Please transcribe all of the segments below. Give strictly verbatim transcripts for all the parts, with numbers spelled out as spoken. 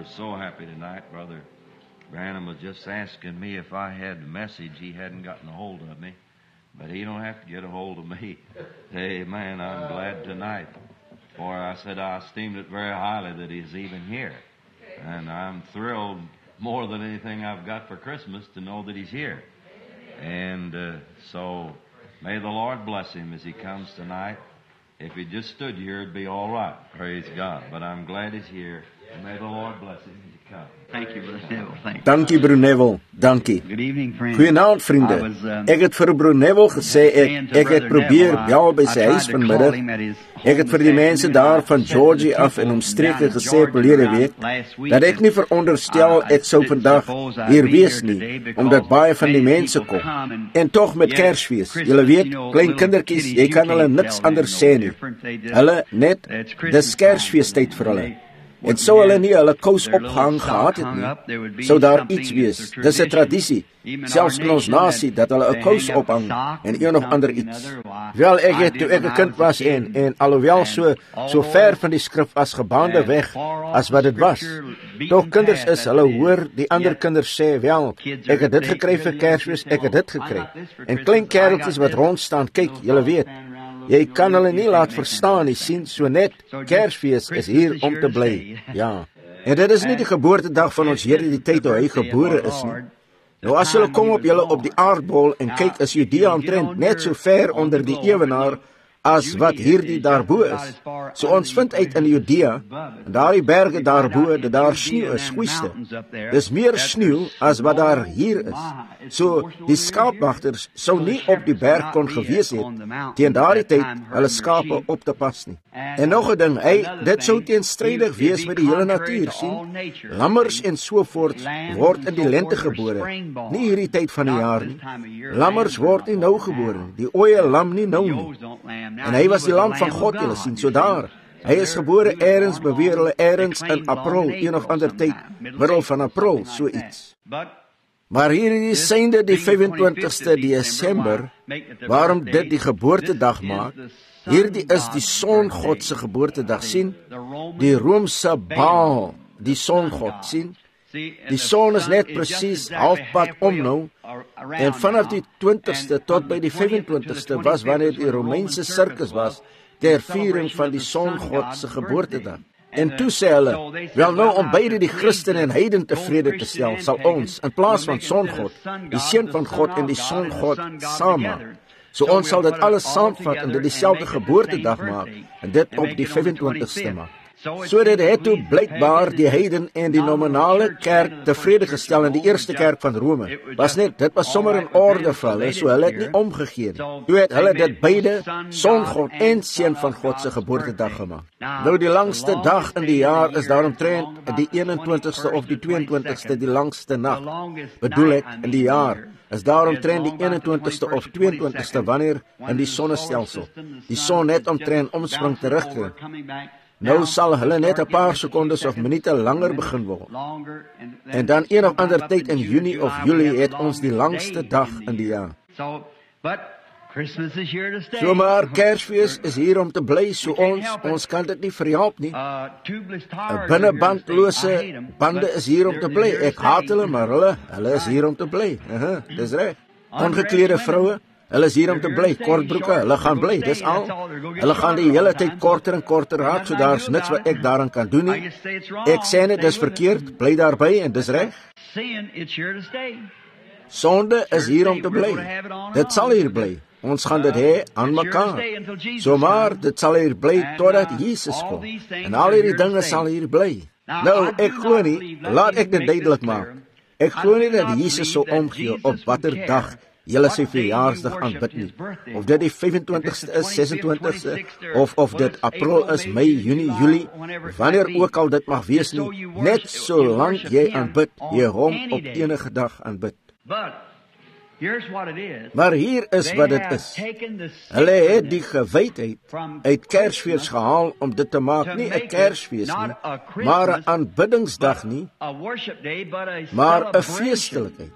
so happy tonight. Brother Branham was just asking me if I had a message. He hadn't gotten a hold of me, but he don't have to get a hold of me. Amen. I'm glad tonight. For I said I esteemed it very highly that he's even here. And I'm thrilled more than anything I've got for Christmas to know that he's here. And uh, so may the Lord bless him as he comes tonight. If he just stood here, it'd be all right. Praise God. But I'm glad he's here. And may the Lord bless him as he comes. Thank you, Brother Neville. Thank you. Dankie, Broer Neville. Dankie. Good evening, friends. Goeienaand, vriende. I was, um, Ek het vir Broer Neville gesê, ek, ek het probeer bel by sy huis vanmiddag. Ek het vir die mense daar van Georgia af en omstreke gesê verlede week, dat ek nie veronderstel ek sou vandag hier wees nie, omdat baie van die mense kom. En toch met Kersfees, julle weet, klein kindertjies, jy kan hulle niks anders sê nie. Hulle net, dis Kersfeestyd vir hulle. En sou hulle nie hulle kous opgehang gehad het nie, sou daar iets wees. Dis 'n tradisie, selfs in ons nasie, dat hulle 'n kous ophang en een of ander iets. Wel, ek het toe ek 'n kind was en, en alhoewel so, so ver van die skrif as gebaande weg, as wat dit was, toch kinders is, hulle hoor die ander kinders sê, wel, ek het dit gekry vir Kersfees, ek het dit gekry. En klein kereltjies wat rondstaan, kyk, julle weet, jy kan hulle nie laat verstaan nie, sien, so net, Kersfees is hier om te bly, ja. En dit is nie die geboortedag van ons Here die tyd toe hy gebore is nie. Nou as julle kom op julle op die aardbol en kyk, is Judea omtrent net so ver onder die ewenaar as wat hierdie daarbo is. So ons vind uit in Judea, en daar die berge daarbo, dat daar sneeuw is, goeiste. Dis meer sneeuw as wat daar hier is. So die skaapwagters sou nie op die berg kon gewees het, teen daardie tyd hulle skape op te pas nie. En nog 'n ding, hy, dit sou teenstrydig wees met die hele natuur, sien. Lammers en sovoorts word in die lente gebore, nie hierdie tyd van die jaar nie. Lammers word nie nou gebore, die ooie lam nie nou nie. En hy was die lam van God, julle sien, so daar. Hy is gebore ergens, beweer hulle ergens in April, een of ander tyd, middel van April, so iets. Maar hier is die synde die vyfentwintigste Desember, waarom dit die geboortedag maak. Hierdie is die Songod se geboortedag, sien? Die Romeinse Baal, die Songod, sien? Die son is net presies halfpad om nou, en vanaf die twintigste tot by die vyfentwintigste was wanneer die Romeinse sirkus was, ter viering van die Songod se geboortedag. En toe sê hulle, wel nou om beide die Christen en heiden tevrede te stel, sal ons, in plaas van Songod, die seun van God en die Songod saam maak. So ons sal dit alles saamvat en dit dieselfde geboortedag maak, en dit op die vyfentwintigste maak. So dit het toe blykbaar die heiden en die nominale kerk tevrede gestel in die eerste kerk van Rome. Was net, dit was sommer in orde vir hulle, so hulle het nie omgekeer. Toe het hulle dit beide, Songod en seun van God se geboortedag gemaak. Nou die langste dag in die jaar is daaromtrent die eenentwintigste of die tweeëntwintigste, die langste nag. Bedoel ek, in die jaar is daaromtrent die eenentwintigste of tweeëntwintigste wanneer in die sonnestelsel die son net omtrent omspring terugkeer. Nou sal hulle net 'n paar sekondes of minute langer begin word. En dan een of ander tyd in Junie of Julie het ons die langste dag in die jaar. So maar Kersfees is hier om te bly, so ons, ons kan dit nie verhelp nie. 'n Binnebandlose bande is hier om te bly. Ek haat hulle, maar hulle, hulle is hier om te bly. Uh-huh, dis reg. Ongeklede vroue, hulle is hier om te bly, kortbroeke, hulle gaan bly, dis al. Hulle gaan die hele tyd korter en korter raak, so daar is niks wat ek daaraan kan doen nie. Ek sê net, dis verkeerd, bly daarby en dis reg. Sonde is hier om te bly. Dit sal hier bly. Ons gaan dit hê aan mekaar. So maar, dit sal hier bly totdat Jesus kom. En al hierdie dinge sal hier bly. Nou, ek glo nie, laat ek dit duidelik maak. Ek glo nie dat Jesus sou omgee op watter dag julle sy verjaarsdag aanbid nie. Of dit die vyfentwintigste is, sesentwintigste, of of dit April is, Mei, Junie, Julie, wanneer ook al dit mag wees nie, net solank jy aanbid, jy hom op enige dag aanbid. Maar hier is wat dit is. Hulle het die gewydheid uit Kersfees gehaal om dit te maak, nie 'n Kersfees nie, maar 'n aanbiddingsdag nie, maar 'n feestelikheid.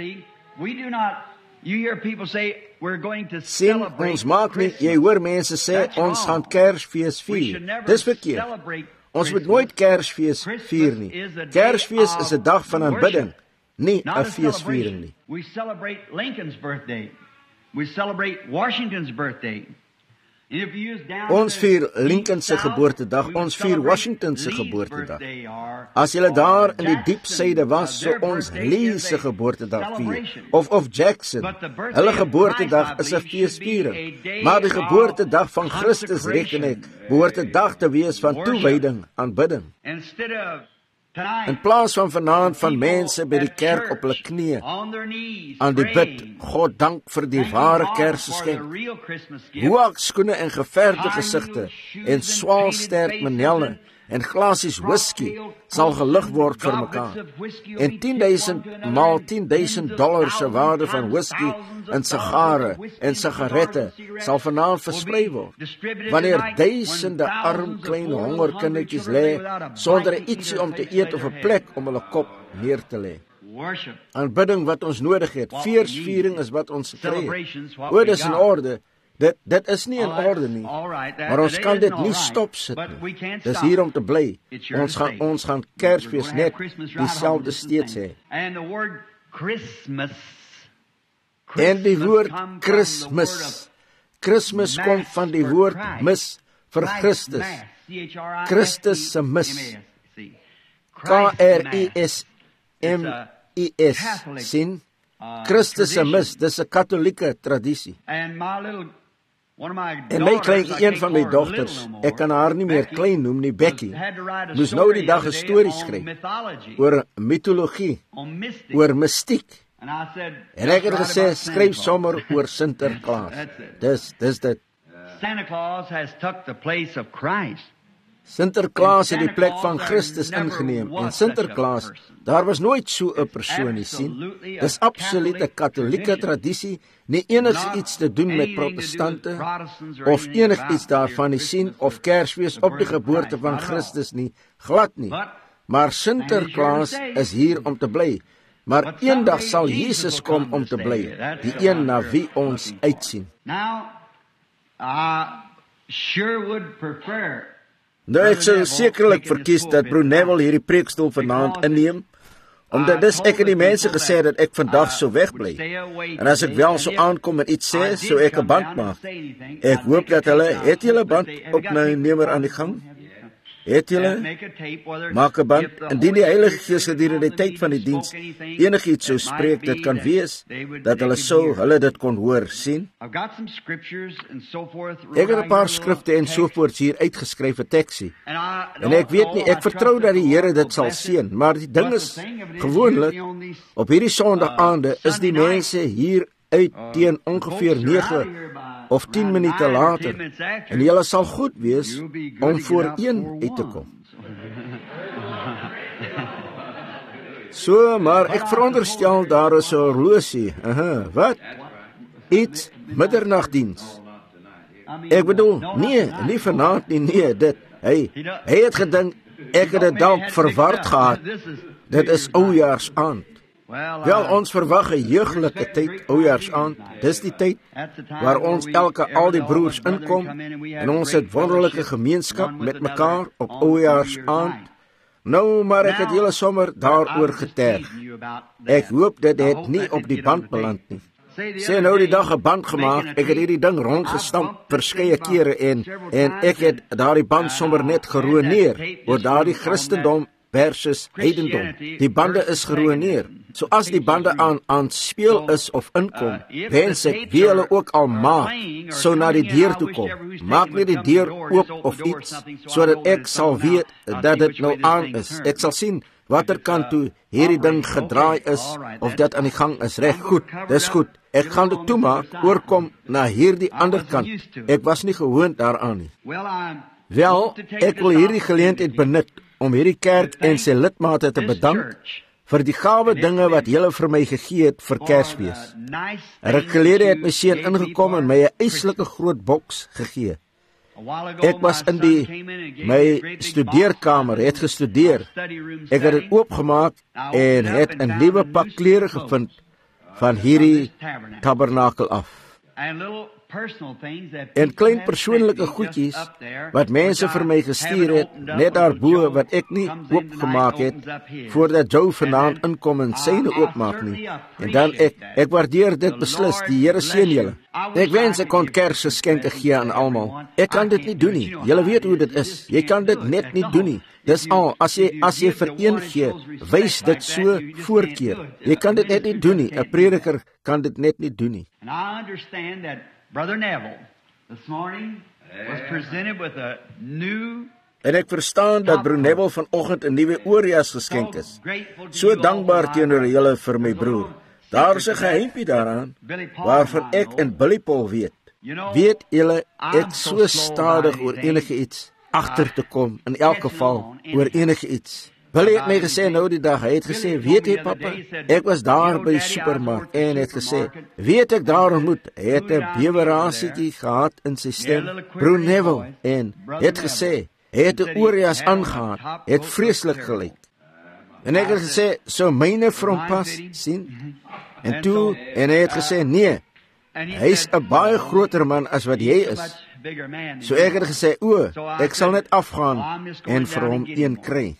Sien, ons maak nie, jy hoor mense sê, ons gaan Kersfees vier. Dis verkeerd. Ons moet nooit Kersfees vier nie. Kersfees is 'n dag van aanbidding, nie 'n feesviering nie. We celebrate Lincoln's birthday. We celebrate Washington's birthday. If you use down Ons vier Lincoln se geboortedag, ons vier Washington se geboortedag. As jy daar in die diep suide was, so ons Lee se geboortedag vier, of of Jackson, hulle geboortedag is 'n feesviering. Maar die geboortedag van Christus, reken ek, behoort 'n dag te wees van toewyding, aanbidding. In plaas van vanaand van mense by die kerk op hulle knieë aan die bid, God dank vir die ware Kersgeskenk. Hoek skoene en geverde gesigte en swaal sterk manelle en glasies whisky sal gelig word vir mekaar. En tien duisend maal tien duisend dollar se waarde van whisky en sigare en sigarette sal vanaand versprei word. Wanneer duisende arm klein hongerkindertjies lê sonder ietsie om te eet of 'n plek om hulle kop neer te lê. Aanbidding wat ons nodig het, feesviering is wat ons kry. O, dis in orde. Dit, dit is nie in orde nie, maar ons kan dit nie stopsit nie. Dis hier om te bly. Ons gaan, ons gaan Kersfees net dieselfde steeds hê. En die woord Christmas, Christmas kom van die woord mis vir Christus. Christus se mis. K R I S M I S, sien? Christus se mis, dis 'n katholieke tradisie. En my kleintjie, een van my dogters, ek kan haar nie meer klein noem nie, Becky, moes nou die dag 'n storie skryf oor mitologie, oor mystiek. En ek het gesê, skryf sommer oor Sinterklaas. Dis, dis dit. Santa Claus has took the place of Christ. Sinterklaas het die plek van Christus ingeneem. En Sinterklaas, daar was nooit so 'n persoon nie, sien. Dis absoluut 'n katholieke tradisie, nie enigs iets te doen met protestante of enigiets daarvan nie, sien, of Kersfees op die geboorte van Christus nie, glad nie. Maar Sinterklaas is hier om te bly. Maar eendag sal Jesus kom om te bly, die een na wie ons uitsien. Now, I sure would prefer Nou, ek sou sekerlik verkies dat Broer Neville hierdie preekstoel vanaand inneem, omdat dis ek en die mense gesê dat ek vandag sou wegbly. En as ek wel so aankom en iets sê, sou ek 'n band maak. Ek hoop dat hulle, het julle band opnemer aan die gang? Het julle? Maak 'n band. Indien die Heilige Gees gedurende die tyd van die diens enigiets sou spreek, dit kan wees dat hulle sou hulle dit kon hoor, sien. Ek het 'n paar skrifte en sovoorts hier uitgeskryf vir teksie. En ek weet nie, ek vertrou dat die Here dit sal seën, maar die ding is gewoonlik op hierdie Sondag aande is die mense hier uit teen ongeveer nege of tien minute later, en julle sal goed wees om voor een uit te kom. So, maar ek veronderstel daar is 'n horlosie. Aha, wat? Iets middernagdiens. Ek bedoel, nee, nie vanaand nie, nee, dit. Hy, hy het gedink, ek het dit dalk verward gehad. Dit is oujaarsaand. Wel, ons verwag 'n jeuglike tyd, oujaarsaand. Dis die tyd waar ons elke al die broers inkom en ons het wonderlike gemeenskap met mekaar op oujaarsaand. Nou, maar ek het julle sommer daaroor geterg. Ek hoop dit het nie op die band beland nie. Sê nou die dag 'n band gemaak, ek het hierdie ding rondgestamp verskeie kere en en ek het daardie band sommer net geruïneer oor daardie Christendom versus heidendom. Die bande is geruïneer. So as die bande aan aan speel is of inkom, wens ek wie hulle ook al maak, so na die deur toe kom. Maak net die deur oop of iets, sodat ek sal weet dat dit nou aan is. Ek sal sien watter kant toe hierdie ding gedraai is, of dit aan die gang is. Reg, goed, dis goed. Ek gaan dit toemaak, oorkom na hierdie ander kant. Ek was nie gewoond daaraan nie. Wel, ek wil hierdie geleentheid benut om hierdie kerk en sy lidmate te bedank vir die gawe dinge wat julle vir my gegee het vir Kersfees. 'n Ruk gelede het my seun ingekom en my 'n eislike groot boks gegee. Ek was in die my studeerkamer, het gestudeer. Ek het dit oopgemaak en het 'n nuwe pak klere gevind van hierdie tabernakel af. en klein persoonlike goedjies wat mense vir my gestuur het, net daarbo wat ek nie oopgemaak het, voordat Joe vanaand inkom en syne oopmaak nie. En dan ek, ek waardeer dit beslis, die Here seën julle. Ek wens ek kon Kersgeskenke gee aan almal. Ek kan dit nie doen nie. Julle weet hoe dit is. Jy kan dit net nie doen nie. Dis al, as jy, as jy vir een gee, wys dit so voorkeer. Jy kan dit net nie doen nie. 'n Prediker kan dit net nie doen nie. And I understand that Brother Neville this morning was presented with a new En ek verstaan dat Broer Neville vanoggend 'n nuwe oorjas geskenk is. So dankbaar teenoor julle vir my broer. Daar is 'n geheimpie daaraan, waarvan ek en Billy Paul weet. Weet julle, ek so stadig oor enige iets agter te kom, in elk geval, oor enige iets. Billy het my gesê nou die dag, hy het gesê, weet jy papa, ek was daar by die supermark en het gesê, weet ek daar ontmoet, hy het 'n bewerasietjie gehad in sy stem, Broer Neville, en het gesê, hy het 'n oorjas aangehad, het vreeslik gelyk. En ek het gesê, so myne vir hom pas, sien? En toe, en hy het gesê, nee, hy's 'n baie groter man as wat jy is. So ek het gesê, o, ek sal net afgaan en vir hom een kry.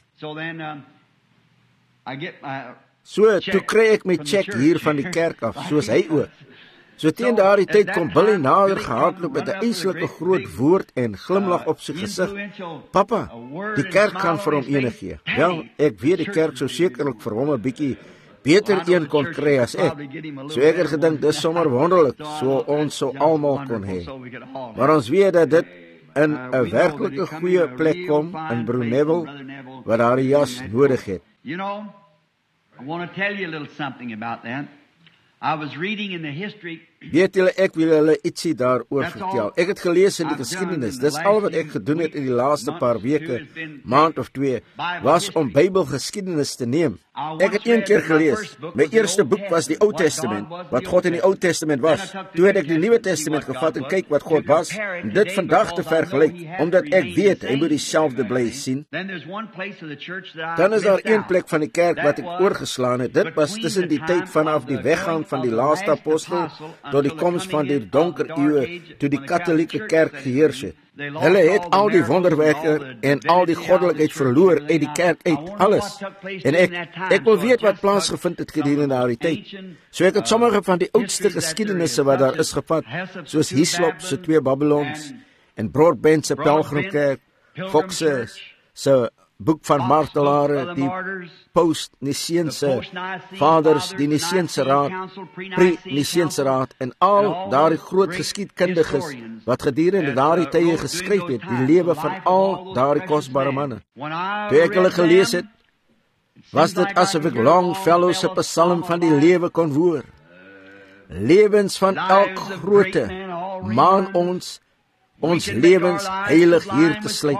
So, toe kry ek my check hier van die kerk af, soos hy ook. So teen daardie tyd kom Billy nader gehardloop met 'n eislike groot woord en glimlag op sy gesig. Papa, die kerk gaan vir hom ene gee. Wel, ek weet die kerk sou sekerlik vir hom 'n bietjie beter een kon kry as ek. So ek het gedink, dis sommer wonderlik, so ons sou almal kon hê. Maar ons weet dat dit in 'n werklike goeie plek kom, in Broer Neville, wat daardie jas nodig het. You know, I want to tell you a little something about that. I was reading in the history. Weet julle, ek wil julle ietsie daaroor vertel. Ek het gelees in die geskiedenis. Dis al wat ek gedoen het in die laaste paar weke, maand of twee, was om Bybelgeskiedenis te neem. Ek het een keer gelees. My eerste boek was die Ou Testament, wat God in die Ou Testament was. Toe het ek die Nuwe Testament gevat en kyk wat God was, en dit vandag te vergelyk, omdat ek weet hy moet dieselfde bly sien. Dan is daar een plek van die kerk wat ek oorgeslaan het. Dit was tussen die tyd vanaf die weggaan van die laaste apostel tot die koms van die donker eeue, toe die katholieke kerk geheers het. Hulle het al die wonderwerke en al die goddelikheid verloor uit die kerk uit, alles. En ek, ek wil weet wat plaasgevind het gedurende daardie tyd. So ek het sommige van die oudste geskiedenisse wat daar is gevat, soos Hislop se twee Babylons, en Broadbent se Pelgrimkerk, Fox se boek van martelare, die post-Niceense vaders, die Niceense raad, pre-Niceense raad, en al daardie groot geskiedkundiges wat gedurende daardie tye geskryf het, die lewe van al daardie kosbare manne. Toe ek hulle gelees het, was dit asof ek Longfellow se psalm van die lewe kon hoor. Lewens van elk grootte maan ons ons lewens heilig hier te sluit,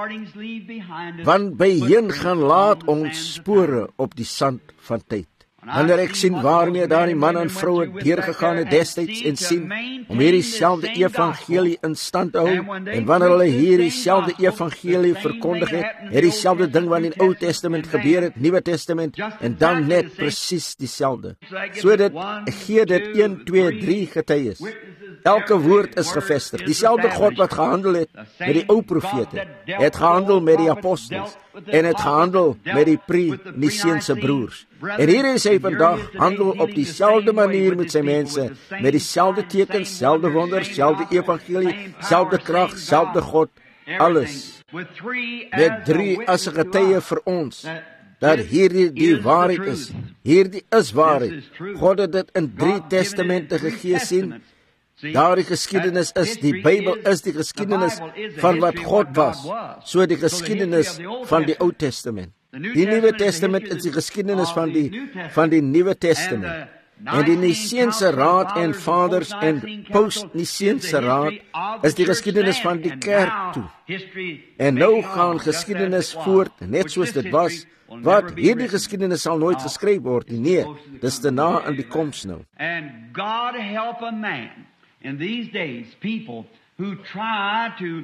want by heen gaan laat ons spore op die sand van tyd. Wanneer ek sien waarmee daardie man en vrou het deurgegaan het destyds en sien om hierdie selfde evangelie in stand te hou, en wanneer hulle hierdie selfde evangelie verkondig het, het die selfde ding wat in die Ou Testament gebeur het, Nuwe Testament, en dan net presies dieselfde. So dit, gee dit een, twee, drie getuies. Elke woord is gevestig. Dieselfde God wat gehandel het met die ou profete, het gehandel met die apostels, en het gehandel met die pre-Niceense broers. En hier is hy vandag, handel op dieselfde manier met sy mense, met dieselfde tekens, selfde wonders, selfde evangelie, selfde krag, selfde God, alles. Met drie as 'n getuie vir ons, dat hierdie die waarheid is. Hierdie is waarheid. God het dit in drie testamente gegee sien. Daardie geskiedenis is, die Bybel is die geskiedenis van wat God was, so die geskiedenis van die Ou Testament. Die Nuwe Testament is die geskiedenis van die, van die Nuwe Testament. En die Niceense Raad en Vaders en post-Niceense Raad is die geskiedenis van die kerk toe. En nou gaan geskiedenis voort, net soos dit was, wat hierdie geskiedenis sal nooit geskryf word, nee, dis te na in die koms nou. And God help a man in these days, people who try to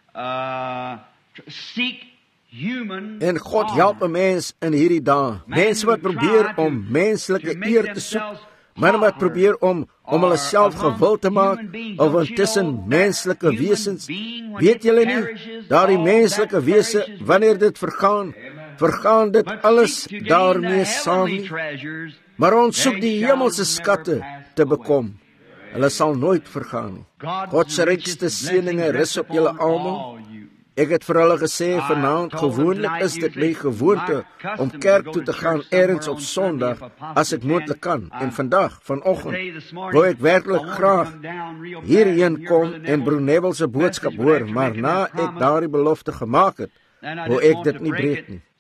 uh, seek human En God help 'n mens in hierdie dae. Mense wat probeer om menslike eer te soek, men wat probeer om om hulle self gewil te maak of intussen menslike wesens. Weet julle nie, daardie menslike wese, wanneer dit vergaan, vergaan dit alles daarmee saam nie. Maar ons soek die hemelse skatte te bekom. Hulle sal nooit vergaan nie. God se rykste seëninge rus op julle almal. Ek het vir hulle gesê vanaand, gewoonlik is dit my gewoonte om kerk toe te gaan ergens op Sondag as ek moontlik kan. En vandag, vanoggend, wou ek werklik graag hierheen kom en Broer Neville se boodskap hoor, maar na ek daardie belofte gemaak het, wou ek dit nie breek nie.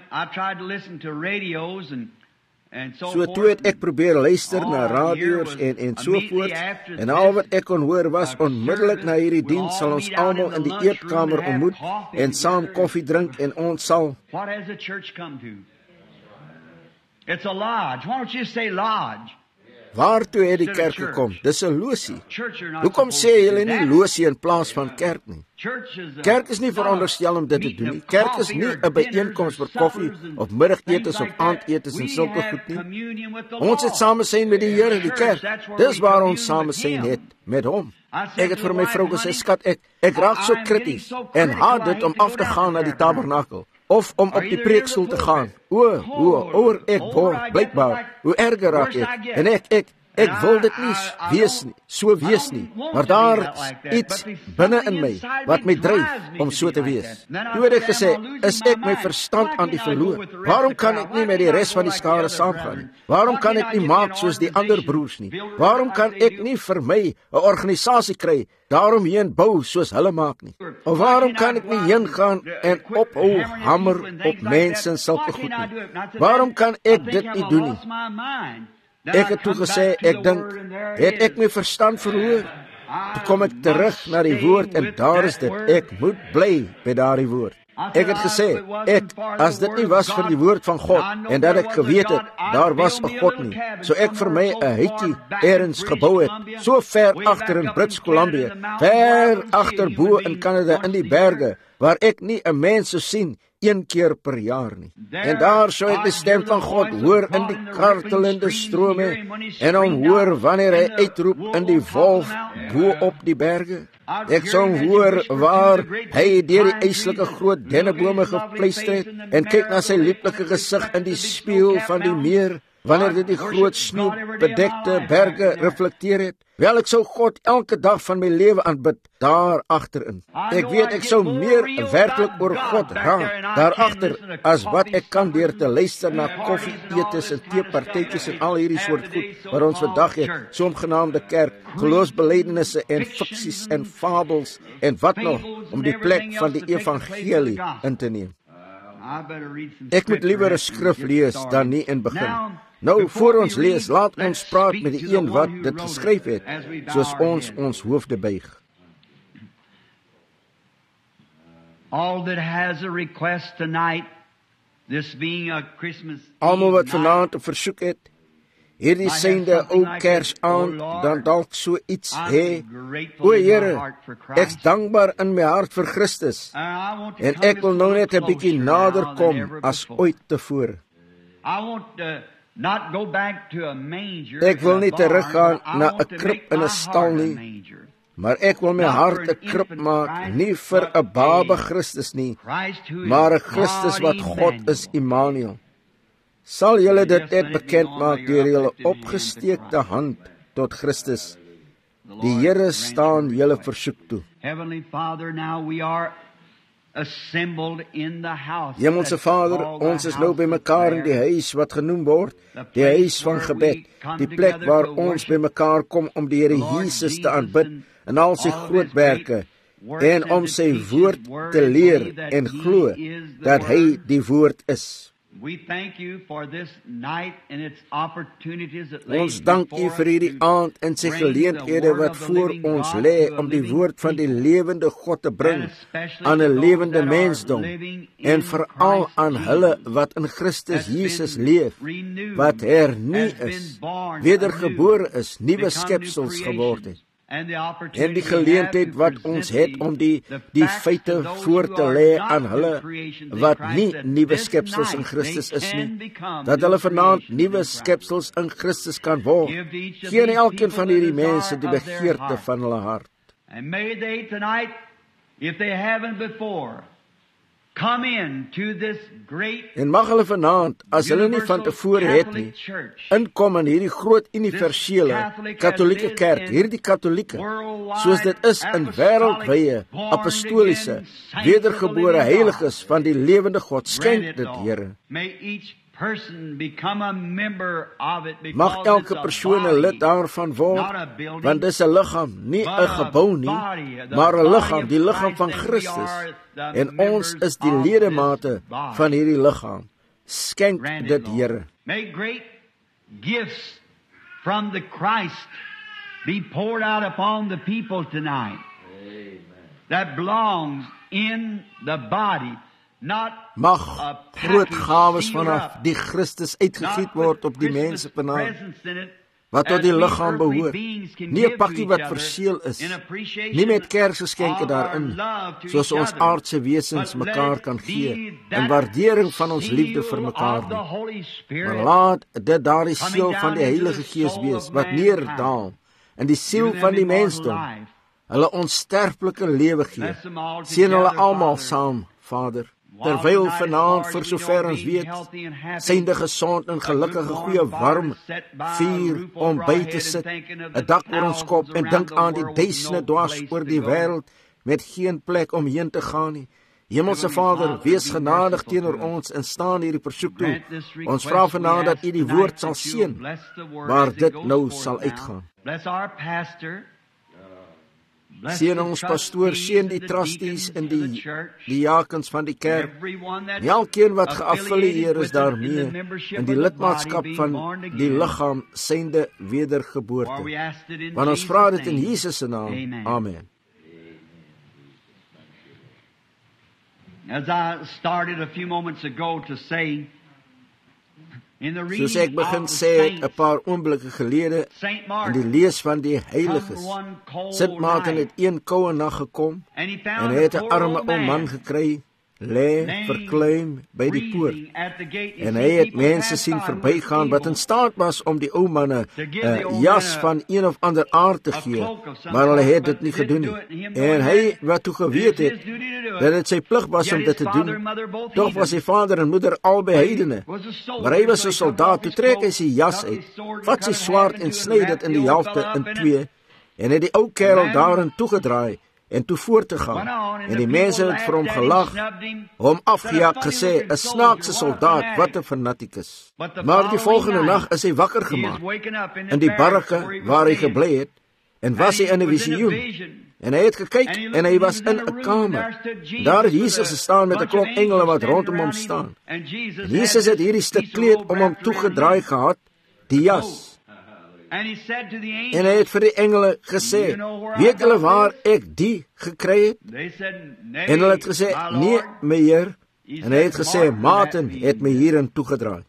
So toe het ek probeer luister na radio's en en sovoorts, en al wat ek kon hoor was, onmiddellik na hierdie diens sal ons almal in die eetkamer ontmoet en saam koffie drink en ons sal. What has the church come to? It's a lodge. Why don't you say lodge? Waartoe het die kerk gekom? Dis 'n losie. Hoekom sê julle nie losie in plaas van kerk nie? Kerk is nie veronderstel om dit te doen nie. Kerk is nie 'n byeenkoms vir koffie of middagetes of aandetes en sulke goed nie. Ons het samesyn met die Here, die kerk. Dis waar ons samesyn het met hom. Ek het vir my vrou gesê, skat, ek ek raak so krities en haat dit om af te gaan na die tabernakel of om op die preekstoel te gaan. O, hoe ouer ek word, blykbaar, hoe erger raak ek. En ek, ek, ek wil dit nie wees nie, so wees nie. Maar daar is iets binne in my wat my dryf om so te wees. Toe het ek gesê, is ek my verstand aan die verloor? Waarom kan ek nie met die res van die skare saamgaan nie? Waarom kan ek nie maak soos die ander broers nie? Waarom kan ek nie vir my 'n organisasie kry daarom heen bou soos hulle maak nie? Of waarom kan ek nie heen gaan en ophou hamer op mense en sulke goed nie? Waarom kan ek dit nie doen nie? Ek het toe gesê, ek dink, het ek my verstand verloor? Toe kom ek terug na die woord en daar is dit, ek moet bly by daardie woord. Ek het gesê, ek, as dit nie was vir die woord van God, en dat ek geweet het, daar was 'n God nie, so ek vir my 'n huisie ergens gebou het, so ver agter in Brits Columbia, ver agter bo in Canada in die berge, waar ek nie 'n mens sou sien, een keer per jaar nie. En daar sou ek die stem van God hoor in die kartelende strome, en hom hoor wanneer hy uitroep in die wolf bo op die berge. Ek sou hoor waar hy deur die eislike groot dennebome gepluister het, en kyk na sy lieplike gesig in die spieël van die meer, wanneer dit die groot sneeubedekte berge reflekteer het. Wel, ek sou God elke dag van my lewe aanbid, daar agterin. Ek weet ek sou meer werklik oor God raak, daar agter, as wat ek kan deur te luister na koffieetes en teepartytjies en al hierdie soort goed, wat ons vandag het, sogenaamde kerk, geloofsbelydenisse en fiksies en fabels, en wat nog, om die plek van die evangelie in te neem. Ek moet liewer 'n skrif lees dan nie in begin. Nou, voor ons lees, laat ons praat met die een wat dit geskryf het, soos ons ons hoofde buig. All that has a request tonight, this being a Christmas Almal wat vanaand 'n versoek het, hierdie synde ou Kers aan, dan dalk so iets hê. O Here, ek's dankbaar in my hart vir Christus, en ek wil nou net 'n bietjie nader kom as ooit tevore. Ek wil nie teruggaan na 'n krib in 'n stal nie, maar ek wil my hart 'n krib maak, nie vir 'n baba Christus nie, maar 'n Christus wat God is, Immanuel. Sal julle dit net bekend maak deur julle opgesteekte hand tot Christus. Die Here staan julle versoek toe. Hemelse Vader, ons is nou by mekaar in die huis wat genoem word, die huis van gebed, die plek waar ons by mekaar kom om die Here Jesus te aanbid in al sy groot werke, en om sy woord te leer en glo dat hy die woord is. Ons dank U vir hierdie aand en sy geleenthede wat voor ons lê om die woord van die lewende God te bring aan 'n lewende mensdom, en veral aan hulle wat in Christus Jesus leef, wat hernie is, wedergebore is, nuwe skepsels geword het. en die geleentheid wat ons het om die, die feite voor te lê aan hulle wat nie nuwe skepsels in Christus is nie, dat hulle vanaand nuwe skepsels in Christus kan word. Gee aan elkeen van hierdie mense die begeerte van hulle hart. And may they tonight, if they haven't before, come in to this great, en mag hulle vanaand, as hulle nie van tevore het nie, inkom in hierdie groot universele katholieke kerk, hierdie katholieke, soos dit is in wêreldwye, apostoliese, wedergebore heiliges van die lewende God. Skenk dit, Here. Mag elke persoon 'n lid daarvan word, want dis 'n liggaam, nie 'n gebou nie, maar 'n liggaam, die liggaam van Christus. En ons is die ledemate van hierdie liggaam. Skenk dit, Here. May great gifts from the Christ be poured out upon the people tonight. Amen. That belongs in the body. Mag groot gawes vanaf die Christus uitgegiet word op die mense vanaand, wat tot die liggaam behoort. Nie 'n pakkie wat verseël is, nie met Kersgeskenke daarin, soos ons aardse wesens mekaar kan gee, in waardering van ons liefde vir mekaar nie. Maar laat dit daardie siel van die Heilige Gees wees, wat neerdaal in die siel van die mensdom, hulle onsterflike lewe gee. Seën hulle almal saam, Vader. Terwyl vanaand, vir sover ons weet, synde gesond en gelukkige goeie warm vuur om by te sit, 'n dak oor ons kop, en dink aan die duisende dwars oor die wêreld met geen plek om heen te gaan nie. Hemelse Vader, wees genadig teenoor ons en staan hierdie versoek toe. Ons vra vanaand dat U die woord sal seën, waar dit nou sal uitgaan. Seën ons pastoor, seën die trustees en die diakens van die kerk, en elkeen wat geaffilieer is daarmee, in die lidmaatskap van die liggaam synde wedergeboorte. Want ons vra dit in Jesus se naam. Amen. As I started a few moments ago to say, soos ek begin sê 'n paar oomblikke gelede, in die lees van die heiliges, Sint Martin het een koue nag gekom, en hy het 'n arme ou man gekry, lê verkleim by die poort, en hy het mense sien verbygaan wat in staat was om die ou man 'n uh, jas van een of ander aard te gee, maar hulle het dit nie gedoen nie. En hy wat toe geweet het dat dit sy plig was om dit te doen, tog was sy vader en moeder albei heidene, maar hy was 'n soldaat. Toe trek hy sy jas uit, vat sy swaard en sny dit in die helfte in twee, en het die ou kerel daarin toegedraai en toe voort te gaan. En die mense het vir hom gelag, hom afgejaag, gesê, 'n snaakse soldaat, wat 'n fanatikus. Maar die volgende nag is hy wakker gemaak in die barrake waar hy gebly het, en was hy in 'n visioen. En hy het gekyk, en hy was in 'n kamer. Daar het Jesus gestaan met 'n klomp engele wat rondom hom staan. En Jesus het hierdie stuk kleed om hom toegedraai gehad, die jas. En hy het vir die engele gesê, weet julle waar ek die gekry het? En hulle het gesê, nee, my Heer. En hy het gesê, Martin het my hierin toegedraai.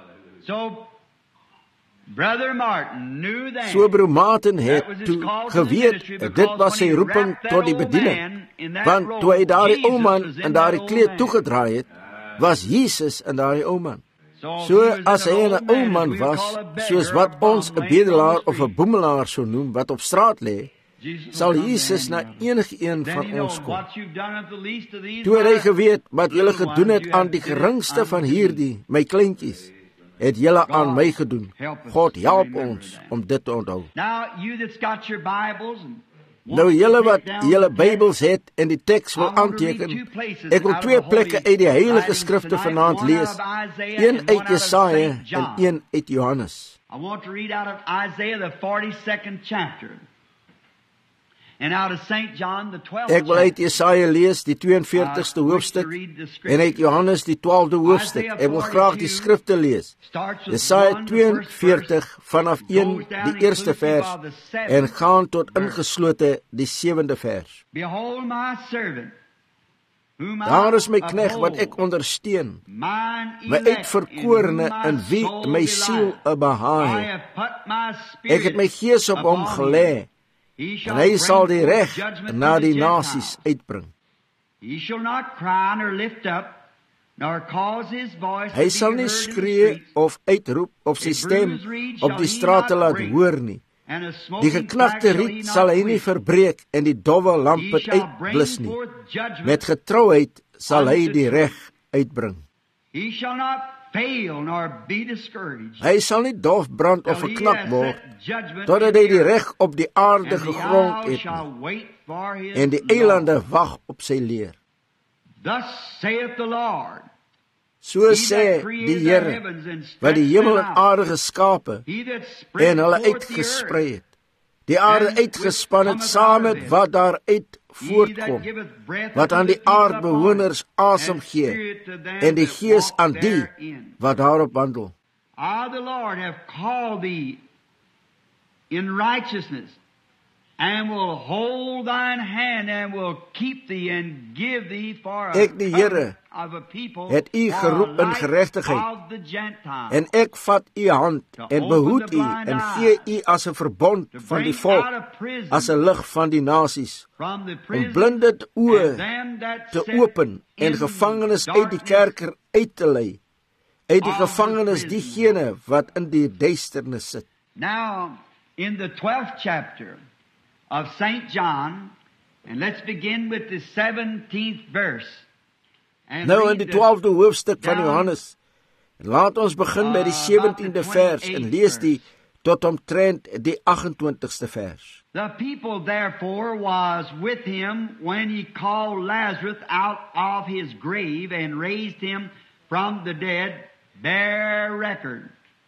So broer Martin het toe geweet, dit was sy roeping tot die bediening, want toe hy daardie ou man in daardie kleed toegedraai het, was Jesus in daardie ou man. So as hy 'n ou man was, soos wat ons 'n bedelaar of 'n boemelaar sou noem, wat op straat lê, sal Jesus na enige een van ons kom. Toe het hy geweet wat julle gedoen het aan die geringste van hierdie, my kleintjies, het julle aan my gedoen. God help ons om dit te onthou. Nou julle wat julle Bybels het en die teks wil aanteken, ek wil twee plekke uit die Heilige Skrifte vanaand lees, een uit Jesaja en een uit Johannes. I want to read out of Isaiah the forty-second chapter. And out of Saint John the twelfth. Ek wil uit Jesaja lees die tweeënveertigste hoofstuk en uit Johannes die twaalfde hoofstuk. Ek wil graag die skrifte lees. Jesaja tweeënveertig vanaf een die eerste vers en gaan tot ingeslote die sewende vers. Behold my servant. Daar is my knegt wat ek ondersteun, my uitverkorene in wie my siel 'n behaag het. Ek het my gees op hom gelê, en hy sal die reg na die nasies uitbring. He shall not cry nor lift up, nor cause his voice Hy to sal be nie heard in the skree streets. of uitroep of sy stem op die strate laat hoor nie. And a Die smoking geknakte flax shall he riet not sal hy nie quench. verbreek en die dowwe lamp He het shall bring uitblus nie. forth judgment. Met getrouheid sal hy die reg uitbring. He shall not fail nor be discouraged. Hy sal nie dof brand of till he verknap has word, set judgment totdat in the hy die earth. reg op die aarde And the gegrond isles het shall nie, wait for his en die law. eilande wag op sy leer. Thus saith the Lord, So He sê that created die the Here, heavens and wat die stretched hemel them en out, aarde geskape He that spread en hulle forth the uitgesprei earth, het, die aarde and uitgespan het which saam cometh met out of wat daaruit He that voortkom, giveth breath wat unto aan the die people aardbewoners upon it, asem and gee, spirit to them en die that gees walk aan die therein. wat daarop wandel. I, the Lord, have called thee in righteousness, and will hold thine hand, and will keep thee, and give thee for a Ek, die Here, covenant of a people, het u for a geroep in light geregtigheid, of the Gentiles, En ek vat u hand en behoed u en gee u as 'n verbond to van die bring volk, out of prison as 'n lig van die nasies, from the om prison, blinde oë and them that te sit open en in gevangenes uit die darkness kerker uit te lei, uit die of the gevangenes prison. diegene wat in die duisternis sit. Now, in the twelfth chapter of Saint John, and let's begin with the seventeenth verse. And Nou in read die the- twaalfde hoofstuk van down, Johannes, en laat ons begin by die uh, sewentiende about the vers en lees die verse. tot omtrent die agt-en-twintigste vers. The people therefore was with him when he called Lazarus out of his grave and raised him from the dead, bear record.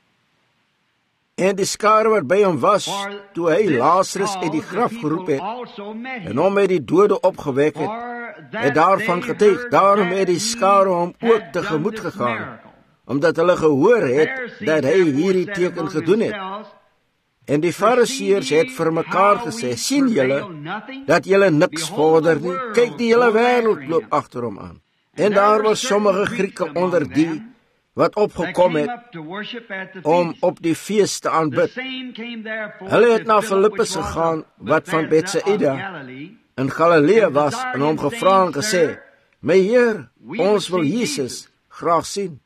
En die skare wat by hom was, For toe hy this Lazarus uit die cause graf the geroep people het, also met him. en hom uit die dode opgewek het, For that het daarvan they getuig. heard Daarom that het die he skare hom had ook done tegemoet this gegaan, miracle. omdat hulle gehoor The het Pharisees dat hy therefore hierdie said teken among gedoen het. themselves, En die Fariseërs het vir mekaar gesê, sien julle dat julle niks vorder nie? Kyk, die hele wêreld loop agter hom aan. En daar was sommige Grieke onder die wat opgekom het om op die fees te aanbid. Hulle het na Filippus gegaan, wat van Betsaida in Galilea was, en hom gevra en gesê, my Heer, ons wil Jesus graag sien.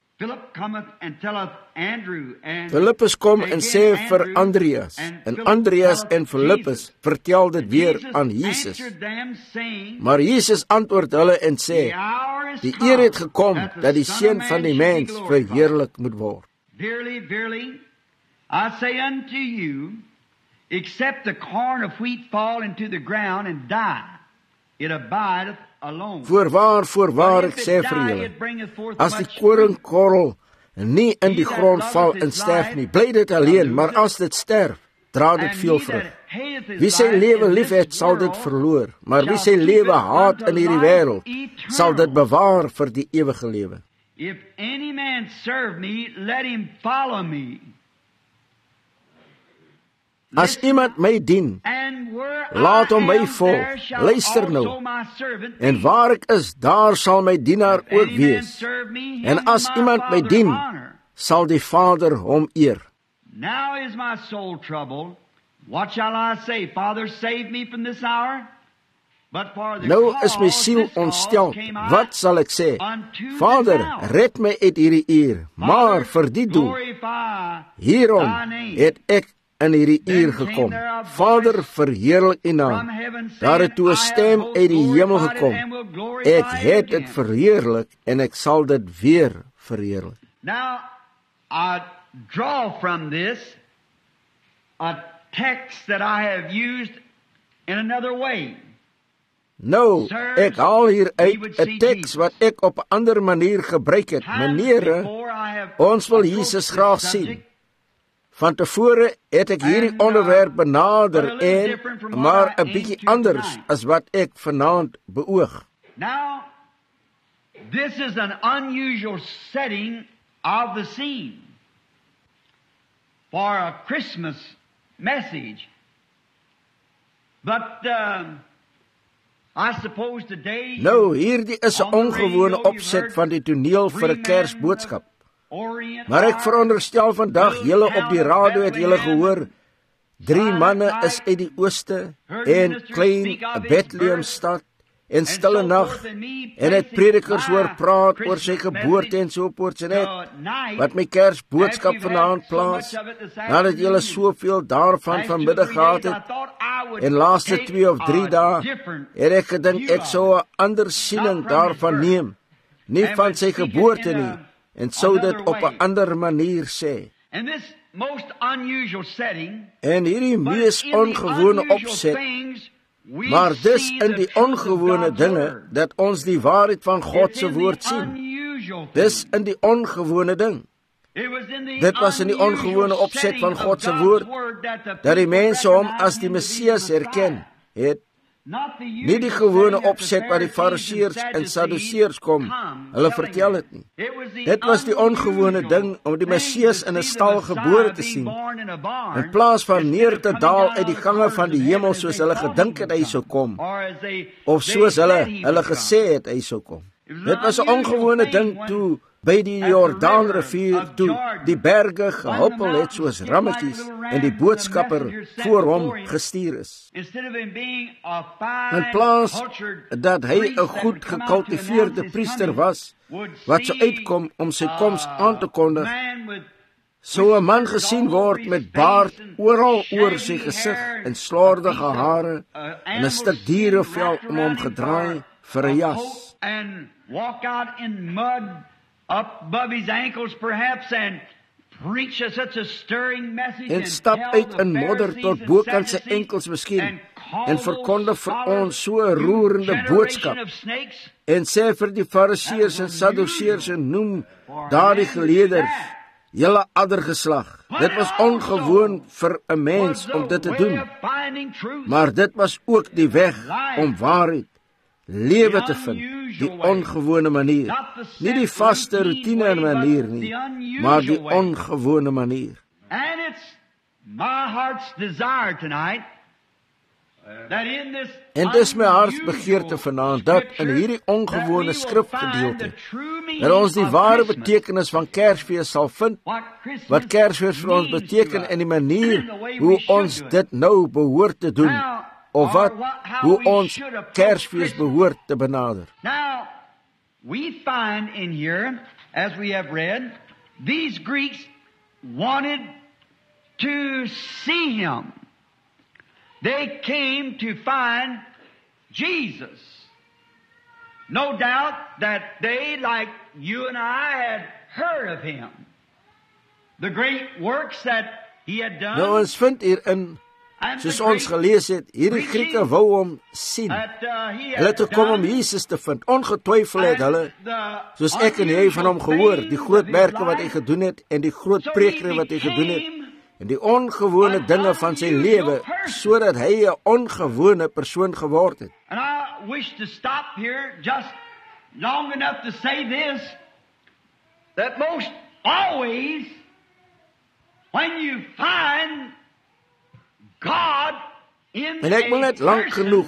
Filippus kom en sê vir Andreas, en Andreas en Filippus vertel dit weer aan Jesus. Maar Jesus antwoord hulle en sê, die eer het gekom dat die Seun van die mens verheerlik moet word. Verily, verily, I say unto you, except the corn of wheat fall into the ground and die, it abideth alone. Voorwaar, voorwaar, ek sê vir julle, as die koringkorrel nie in die grond val en sterf nie, bly dit alleen, maar as dit sterf, dra dit veel vrug. Wie sy lewe lief het, sal dit verloor, maar wie sy lewe haat in hierdie wêreld, sal dit bewaar vir die ewige lewe. If any man serve me, let him follow me. As iemand my dien, And where laat hom I my am, volg. there shall Luister also nou. my servant en be. waar ek is, daar sal my dienaar If ook any man wees. serve me, him En will as my iemand my Father dien, honor. sal die Vader hom eer. Now is my soul troubled. What shall I say? Father, save me from this hour? But for the Nou cause, is my siel this cause ontstel. came I Wat sal ek sê? unto Vader, this hour. red my uit hierdie uur. Maar vir die doel, glorify hierom thy name. het ek in hierdie Then uur came gekom. there a voice Vader, verheerlik U naam. from heaven saying, Daar het toe 'n I stem have uit die both hemel glorified it gekom. and will glorify Ek it het again. dit verheerlik en ek sal dit weer verheerlik. Now, I draw from this a text that I have used in another way. Nou, Sirs, ek haal hier we uit would 'n see teks Jesus. wat ek op 'n ander manier gebruik het. Times Menere, before I have ons wil approached Jesus this graag subject, sien. Van tevore het ek hierdie And, uh, onderwerp but a benader little en different from what maar I 'n aim bietjie to anders tonight. as wat ek vanaand beoog. Now, this is an unusual setting of the scene for a Christmas message. But uh, I suppose today Nou, hierdie is 'n on the ongewone radio, opset you've van die toneel vir 'n three Kersboodskap. men of Orient Maar ek are veronderstel vandag little julle op die town of radio het julle Bethlehem, gehoor Drie manne is uit die ooste en klein Bethlehem stad en stille nag en het predikers hoor praat oor sy geboorte en so voort en net wat my Kersboodskap vanaand plaas nadat julle soveel daarvan vanmiddag gehad het en laaste twee of drie dae het ek gedink ek sou 'n ander siening daarvan neem, nie van sy geboorte nie, en sou dit op 'n ander manier sê. En hierdie mees ongewone opset, maar dis in die ongewone dinge dat ons die waarheid van God se woord sien. Dis in die ongewone ding. Dit was in die ongewone opset van God se woord dat die mense hom as die Messias herken het. Nie die gewone opset wat die Fariseërs en Sadduseërs kom, hulle vertel het nie. Dit was die ongewone ding om die Messias in 'n stal gebore te sien, in plaas van neer te daal uit die gange van die hemel soos hulle gedink het hy sou kom, of soos hulle hulle gesê het hy sou kom. Dit was 'n ongewone ding toe by die Jordaanrivier, toe die berge gehuppel het soos rammetjies en die boodskapper voor hom gestuur is. In plaas dat hy 'n goed gekultiveerde priester was, wat sou uitkom om sy koms aan te kondig, sou 'n man gesien word met baard oral oor sy gesig en slordige hare en 'n stuk dierevel om hom gedraai vir 'n jas. Walk out in mud up above his ankles perhaps and preach a, such a stirring message en stap uit in modder tot bokant sy enkels miskien en verkondig vir ons so 'n roerende boodskap en sê vir die Fariseërs en Sadduseërs en noem daardie geleerders julle addergeslag. Dit was ongewoon vir 'n mens om dit te doen, maar dit was ook die weg om waarheid, lewe te vind, die ongewone manier. Nie die vaste routine manier nie, maar die ongewone manier. And it's my heart's desire tonight that in this En dis my hartsbegeerte vanaand dat in hierdie ongewone skrifgedeelte dat ons die ware betekenis van Kersfees sal vind, wat Kersfees vir ons beteken en die manier hoe ons dit nou behoort te doen, of wat, hoe ons Kersfees behoort te benader. Now, we find in here, as we have read, these Greeks wanted to see him. They came to find Jesus. No doubt that they, like you and I, had heard of him. The great works that he had done. Nou ons vind hierin, soos ons gelees het, hierdie Grieke wou hom sien. Hulle het gekom om Jesus te vind. Ongetwyfeld het hulle, soos ek en jy van hom gehoor, die groot werke wat hy gedoen het en die groot preekere wat hy gedoen het en die ongewone dinge van sy lewe, sodat hy 'n ongewone persoon geword het. And I wish to stop here just long enough to say this, that most always when you find God in en ek wil net lank genoeg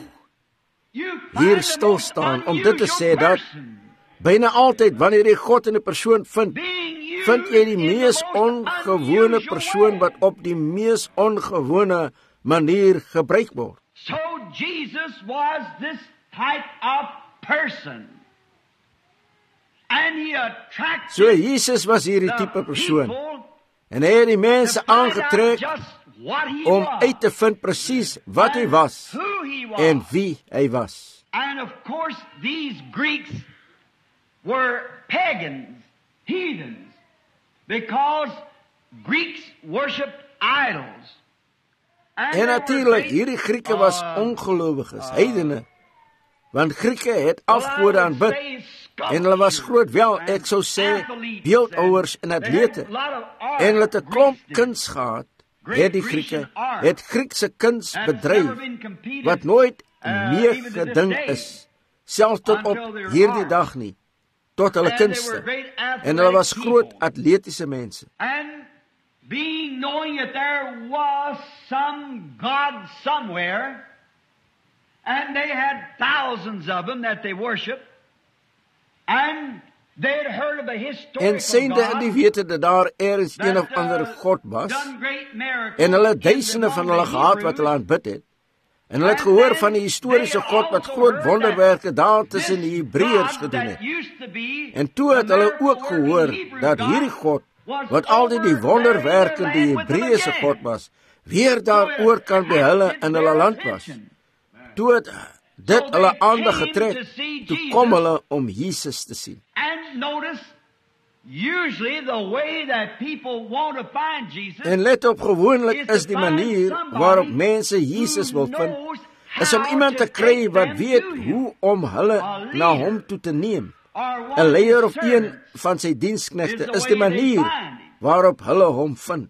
hier stil staan om dit te sê dat byna altyd wanneer jy God in 'n persoon vind, vind jy die mees ongewone persoon wat op die mees ongewone manier gebruik word. So Jesus was this type of person. And he attracted So Jesus was hierdie tipe persoon. En hy het die mense aangetrek om uit te vind presies wat hy was en wie hy was. And of course these Greeks were pagans, heathens, because Greeks worshipped idols. En natuurlik, hierdie Grieke was ongelowiges, heidene, want Grieke het afgode aanbid, en hulle was groot wel, ek sou sê, beeldhouers en atlete, en hulle het 'n klomp kuns gehad, het die Grieke, het Griekse kuns bedryf, wat nooit meegeding is, selfs tot op hierdie dag nie, tot hulle kunste, en hulle was groot atletiese mense. Being knowing that there was some God somewhere, and they had thousands of them that they worshiped, and En synde in die wete dat daar ergens een of ander God was, en hulle duisende van hulle gehad wat hulle aanbid het, en hulle het gehoor van die historiese God wat groot wonderwerke daar tussen die Hebreërs gedoen het. En toe het hulle ook gehoor dat hierdie God, wat altyd die wonderwerke die Hebreëse God was, weer daaroor kan by hulle in hulle land was. Toe het dit hulle aandag getrek, toe kom hulle om Jesus te sien. En let op, gewoonlik is die manier waarop mense Jesus wil vind, is om iemand te kry wat weet hoe om hulle na hom toe te neem. 'n Leier of een van sy diensknegte is die manier waarop hulle hom vind.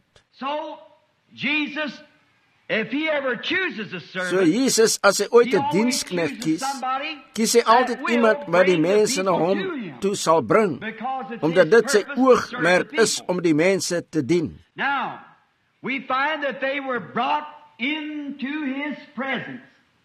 So Jesus, as hy ooit 'n diensknegt kies, kies hy altyd iemand wat die mense na hom toe sal bring, omdat dit sy oogmerk is om die mense te dien. Now, we find that they were brought into his presence.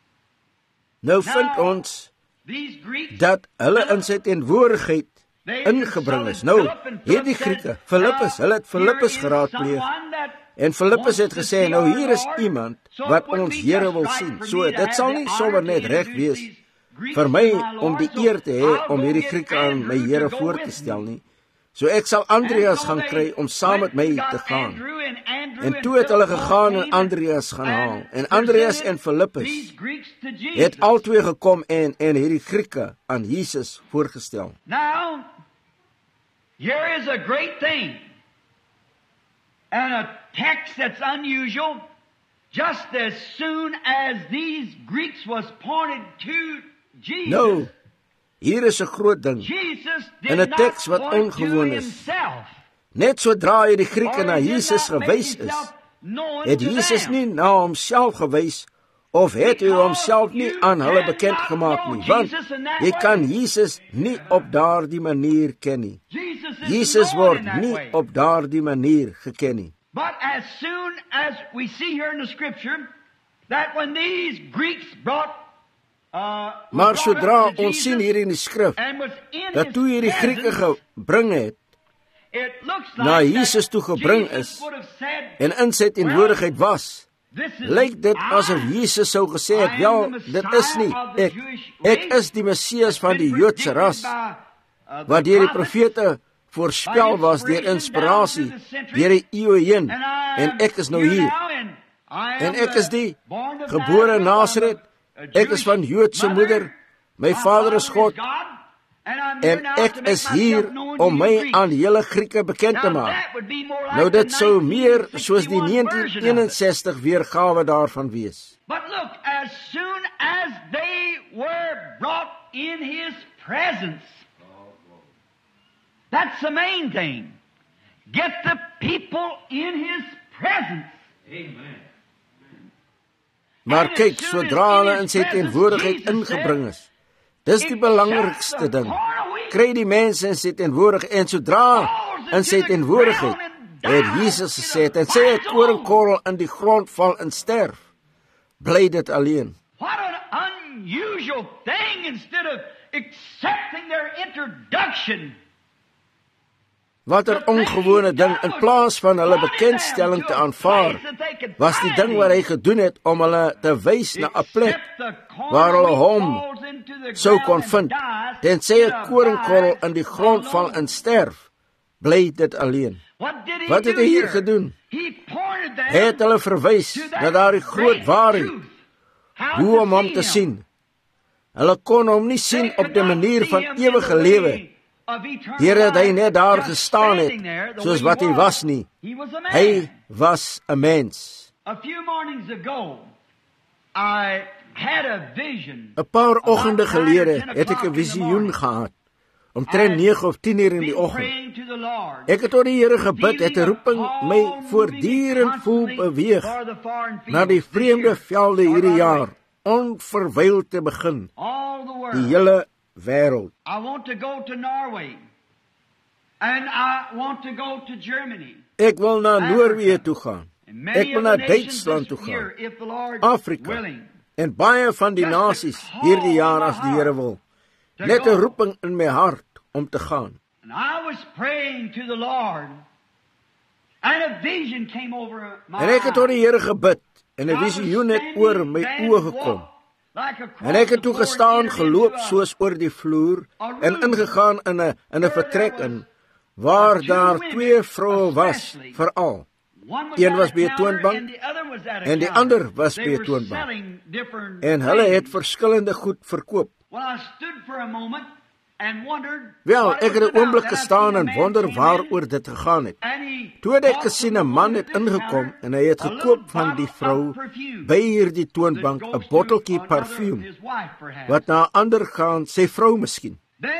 Nou vind ons dat hulle in sy teenwoordigheid ingebring is. Nou, hierdie Grieke, Filippus, hulle het Filippus geraadpleeg, en Filippus het gesê, nou hier is iemand wat ons Here wil sien. So, dit sal nie sommer net reg wees vir my om die eer te hê om hierdie Grieke aan my Here voor te stel nie. So ek sal Andreas gaan kry om saam met my te gaan. En toe het hulle gegaan en Andreas gaan haal. En Andreas en Filippus het albei gekom en en hierdie Grieke aan Jesus voorgestel. Now, here is a great thing. And a text that's unusual. Just as soon as these Greeks was pointed to Jesus. Nou, hier is 'n groot ding. En 'n teks wat ongewoon is. Net sodra hy die Grieke na Jesus gewys is, het Jesus nie na homself gewys, of het hy homself nie aan hulle bekend gemaak nie, want jy kan Jesus nie op daardie manier ken nie. Jesus word nie op daardie manier geken nie. But as soon as we see here in the scripture, that when these Greeks brought Uh, maar sodra ons sien hier in die skrif, dat toe hierdie Grieke gebring het, na Jesus toe gebring is, en in sy teenwoordigheid was, lyk dit asof Jesus sou gesê het, wel, dit is nie ek, ek is die Messias van die Joodse ras, wat deur die profete voorspel was, deur inspirasie, deur die eeue heen, en ek is nou hier, en ek is die, gebore in Nasaret, ek is van Joodse moeder, my vader is God, en ek is hier om my aan die hele Grieke bekend te maak. Nou dit sou meer soos die negentien eenensestig weergawe daarvan wees. But look, as soon as they were brought in his presence, that's the main thing. Get the people in his presence. Amen. Maar kyk, sodra hulle in sy teenwoordigheid ingebring is, dis die belangrikste ding. Kry die mense in sy teenwoordigheid, en sodra in sy teenwoordigheid, het Jesus gesê, en sê het koringkorrel in die grond val en sterf, bly dit alleen. What an unusual thing, instead of accepting their introduction. Wat 'n ongewone ding, in plaas van hulle bekendstelling te aanvaar, was die ding wat hy gedoen het om hulle te wys na 'n plek waar hulle hom sou kon vind. Tensy 'n koringkorrel in die grond val en sterf, bly dit alleen. Wat het hy hier gedoen? Hy het hulle verwys na daardie groot waarheid, hoe om hom te sien. Hulle kon hom nie sien op die manier van ewige lewe, deur dat hy net daar gestaan het, soos wat hy was nie. Hy was 'n mens. 'n Paar oggende gelede het ek 'n visioen gehad, omtrent nege of tien uur in die oggend. Ek het tot die Here gebid, het 'n roeping my voortdurend voel beweeg na die vreemde velde hierdie jaar, onverwyld te begin, die hele wêreld. I want to go to Norway. And I want to go to Germany. Ek wil na Noorwe toe gaan. Ek wil na Duitsland toe gaan. Afrika. En baie van die nasies hierdie jaar as die Here wil. Net 'n roeping in my hart om te gaan. And I was praying to the Lord, and a vision came over my En ek het tot die Here gebid, en 'n visioen het oor my oë gekom. En ek het toe gestaan, geloop soos oor die vloer, en ingegaan in 'n in 'n vertrek in, waar daar twee vroue was, veral. Een was by 'n toonbank, en die ander was by 'n toonbank. En hulle het verskillende goed verkoop. Wel, ek het 'n oomblik gestaan en wonder waaroor dit gegaan het. Toe het ek gesien 'n man het ingekom en hy het gekoop van die vrou by hierdie toonbank 'n botteltjie parfuum wat na 'n ander gaan, sy vrou miskien.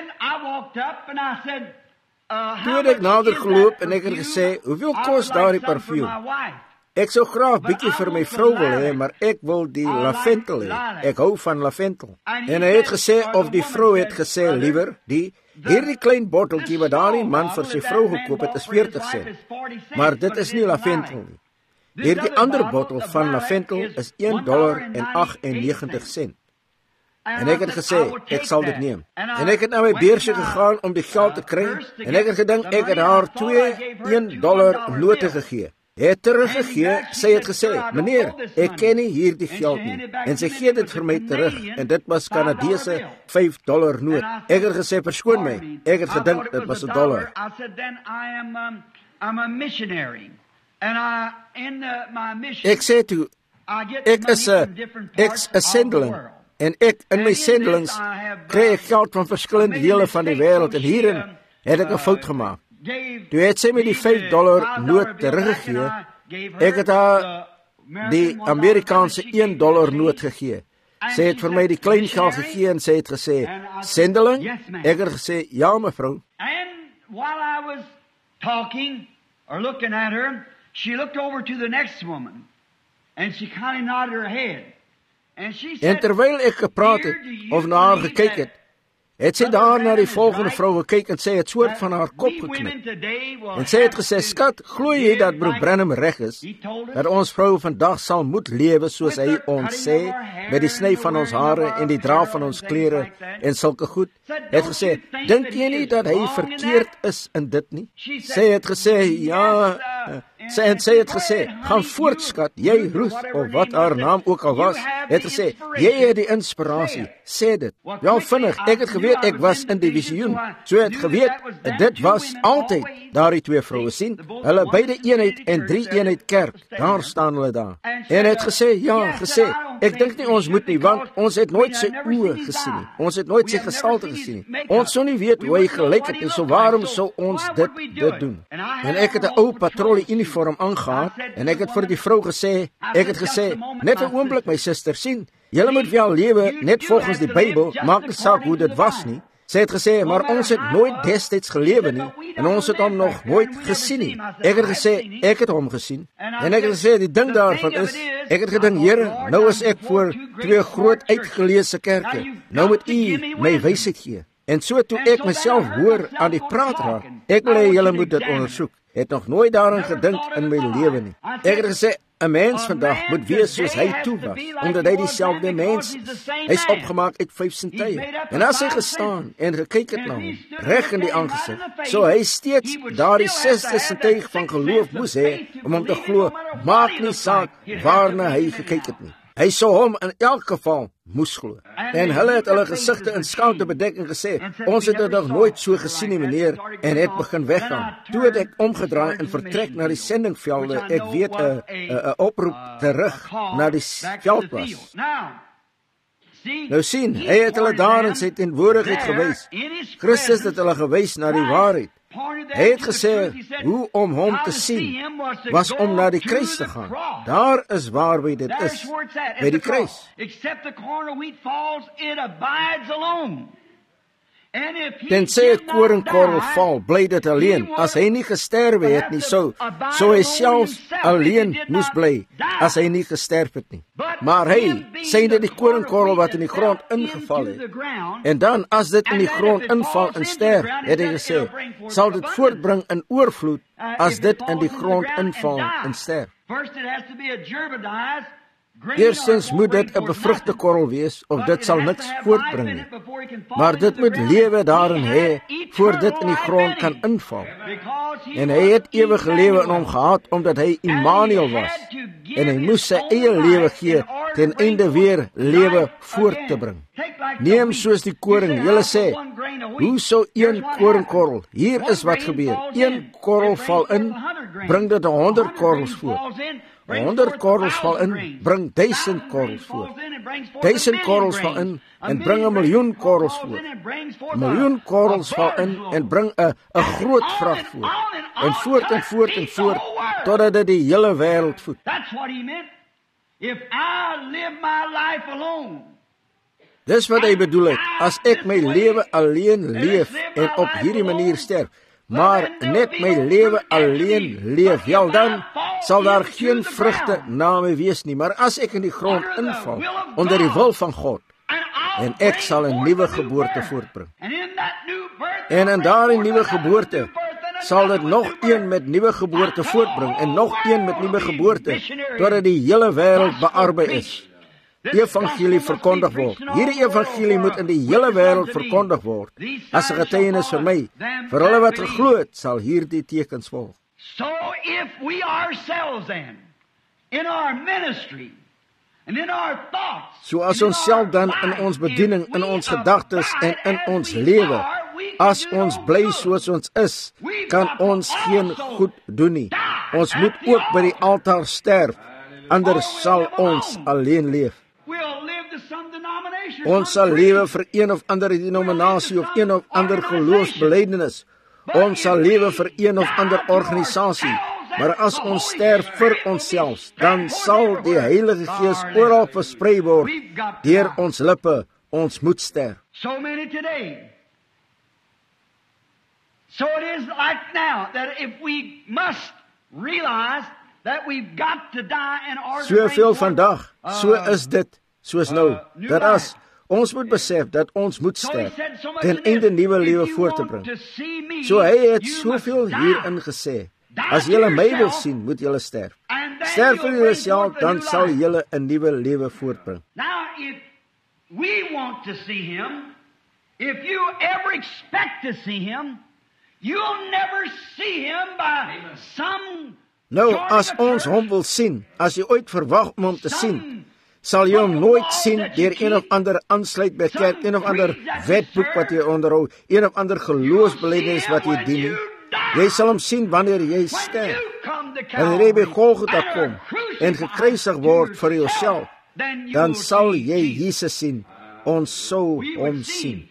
Toe het ek nader geloop en ek het gesê, hoeveel kos daardie parfuum? Ek sou graag bietjie vir my vrou wil hê, maar ek wil die lavendel hê. Ek hou van lavendel. En hy het gesê, of die vrou het gesê, liewer, die, hierdie klein botteltjie wat daardie man vir sy vrou gekoop het, is veertig sent. Maar dit is nie lavendel nie. Hierdie ander bottel van lavendel is een dollar en agtennegentig sent. En ek het gesê, ek sal dit neem. En ek het na my beursie gegaan om die geld te kry, en ek het gedink, ek het haar twee een dollar note gegee. Hy het teruggegee, sy het gesê, meneer, ek ken nie hierdie geld nie, en sy gee dit vir my terug, en dit was Kanadese vyf dollar noot. Ek het gesê, verskoon my, ek het gedink, dit was 'n dollar. Ek sê toe, ek is 'n ex-sendeling, en ek in my sendelings kry ek geld van verskillende dele van die wêreld, en hierin het ek 'n fout gemaak. Toe het sy my die vyf dollar noot teruggegee, ek het haar die Amerikaanse een dollar noot gegee. Sy het vir my die klein geld gegee en sy het gesê, sendeling? Ek het gesê, ja mevrou. And while I was talking or looking at her, she looked over to the next woman and she kind of nodded her head. And she said, en terwyl ek gepraat het of na haar gekyk het, het sy daar na die volgende vrou gekyk en sy het soort van haar kop geknip. En sy het gesê, skat, glo jy dat broer Branham reg is, dat ons vrou vandag sal moet lewe soos hy ons sê, met die sny van ons hare en die dra van ons klere en sulke goed? Het gesê, dink jy nie dat hy verkeerd is in dit nie? Sy het gesê, ja, sy, en sy het gesê, gaan voort skat, jy Ruth, of wat haar naam ook al was, het gesê, jy het die inspirasie, sê dit. Wel vinnig, ek het geweet, ek was in die visioen, so het geweet, dit was altyd, daar die twee vrouwe sien, hulle beide eenheid en drie eenheid kerk, daar staan hulle daar, en het gesê, ja, gesê, ek dink nie ons moet nie, want ons het nooit sy oë gesien nie, ons het nooit sy gestalte gesien nie, ons sou nie weet hoe hy gelyk het, en so waarom sou ons dit, dit doen? En ek het 'n ou patrolle uniform aangehad, en ek het vir die vrou gesê, ek het gesê, net 'n oomblik my suster, sien, julle moet wel lewe, net volgens die Bybel, maak nie saak hoe dit was nie. Sy het gesê, maar ons het nooit destyds gelewe nie, en ons het hom nog nooit gesien nie. Ek het gesê, ek het hom gesien, en ek het gesê, die ding daarvan is, ek het gedink, Here, nou is ek voor twee groot uitgeleese kerke, nou moet u my wysheid gee. En so toe ek myself hoor aan die praat raak, ek wil hê julle moet dit ondersoek, het nog nooit daaraan gedink in my lewe nie. Ek het gesê, 'n mens vandag moet wees soos hy toe was, omdat hy dieselfde mens is. Hy is opgemaak uit vyf sintuie. En as hy gestaan en gekyk het na hom, reg in die aangesig, so hy steeds daardie sesde sintuig van geloof moes hê, om hom te glo, maak nie saak waarna hy gekyk het nie. Hy sou hom in elk geval moes glo. En hulle het hulle gesigte in skaamte bedek en gesê, ons het dit nog nooit so gesien nie, meneer, en het begin weggaan. Toe het ek omgedraai en vertrek na die sendingvelde, ek weet 'n 'n oproep terug na die veld was. Nou sien, hy het hulle daar in sy teenwoordigheid gewys. Christus het hulle gewys na die waarheid. Hy het gesê, hoe om hom te sien, was om na die kruis te gaan. Daar is waarby dit is, by die kruis. Tensy 'n koringkorrel val, bly dit alleen. As hy nie gesterwe het nie, sou, sou hy selfs alleen moes bly, as hy nie gesterf het nie. Maar hy, synde die koringkorrel wat in die grond ingeval het, en dan, as dit in die grond inval en sterf, het hy gesê, sal dit voortbring in oorvloed, as dit in die grond inval en sterf. Eerstens moet dit 'n bevrugte korrel wees, of dit sal niks voortbring nie. Maar dit moet lewe daarin hê, voor dit in die grond kan inval. En hy het ewige lewe in hom gehad, omdat hy Immanuel was. En hy moes sy eie lewe gee, ten einde weer lewe voort te bring. Neem soos die koring, julle sê, hoe sou een koringkorrel, hier is wat gebeur, een korrel val in, bring dit honderd korrels voort. honderd korrels val in, bring duisend korrels voort. Duisend korrels val in, en bring een miljoen korrels voort. Een miljoen korrels val in, en bring een, een groot vracht voort. En voort en voort en voort, totdat dit die hele wêreld voed. Dis wat hy bedoel het, as ek my lewe alleen leef, en op hierdie manier sterf, maar net my lewe alleen leef, ja, dan sal daar geen vrugte na my wees nie. Maar as ek in die grond inval, onder die wil van God, en ek sal 'n nuwe geboorte voortbring. En in daardie nuwe geboorte sal dit nog een met nuwe geboorte voortbring, en nog een met nuwe geboorte, totdat die hele wêreld bearbei is. Evangelie verkondig word. Hierdie evangelie moet in die hele wêreld verkondig word. As 'n getuienis vir my, vir hulle wat geglo het, sal hierdie tekens volg. So if we ourselves then, in our ministry, and in our thoughts, so as ons self dan in ons bediening, in ons gedagtes en in ons lewe, as ons bly soos ons is, kan ons geen goed doen nie. Ons moet ook by die altaar sterf, anders sal ons alleen leef. Ons sal lewe vir een of ander denominasie of een of ander geloofsbelijdenis. Ons sal lewe vir een of ander organisasie. Maar as ons sterf vir onsself, dan sal die Heilige Gees oral versprei word deur ons lippe. Ons moet sterf. So many today. So it is like now that if we must realize that we've got to die in order to Soveel vandag, so is dit, soos nou, dat as ons moet besef dat ons moet sterf, ten einde nuwe lewe voort te bring. So hy het soveel hierin gesê, as julle my wil sien, moet julle sterf. Sterf vir julle self, dan sal julle 'n nuwe lewe voortbring. Now if we want to see him, if you ever expect to see him, you'll never see him by some Nou, as ons hom wil sien, as jy ooit verwag om hom te sien, sal jy hom nooit sien deur een of ander aansluit by kerk, een of ander wetboek wat jy onderhou, een of ander geloofsbelijdenis wat jy dien nie. Jy sal hom sien wanneer jy sterf. Wanneer jy by Golgotha kom en gekruisig word vir jouself, dan sal jy Jesus sien. Ons sou hom sien.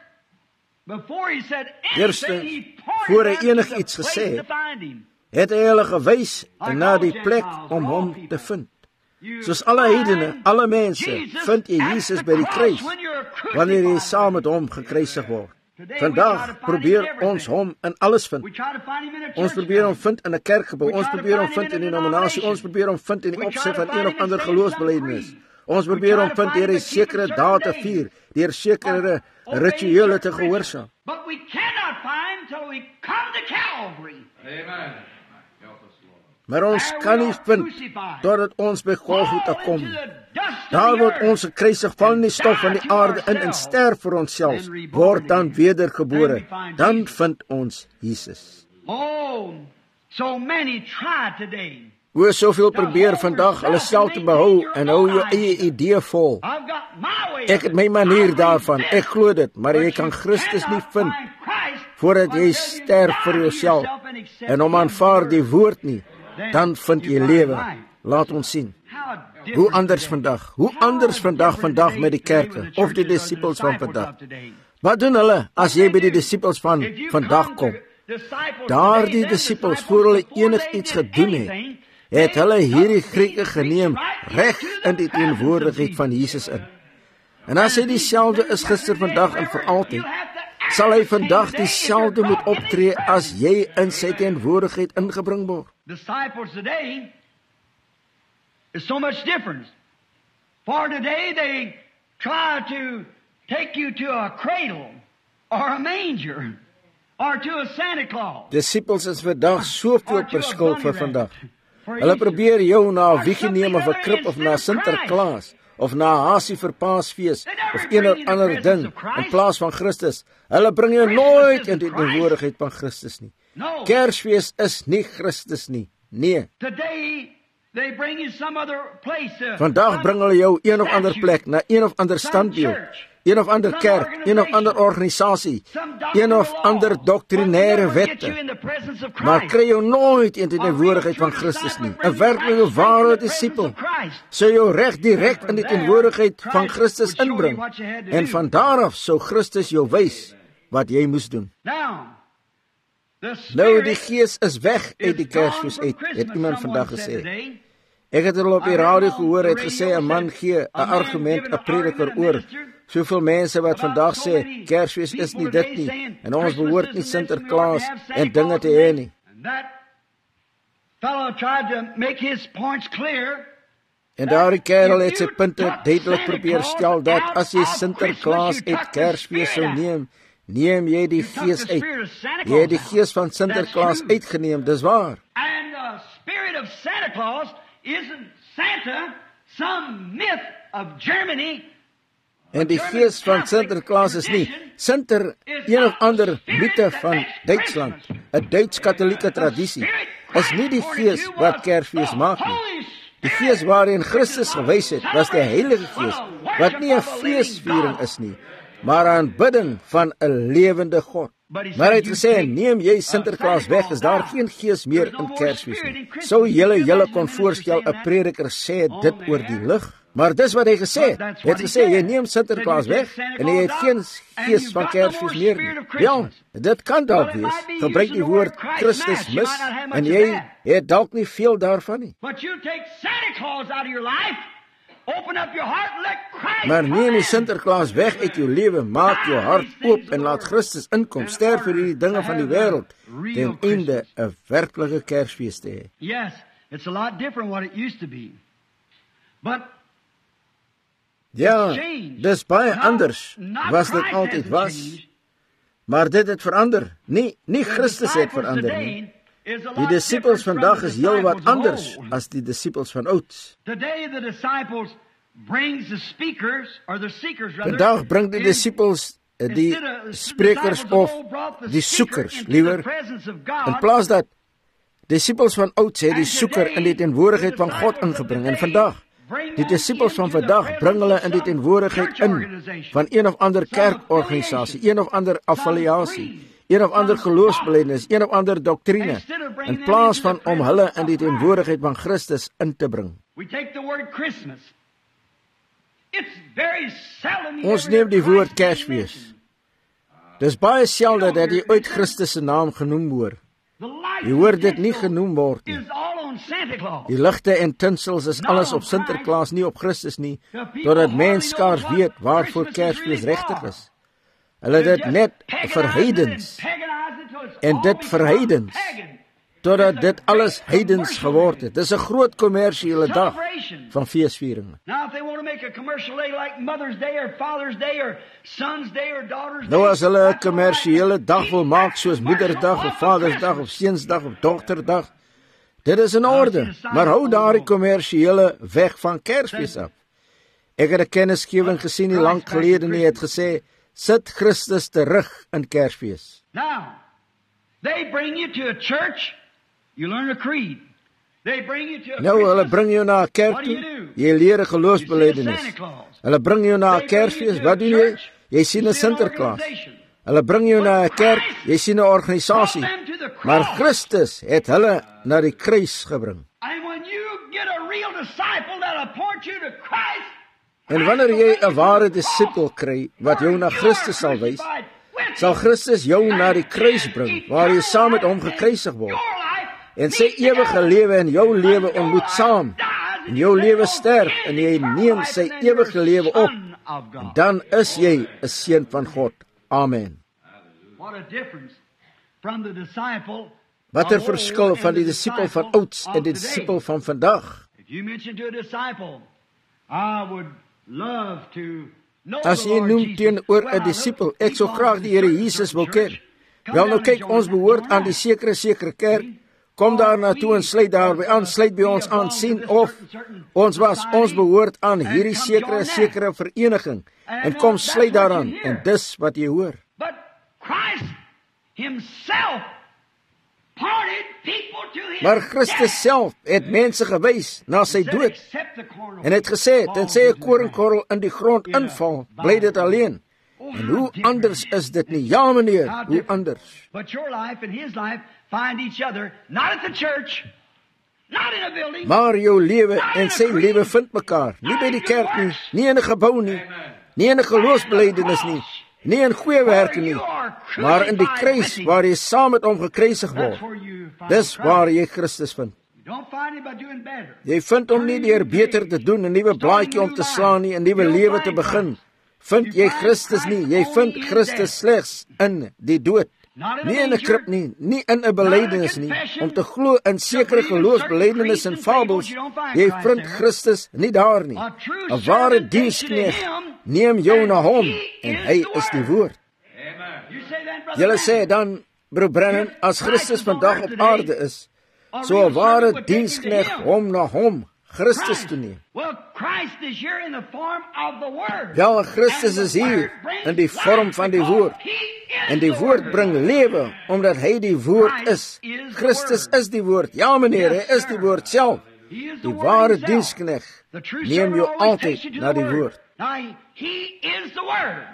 Eerstens, voor hy enig iets gesê het, het hy hulle gewys na die plek om hom te vind. Soos alle heidene, alle mense, vind jy Jesus by die kruis, wanneer jy saam met hom gekruisig word. Vandag probeer ons hom in alles vind. Ons probeer hom vind in 'n kerkgebou, ons probeer hom vind in die denominasie, ons probeer hom vind in die opsig van een of ander geloofsbelijdenis. Ons probeer hom vind deur 'n sekere dae te vier, deur sekere rituele te gehoorsaam. But we cannot find till we come to Calvary. Amen. Maar ons kan nie vind totdat ons by Golgotha kom. Daar word ons gekruisig, val in die stof van die aarde in en sterf vir onsself, word dan wedergebore. Dan vind ons Jesus. Oh, so many try today. O, soveel probeer vandag hulle self te behou en hou jou eie idee vol. I've got my way. Ek het my manier daarvan, ek glo dit, maar jy kan Christus nie vind voordat jy sterf vir jouself en hom aanvaar die woord nie. Dan vind jy lewe. Laat ons sien. Hoe anders vandag? Hoe anders vandag vandag met die kerke of die disippels van vandag? Wat doen hulle as jy by die disippels van vandag kom? Daardie disippels, voor hulle enig iets gedoen het, het hulle hierdie Grieke geneem reg in die teenwoordigheid van Jesus in. En as hy dieselfde is gister, vandag en vir altyd, sal hy vandag dieselfde moet optree as jy in sy teenwoordigheid ingebring word. Disciples today is so much different. For today they try to take you to a cradle or a manger or to a Santa Claus. Disippels is vandag soveel verskil vir vandag. Hulle probeer jou na 'n wiegie neem of 'n krib of na Sinterklaas of na 'n hasie vir Paasfees of een of ander ding in plaas van Christus. Hulle bring jou nooit in die teenwoordigheid van Christus nie. Kersfees is nie Christus nie. Nee. Vandag bring hulle jou een of ander plek, na een of ander standbeeld, een of ander kerk, een of ander organisasie, een of ander doktrinêre wette, maar kry jou nooit in die teenwoordigheid van Christus nie. 'n werklike ware disipel sou jou reg direk in die teenwoordigheid van Christus inbring, en van daar af sou Christus jou wys wat jy moes doen. Nou, die gees is weg uit die Kersfees uit, het iemand vandag gesê. Ek het al op die radio gehoor, het gesê, 'n man gee 'n argument, 'n prediker oor soveel mense wat vandag sê, Kersfees is nie dit nie, en ons behoort nie Sinterklaas en dinge te hê nie. En daardie kerel het sy punte duidelik probeer stel, dat as jy Sinterklaas uit Kersfees sou neem, neem jy die gees uit. Jy het die gees van Sinterklaas uitgeneem, dis waar. And the spirit of Santa Claus isn't Santa, some myth of Germany. En die gees van Sinterklaas is nie Sinter, een of ander mythe van Duitsland, 'n Duits-katholieke tradisie, is nie die gees wat Kersfees maak nie. Die gees waarin Christus gewys het, was die Heilige Gees, wat nie 'n feesviering is nie, maar 'n aanbidding van 'n lewende God. Maar hy het gesê, neem jy Sinterklaas weg, is daar geen gees meer in Kersfees nie. Sou julle julle kon voorstel, 'n prediker sê dit oor die lig? Maar dis wat hy gesê het. Hy het gesê, jy neem Sinterklaas weg, en jy het geen gees van Kersfees meer nie. Ja, dit kan dalk wees. Gebruik die woord Christus mis, en jy het dalk nie veel daarvan nie. Maar neem die Sinterklaas weg uit jou lewe, maak jou hart oop en laat Christus inkom, sterf vir die dinge van die wêreld, ten einde 'n werklike Kersfees te hê. Yes, it's a lot different what it used to be. But ja, dis baie anders was dit altyd was, maar dit het verander. Nie, nie Christus het verander nie. Die disipels vandag is heel wat anders as die disipels van ouds. Vandag bring die disipels die sprekers of die soekers, liewer, in plaas dat disipels van ouds het die soeker in die teenwoordigheid van God ingebring, en vandag die disipels van vandag bring hulle in die teenwoordigheid in van een of ander kerkorganisasie, een of ander affiliasie, een of ander geloofsbelijdenis, een of ander doktrine, in plaas van om hulle in die teenwoordigheid van Christus in te bring. Ons neem die woord Kersfees. Dis baie selde dat jy ooit Christus se naam genoem word. Jy hoor dit nie genoem word nie. Die ligte en tinsels is alles op Sinterklaas, nie op Christus nie, totdat mens skaars weet waarvoor Kersfees regtig is. Hulle dit net verheidens, en dit verheidens, totdat dit alles heidens geword het. Dis 'n groot kommersiële dag van feesvieringe. Nou as hulle 'n kommersiële dag wil maak, soos Moederdag of Vadersdag of Seunsdag of Dogterdag, dit is in orde, maar hou daardie kommersiële weg van Kersfees af. Ek het 'n kennisgewing gesien nie lank gelede nie, het gesê, sit Christus terug in Kersfees. Now, they bring you to a church, you learn a creed. They bring you to a Nou, hulle bring jou na 'n kerk toe, jy leer 'n geloofsbelijdenis. Hulle bring jou na 'n Kersfees, wat doen jy? Jy sien 'n Sinterklaas. Hulle bring jou na 'n kerk, jy sien 'n organisasie. Maar Christus het hulle na die kruis gebring. En wanneer jy 'n ware disipel kry wat jou na Christus sal wys, sal Christus jou na die kruis bring, waar jy saam met hom gekruisig word. En sy ewige lewe in jou lewe ontmoet saam. En jou lewe sterf en jy neem sy ewige lewe op. En dan is jy 'n seun van God. Amen. Wat 'n verskil van die disipel van ouds en die disipel van vandag. As jy noem teenoor 'n disipel, ek sou graag die Here Jesus wil ken. Wel nou kyk, ons behoort aan die sekere sekere kerk, kom daar naartoe en sluit daarby aan, sluit by ons aan, sien of ons was, ons behoort aan hierdie sekere, sekere vereniging, en kom sluit daaraan, en dis wat jy hoor. But Christ himself pointed people to his Maar Christus self het mense gewys na sy dood, en het gesê, tensy 'n koringkorrel in die grond inval, bly dit alleen. En hoe anders is dit nie? Ja, meneer, hoe anders? But your life and his life find each other, not at the church, not in a building. Maar jou lewe en sy lewe vind mekaar, nie by die kerk nie, nie in 'n gebou nie, nie in 'n geloofsbelijdenis nie, nie in goeie werke nie, maar in die kruis waar jy saam met hom gekruisig word. Dis waar jy Christus vind. Jy vind hom nie deur beter te doen, 'n nuwe blaadjie om te slaan nie, 'n nuwe lewe te begin. Vind jy Christus nie, jy vind Christus slegs in die dood. Nie in 'n krib nie, nie in 'n belydenis nie, om te glo in sekere geloofsbelydenis en fabels, jy vind Christus nie daar nie. 'n Ware diensknegt neem jou na hom, en hy is die woord. Julle sê dan, broer Brennan, as Christus vandag op aarde is, so 'n ware diensknegt hom na hom, Christus toe neem. Ja, Christus is hier in die vorm van die woord. En die woord bring lewe, omdat hy die woord is. Christus is die woord. Ja, meneer, hy is die woord self. Die ware diensknegt neem jou altyd na die woord. He is the word.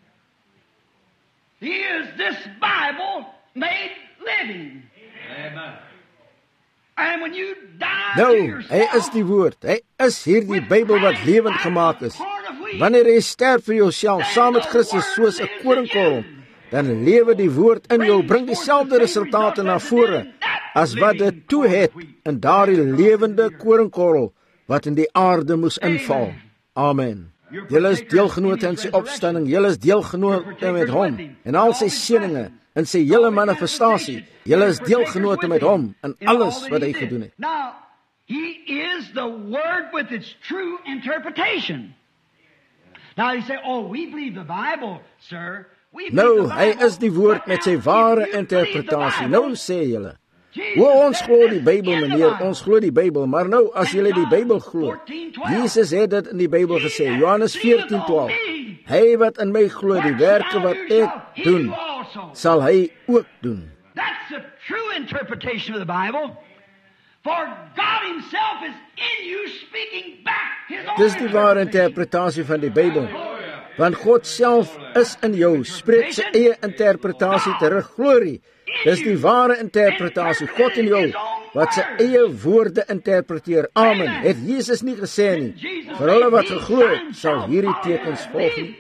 He is this Bible made living. Amen. And when you die Nou, to yourself, hy is die woord. Hy is hierdie Bybel wat lewend gemaak is. Wanneer jy sterf vir jouself, saam met Christus soos 'n koringkorrel, dan lewe die woord in jou, bring dieselfde resultate na vore, as wat dit toe het in daardie lewende koringkorrel, wat in die aarde moes inval. Amen. Julle is deelgenote in sy opstanding, julle is deelgenote met hom, en al sy seëninge, in sy hele manifestasie. Julle is deelgenote met hom, in alles wat hy gedoen het. Now, he is the word with its true interpretation. Now you say, oh, we believe the Bible, sir. We believe Nou, the hy Bible. is die woord met sy ware interpretasie. Nou sê julle, o, ons glo die Bybel, meneer, ons glo die Bybel, maar nou, as julle die Bybel glo, Jesus het dit in die Bybel gesê, Johannes fourteen twelve, hy wat in my glo, die werke wat ek doen, sal hy ook doen. That's the true interpretation of the Bible. For God himself is in you speaking back his own. Dis die ware interpretatie van die Bybel. Want God self is in jou, spreek sy eie interpretasie terug, glorie. Dis die ware interpretasie, God in jou, wat sy eie woorde interpreteer. Amen. Het Jesus nie gesê nie, vir hulle wat geglo het, sal hierdie tekens volg nie.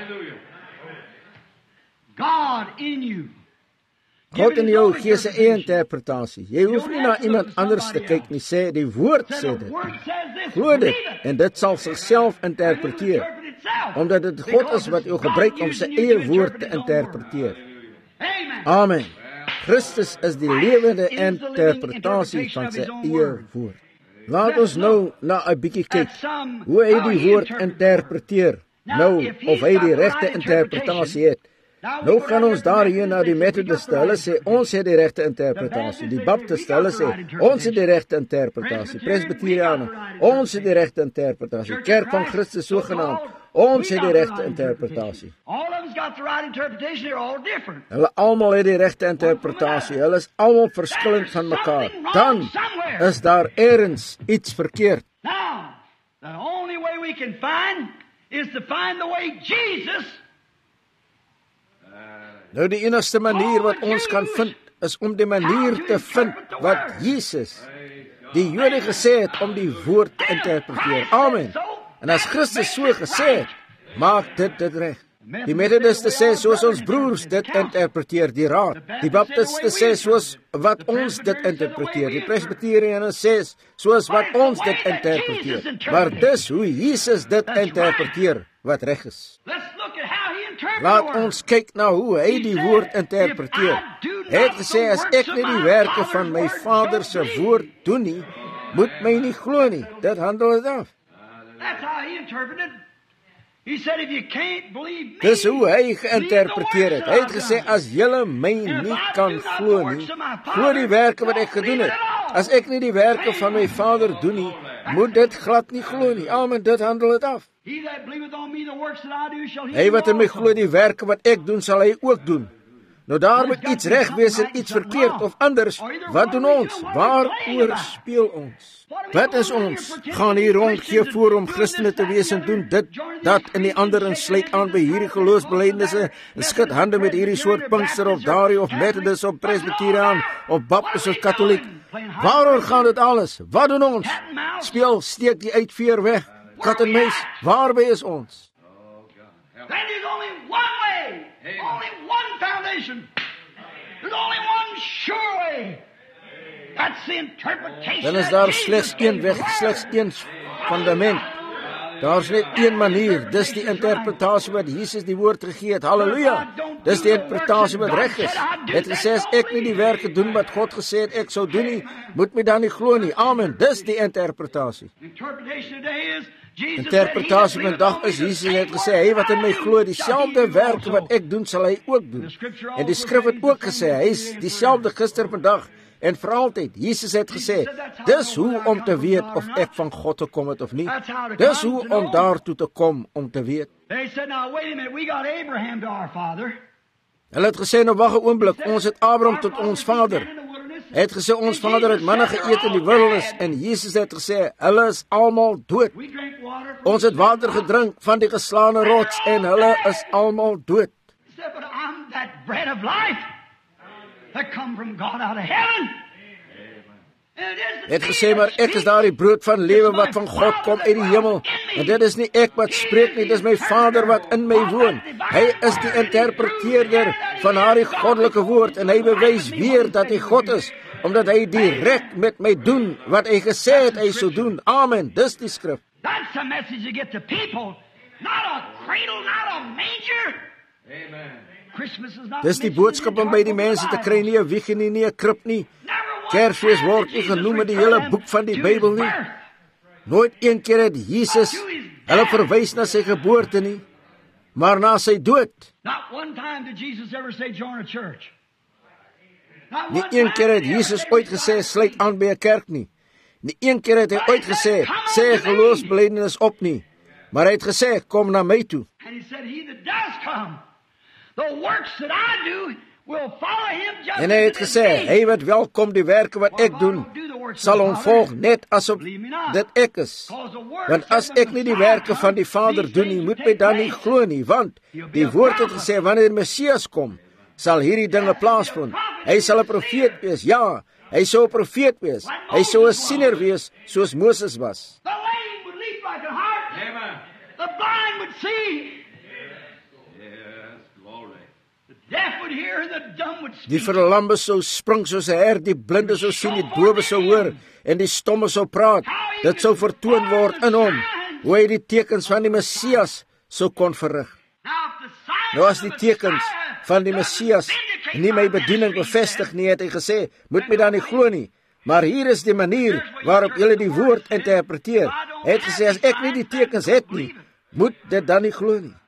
God in you. God in jou gee sy eie interpretasie. Jy hoef nie na iemand anders te kyk nie, sê die woord sê dit. Glo dit, en dit sal sigself interpreteer, omdat dit God is wat jou gebruik om sy eie woord te interpreteer. Amen. Christus is die lewende interpretasie van sy eie woord. Laat ons nou na 'n bietjie kyk, hoe hy die woord interpreteer, nou, of hy die regte interpretasie het. Nou gaan ons daarheen na die Methodiste, hulle sê, ons het die regte interpretasie. Die Baptiste, hulle sê, ons het die regte interpretasie. Presbyteriane, ons het die regte interpretasie. Kerk van Christus sogenaamd, ons het die regte interpretasie. Hulle almal het die regte interpretasie, hulle is almal verskillend van mekaar. Dan is daar ergens iets verkeerd. Now, the only way we can find is to find the way Jesus. Nou die enigste manier wat ons kan vind, is om die manier te vind wat Jesus, die Jode gesê het, om die woord te interpreteer. Amen. En as Christus so gesê het, maak dit dit reg. Die Methodiste sê soos ons broers dit interpreteer, die raad. Die Baptiste sê soos wat ons dit interpreteer. Die Presbyteriane sê soos wat ons dit interpreteer. Maar dis hoe Jesus dit interpreteer, wat reg is. Laat ons kyk na hoe hy die woord interpreteer. Hy het gesê, as ek nie die werke van my Vader se woord doen nie, moet my nie glo nie. Dit handel dit af. He said, if you can't believe me, Dis hoe hy geïnterpreteer het. Hy het gesê, as julle my nie kan glo nie, glo die werke wat ek gedoen het. As ek nie die werke van my Vader doen nie, moet dit glad nie glo nie. Amen, dit handel het af. Hy wat in my glo die werke wat ek doen, sal hy ook doen. Nou daar moet iets reg wees en iets verkeerd of anders. Wat doen ons? Waaroor speel ons? Wat is ons? Gaan hier rond, gee voor om Christene te wees en doen dit, dat en die ander en sluit aan by hierdie geloofsbelijdenisse en skud hande met hierdie soort Pinkster of Darie of Methodist of Presbyteriaan of Baptist of Katholiek. Waaroor gaan dit alles? Wat doen ons? Speel, steek die uitveer weg. Kat en muis, waarby is ons? Then there's only one way, Amen. Only one foundation. There's only one sure way. That's the interpretation. Dan is daar slechts een weg, slechts een fundament. Daar is net een manier. Dis die interpretasie wat Jesus die woord gegee het. Halleluja. Dis die interpretatie wat reg is. Het gesê, as ek nie die werke doen wat God gesê het ek sou doen nie, moet my dan nie glo nie. Amen. Dis die interpretasie. Interpretasie vandag is, Jesus het gesê, hy wat in my glo, dieselfde werke wat ek doen, sal hy ook doen. En die skrif het ook gesê, hy is dieselfde gister vandag en vir altyd. Jesus het gesê, dis hoe om te weet of ek van God gekom het of nie. Dis hoe om daartoe te kom om te weet. Hulle het gesê, nou wacht 'n oomblik, ons het Abraham tot ons vader. Hy het gesê, ons vader het manna geëet in die wildernis, en Jesus het gesê, hulle is almal dood. Ons het water gedrink van die geslaane rots, en hulle is almal dood. Hy het gesê, maar ek is daar die brood van lewe wat van God kom uit die hemel, en dit is nie ek wat spreek nie, dit is my Vader wat in my woon. Hy is die interpreteerder van haar goddelike woord, en hy bewys weer dat hy God is, omdat hy direct met my doen wat hy gesê het hy sou doen. Amen, dis die skrif. That's the message you get to people, not a cradle, not a manger. Amen. Dis die boodskap om by die mense te kry, nie 'n wieg nie, nie 'n krib nie. Kersfees word nie genoem in die hele boek van die Bybel nie. Nooit een keer het Jesus hulle verwys na sy geboorte nie, maar na sy dood. Nie een keer het Jesus ooit gesê, sluit aan by 'n kerk nie. Nie een keer het hy ooit gesê, sê 'n geloofsbelijdenis op nie. Maar hy het gesê, kom na my toe. En hy het gesê, hy wat welkom die werke wat ek doen, sal hom volg net asof dit ek is. Want as ek nie die werke van die Vader doen nie, moet my dan nie glo nie, want die woord het gesê, wanneer die Messias kom, sal hierdie dinge plaasvind. Hy sal 'n profeet wees, ja, hy sou 'n profeet wees, hy sou 'n siener wees, soos Moses was. The blind would see. Die verlamde sou spring soos 'n hert, die blinde sou sien, die dowe sou hoor, en die stomme sou praat. Dit sou vertoon word in hom, hoe hy die tekens van die Messias sou kon verrig. Nou as die tekens van die Messias nie my bediening bevestig nie, het hy gesê, moet my dan nie glo nie. Maar hier is die manier waarop julle die woord interpreteer. Hy het gesê, as ek nie die tekens het nie, moet dit dan nie glo nie.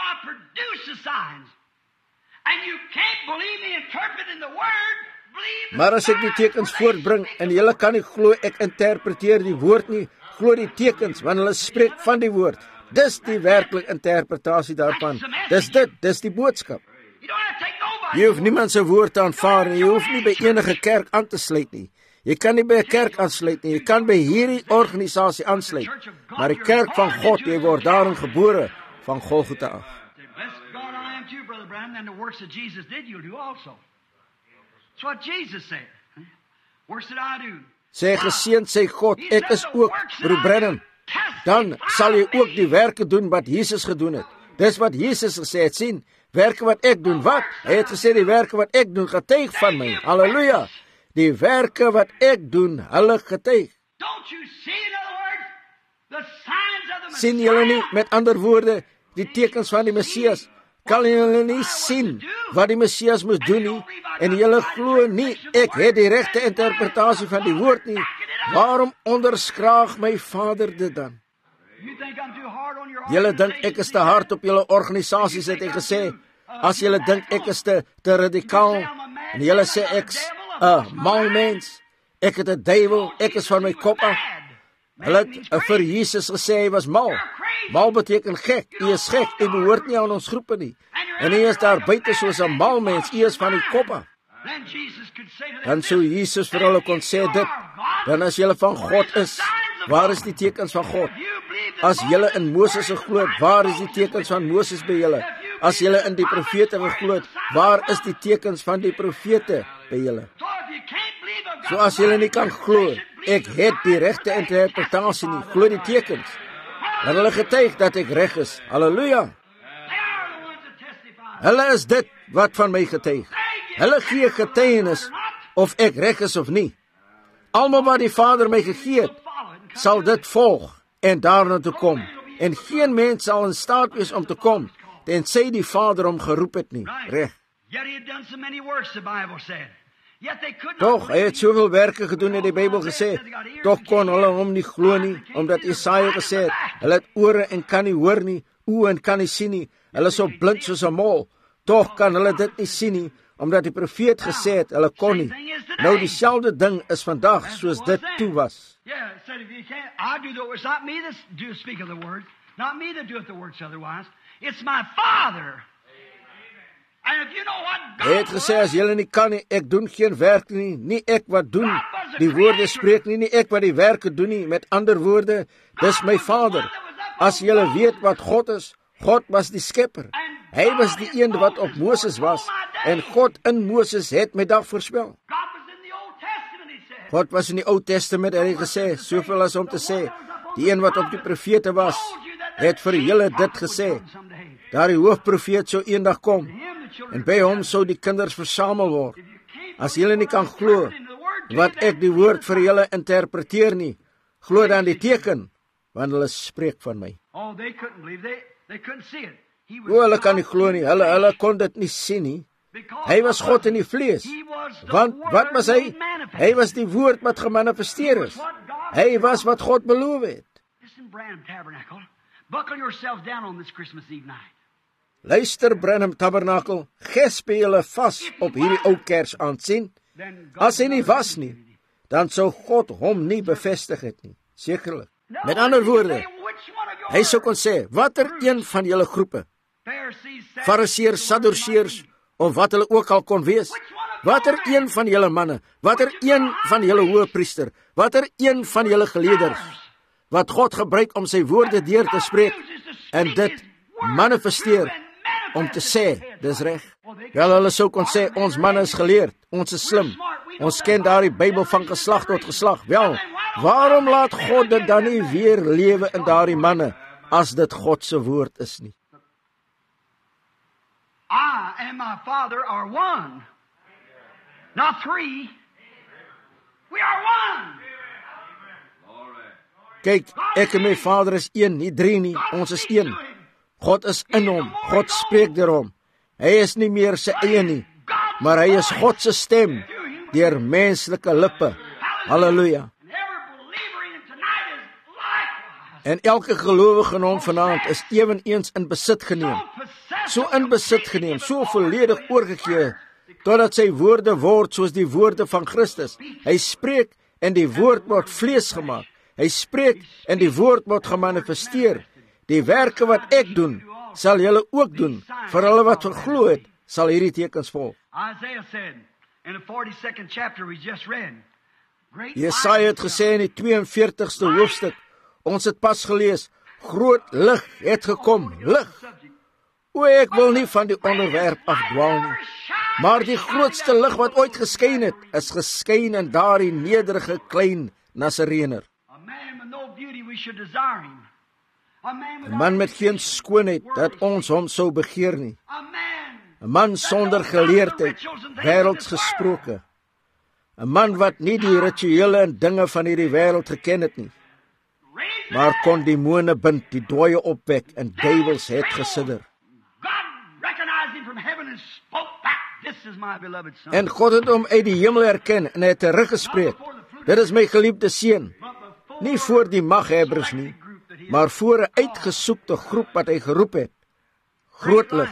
Maar as ek die tekens voortbring, en julle kan nie glo, ek interpreteer die woord nie, glo die tekens, want hulle spreek van die woord. Dis die werklike interpretasie daarvan. Dis dit, dis die boodskap. Jy hoef niemand sy woord te aanvaar, en jy hoef nie by enige kerk aan te sluit nie. Jy kan nie by 'n kerk aansluit nie, jy kan by hierdie organisasie aansluit. Maar die kerk van God, jy word daarin gebore van Golgotha af. And the works that Jesus did, you'll do also. That's what Jesus said. Works that I do. Sê geseënd sê God, ek is ook broer Branham. Dan sal jy ook die werke doen wat Jesus gedoen het. Dis wat Jesus gesê het, sien, werke wat ek doen, wat? Hy het gesê die werke wat ek doen, getuig van my. Halleluja. Die werke wat ek doen, hulle getuig. Don't you see, in other words, the signs of the Messiah? Sien julle nie, met ander woorde, die tekens van die Messias? Kan julle nie sien wat die Messias moes doen nie, en julle glo nie, ek het die regte interpretasie van die woord nie, waarom onderskraag my Vader dit dan? Julle dink ek is te hard op julle organisasies, het hy gesê. As julle dink ek is te, te radikaal, en julle sê ek's 'n mal mens, ek het 'n duiwel, ek is van my kop af. Hulle het vir Jesus gesê hy was mal. Mal beteken gek, u is gek, u behoort nie aan ons groepe nie. En u is daar buite soos 'n mal mens, u is van die kop af. Dan sou Jesus vir hulle kon sê dit, dan as julle van God is, waar is die tekens van God? As julle in Moses geglo het, waar is die tekens van Moses by julle? As julle in die profete geglo het, waar is die tekens van die profete by julle? So as julle nie kan glo, ek het die regte interpretasie nie, glo die tekens, dan hulle getuig dat ek reg is. Halleluja! Hulle is dit wat van my getuig. Hulle gee getuienis of ek reg is of nie. Almal wat die Vader my gegee het, sal dit volg en daarna toe kom. En geen mens sal in staat wees om te kom, tensy die Vader hom geroep het nie. Reg. Toch, hy het soveel werke gedoen, het die Bybel gesê. Toch kon hulle hom nie glo nie, omdat Jesaja gesê het, hulle het ore en kan nie hoor nie, oë en kan nie sien nie, hulle is so blind soos 'n mol. Toch kan hulle dit nie sien nie, omdat die profeet gesê het, hulle kon nie. Nou dieselfde ding is vandag, soos dit toe was. Hy het gesê, as julle nie kan nie, ek doen geen werk nie, nie ek wat doen, die woorde spreek nie, nie ek wat die werke doen nie, met ander woorde, dis my Vader. As julle weet wat God is, God was die skepper. Hy was die een wat op Moses was, en God in Moses het my dag voorspel. God was in die Ou Testament, het hy gesê, soveel as om te sê, die een wat op die profete was, het vir julle dit gesê, daar die hoofprofeet sou eendag kom, en by hom sou die kinders versamel word. As julle nie kan glo, wat ek die woord vir julle interpreteer nie, glo dan die teken, want hulle spreek van my. O, hulle kan nie glo nie, hulle, hulle kon dit nie sien nie. Hy was God in die vlees, want wat was hy? Hy was die woord wat gemanifesteer is. Hy was wat God beloof het. Luister Branham Tabernakel, gesp julle vas op hierdie ou Kers aand sien. As hy nie was nie, dan sou God hom nie bevestig het nie, sekerlik. Met ander woorde, hy sou kon sê, watter een van julle groepe, Fariseërs, Sadduseërs, of wat hulle ook al kon wees, watter een van julle manne, watter een van julle hoëpriester, watter een van julle geleerders, wat God gebruik om sy woorde deur te spreek, en dit manifesteer, om te sê, dis reg. Wel, hulle sou kon sê, ons manne is geleerd, ons is slim, ons ken daar die Bybel van geslag tot geslag. Wel, waarom laat God dit dan nie weer lewe in daardie manne, as dit God se woord is nie? I and my Father are one. Not three. We are one. Kyk, ek en my Vader is een, nie drie nie, ons is een. God is in hom, God spreek deur hom. Hy is nie meer sy eie nie, maar hy is God se stem, deur menslike lippe. Halleluja. En elke gelowige in hom vanaand is eweneens in besit geneem. So in besit geneem, so volledig oorgegee, totdat sy woorde word soos die woorde van Christus. Hy spreek en die woord word vlees gemaak. Hy spreek en die woord word gemanifesteer. Die werke wat ek doen, sal julle ook doen. Vir hulle wat geglo het, sal hierdie tekens volg. Jesaja het gesê in die twee en veertigste hoofstuk, ons het pas gelees, groot lig het gekom, lig. O, ek wil nie van die onderwerp afdwaal nie, maar die grootste lig wat ooit geskyn het, is geskyn in daardie nederige klein Nasarener. 'n Man met geen skoonheid, dat ons hom sou begeer nie. 'n Man sonder geleerdheid, wêrelds gesproke. 'n Man wat nie die rituele en dinge van hierdie wêreld geken het nie, maar kon demone bind, die dooie opwek en duiwels het gesidder. En God het hom uit die hemel herken en hy het teruggespreek, dit is my geliefde seun. Nie voor die maghebbers nie, maar voor 'n uitgesoekte groep wat hy geroep het. Groot lig.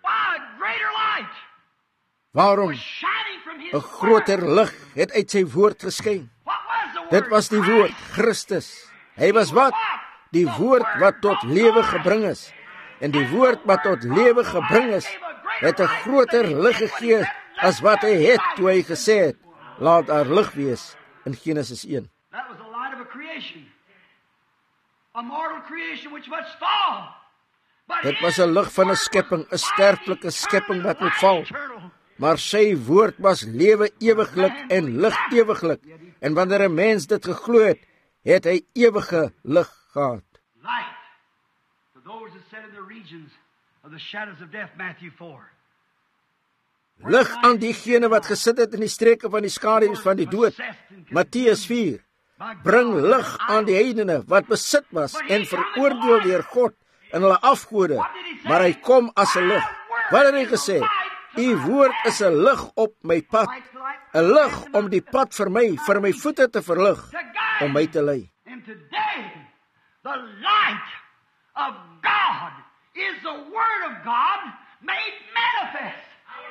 Waarom? 'n Groter lig het uit sy woord geskyn. Dit was die woord, Christus. Hy was wat? Die woord wat tot lewe gebring is. En die woord wat tot lewe gebring is, het 'n groter lig gegee as wat hy het toe hy gesê het, laat daar lig wees in Genesis een. That was the light of a creation. A mortal creation which must fall. But Dit was 'n lig van 'n skepping, 'n sterflike skepping wat moet val. Maar sy woord was lewe ewiglik en lig ewiglik. En wanneer 'n mens dit geglo het, het hy ewige lig gehad. Light to those that sit in the regions of the shadows of death, Matthew four. Lig aan diegene wat gesit het in die streke van die skadu's van die dood. Matteus vier. Bring lig aan die heidene wat besit was en veroordeel deur God in hulle afgode, maar hy kom as 'n lig. Wat het hy gesê? U woord is 'n lig op my pad, 'n lig om die pad vir my, vir my voete te verlig, om my te lei. And today, the light of God is the Word of God made manifest.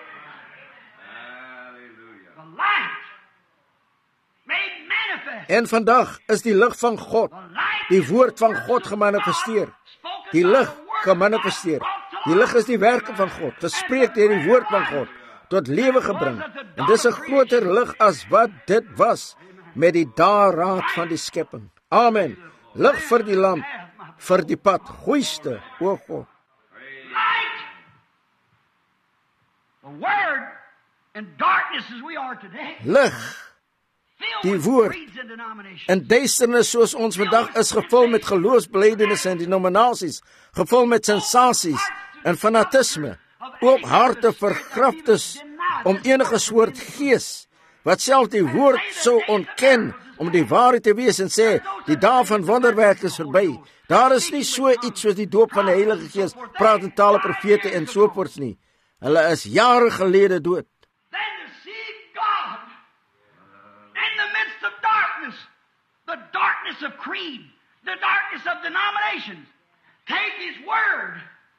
Hallelujah. The light made manifest. En vandag is die lig van God, die woord van God gemanifesteer. Die lig gemanifesteer. Die lig is die werke van God, gespreek deur die woord van God, tot lewe gebring. En dis 'n groter lig as wat dit was met die dageraad van die skepping. Amen. Lig vir die lamp, vir die pad, goeiste, o God. Light. The Word in darkness as we are today. Lig. Filled Die with woord creeds and denominations. in duisternis soos ons vandag is, gevul met geloofsbelijdenisse en denominasies, gevul met sensasies en fanatisme, oop harte vergraftes om enige soort gees, wat self die woord sou ontken, om die waarheid te wees en sê, die dae van wonderwerk is verby. Daar is nie so iets soos die doop van die Heilige Gees, praat in tale, profete en sovoorts nie. Hulle is jare gelede dood. Then to see God in the midst of darkness, the darkness of creed, the darkness of denominations, take His Word,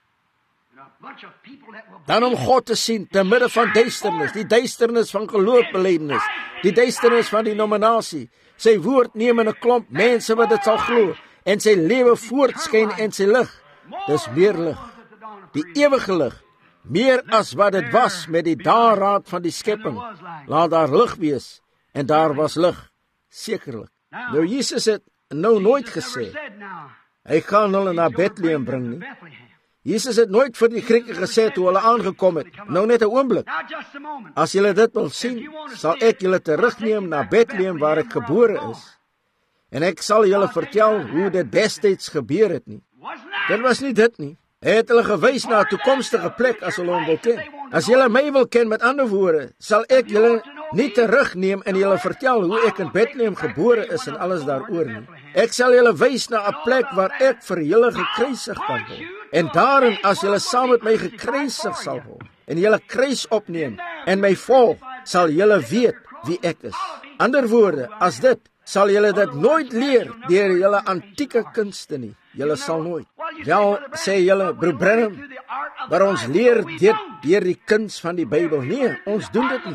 and a bunch of people that will Dan om God te sien, te midde van duisternis, die duisternis van geloofbelijdenis, die duisternis van die nominasie, sy woord neem in 'n klomp mense wat dit sal glo, en sy lewe voortskyn en sy lig, dis meer lig, die ewige lig, meer as wat dit was met die dageraad van die skepping, laat daar lig wees, en daar was lig, sekerlik. Nou Jesus het nou nooit gesê, hy gaan hulle na Bethlehem bring nie. Jesus het nooit vir die Grieke gesê toe hulle aangekom het, nou net 'n oomblik. As julle dit wil sien, sal ek julle terugneem na Bethlehem waar ek gebore is. En ek sal julle vertel hoe dit destyds gebeur het nie. Dit was nie dit nie. Hy het hulle gewys na 'n toekomstige plek as hulle hom wil ken. As julle my wil ken, met ander woorde, sal ek julle nie terugneem en julle vertel hoe ek in Bethlehem gebore is en alles daaroor nie. Ek sal julle wys na 'n plek waar ek vir julle gekruisig kan word. En daarin, as julle saam met my gekruisig sal word, en julle kruis opneem, en my volg, sal julle weet wie ek is. Ander woorde, as dit, sal julle dit nooit leer deur julle antieke kunste nie. Julle sal nooit. Wel, sê julle, broer Branham, maar ons leer dit deur die kuns van die Bybel. Nee, ons doen dit nie.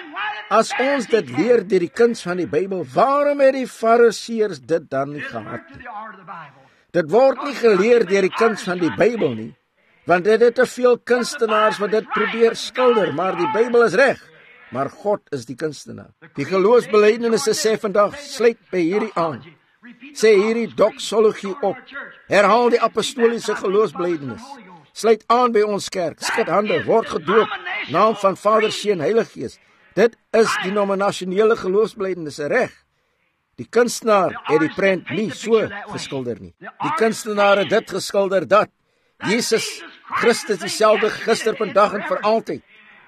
As ons dit leer deur die kuns van die Bybel, waarom het die Fariseërs dit dan nie gehad nie? Dit word nie geleer deur die kuns van die Bybel nie, want dit het te veel kunstenaars wat dit probeer skilder, maar die Bybel is reg, maar God is die kunstenaar. Die geloofsbelijdenisse sê vandag, sluit by hierdie aan, sê hierdie doxologie op, herhaal die apostoliese geloofsbelijdenis, sluit aan by ons kerk, skud hande, word gedoop, naam van Vader, Seun, Heilige Gees. Dit is die denominasionele geloofsbelijdenisse reg. Die kunstenaar het die prent nie so geskilder nie. Die kunstenaar het dit geskilder dat Jesus Christus dieselfde gister, vandag en vir altyd.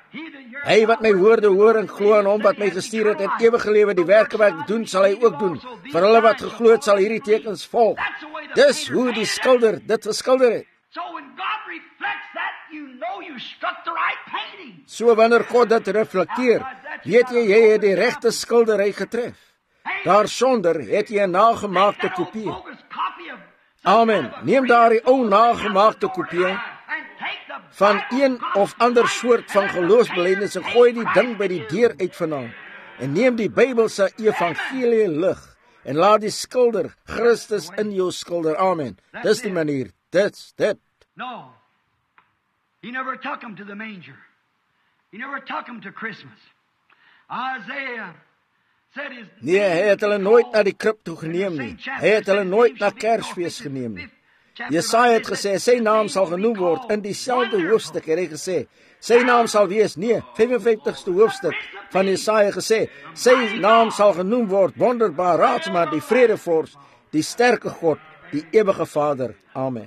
Hy wat my woorde hoor en glo aan hom wat my gestuur het, het ewige lewe. Die werke wat ek doen, sal hy ook doen. Vir hulle wat geglo het, sal hierdie tekens volg. Dis hoe die skilder dit geskilder het. So wanneer God dit reflekteer, weet jy, jy het die regte skildery getref. Daarsonder het jy 'n nagemaakte kopie. Amen. Neem daar die ou nagemaakte kopie van een of ander soort van geloofsbelijdenis en gooi die ding by die deur uit vanaand. En neem die Bybelse evangelie lig en laat die skilder Christus in jou skilder. Amen. Dis die manier. Dit's dit. No. He never took him to the manger. He never took him to Christmas. Isaiah said his Nee, hy het hulle nooit na die krib toe geneem nie. Hy het hulle nooit na Kersfees geneem nie. Jesaja het gesê, sy naam sal genoem word. In dieselfde hoofstuk het hy gesê, sy naam sal wees, nee, vyf-en-vyftigste hoofstuk van Jesaja gesê, sy naam sal genoem word, wonderbaar, raadsman, die vredevors, die sterke God, die ewige Vader. Amen.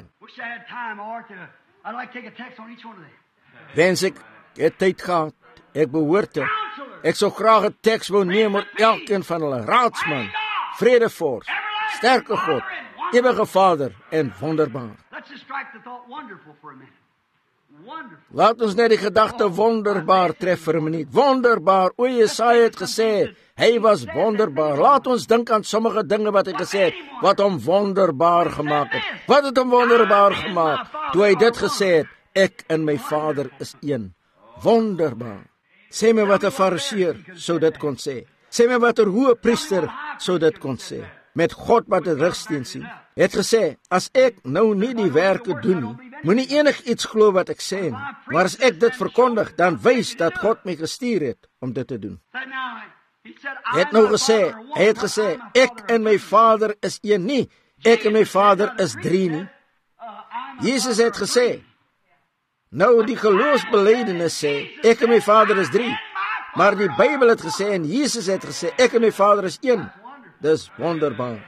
Wens ek het tyd gehad, ek behoorte, ek sou graag 'n teks wou neem oor elkeen van hulle, raadsman, vredevors, sterke God, ewige Vader en wonderbaar. Laat ons net die gedagte wonderbaar tref vir 'n minuut. Wonderbaar, o Jesaja het gesê, hy was wonderbaar. Laat ons dink aan sommige dinge wat hy gesê het, wat hom wonderbaar gemaak het. Wat het hom wonderbaar gemaak? Toe hy dit gesê het, ek en my Vader is een. Wonderbaar. Sê my wat 'n fariseer sou dit kon sê. Sê my wat 'n hoë priester sou dit kon sê. Met God wat 'n rigsteen sien. Het gesê, as ek nou nie die werke doen nie, moenie enig iets glo wat ek sê nie. Maar as ek dit verkondig, dan wys dat God my gestuur het om dit te doen. Hy het nou gesê, hy het gesê, ek en my Vader is een nie. Ek en my Vader is drie nie. Jesus het gesê, nou die geloofsbelijdenis sê, ek en my Vader is drie. Maar die Bybel het gesê, en Jesus het gesê, ek en my Vader is een. Dis wonderbaar.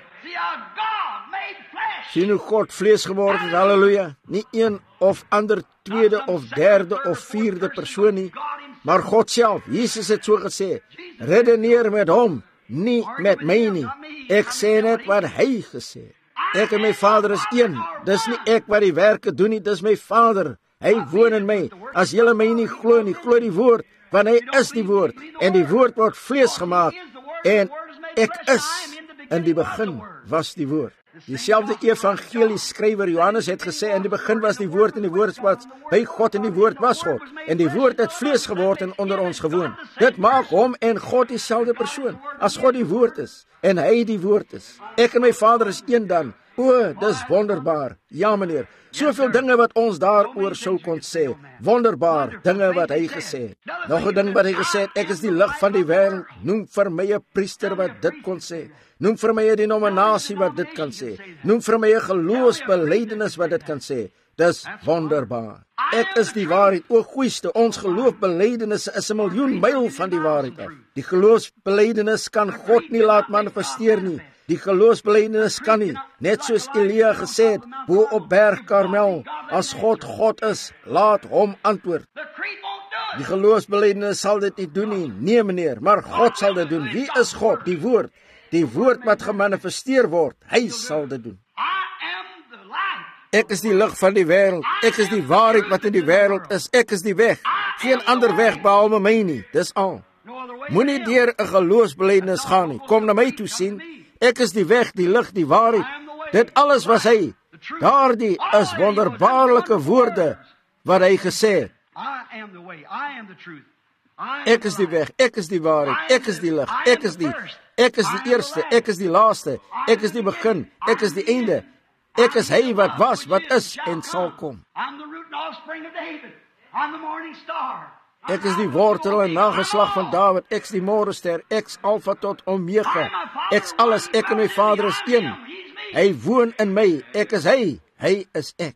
Sien hoe God vlees geword het, halleluja. Nie een of ander tweede of derde of vierde persoon nie, maar God self. Jesus het so gesê, redeneer met hom, nie met my nie. Ek sê net wat hy gesê het. Ek en my Vader is een. Dis nie ek wat die werke doen nie, dis my Vader. Hy woon in my. As julle my nie glo nie, glo die woord, want hy is die woord. En die woord word vlees gemaak. En ek is, in die begin was die woord. Dieselfde evangelie skrywer Johannes het gesê, in die begin was die woord en die woord was by God en die woord was God. En die woord het vlees geword en onder ons gewoon. Dit maak hom en God dieselfde persoon. As God die woord is en hy die woord is. Ek en my Vader is een dan. O, dis wonderbaar. Ja meneer. Soveel dinge wat ons daaroor sou kon sê. Wonderbaar, dinge wat hy gesê het. Nog 'n ding wat hy gesê het, ek is die lig van die wêreld. Noem vir my 'n priester wat dit kon sê. Noem vir my 'n denominasie wat dit kan sê. Noem vir my 'n geloofsbelijdenis wat dit kan sê. Dis wonderbaar. Ek is die waarheid, o goeieste, ons geloofsbelijdenisse is 'n miljoen myl van die waarheid af. Die geloofsbelijdenis kan God nie laat manifesteer nie. Die geloofsbelijdenis kan nie, net soos Elia gesê het, bo op berg Karmel, as God God is, laat hom antwoord. Die geloofsbelijdenis sal dit nie doen nie, nee meneer, maar God sal dit doen. Wie is God? Die woord. Die woord wat gemanifesteer word, hy sal dit doen. Ek is die lig van die wêreld, ek is die waarheid wat in die wêreld is, ek is die weg. Geen ander weg behalwe my nie, dis al. Moenie deur 'n geloofsbelijdenis gaan nie, kom na my toe sien. Ek is die weg, die lig, die waarheid. Dit alles was hy. Daardie is wonderbaarlike woorde wat hy gesê het. Ek is die weg, ek is die waarheid, ek is die lig, ek is die, ek is die eerste, ek is die laaste, ek is die begin, ek is die einde. Ek is hy wat was, wat is en sal kom. Ek is die wortel en nageslag van Dawid, ek is die morgenster, ek is Alpha tot Omega, ek is alles, ek en my Vader is een. Hy woon in my, ek is hy, hy is ek.